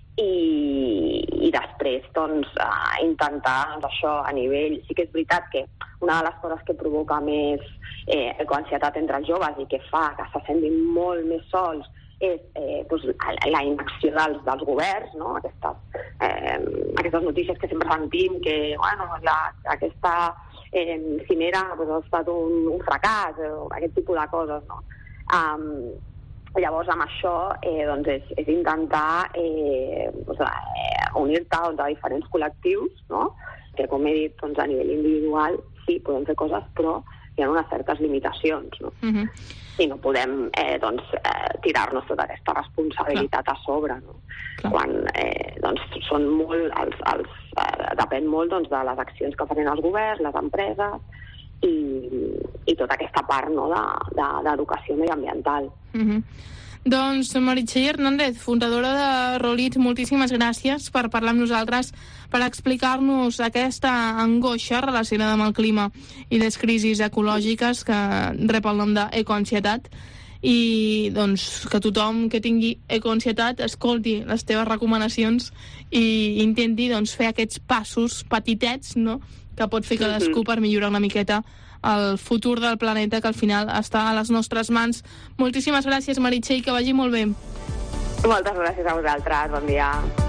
i després intentar això a nivell... Sí que és veritat que una de les coses que provoca més ecoansietat entre els joves i que fa que se sentin molt més sols és la inacció dels governs, no? Aquestes notícies que sempre sentim que aquesta cimera ha estat un fracàs, aquest tipus de coses, no? Llavors, amb això és intentar unir-te a diferents col·lectius, no? Que, com he dit, a nivell individual sí, podem fer coses, però hi ha unes certes limitacions, no? I no podem tirar-nos tota aquesta responsabilitat a sobre, no? Quan són molt depèn molt de les accions que fan els governs, les empreses i tota aquesta part, no, d'educació mediambiental. Doncs Meritxell Hernández, fundadora de Rolit, moltíssimes gràcies per parlar amb nosaltres, per explicar-nos aquesta angoixa relacionada amb el clima i les crisis ecològiques que rep el nom d'ecoansietat, i doncs que tothom que tingui ecoansietat escolti les teves recomanacions i intenti fer aquests passos petitets, no?, que pot fer cadascú per millorar una miqueta el futur del planeta, que al final està a les nostres mans. Moltíssimes gràcies, Meritxell, que vagi molt bé. Moltes gràcies a vosaltres, bon dia.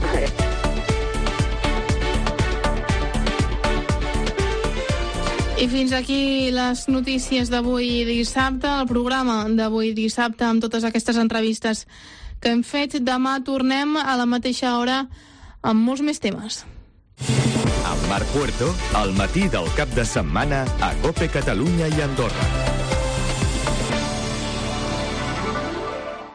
I fins aquí les notícies d'avui dissabte, el programa d'avui dissabte amb totes aquestes entrevistes que hem fet. Demà tornem a la mateixa hora amb molts més temes. Amb Marc Puerto, al matí del cap de setmana a COPE Catalunya i Andorra.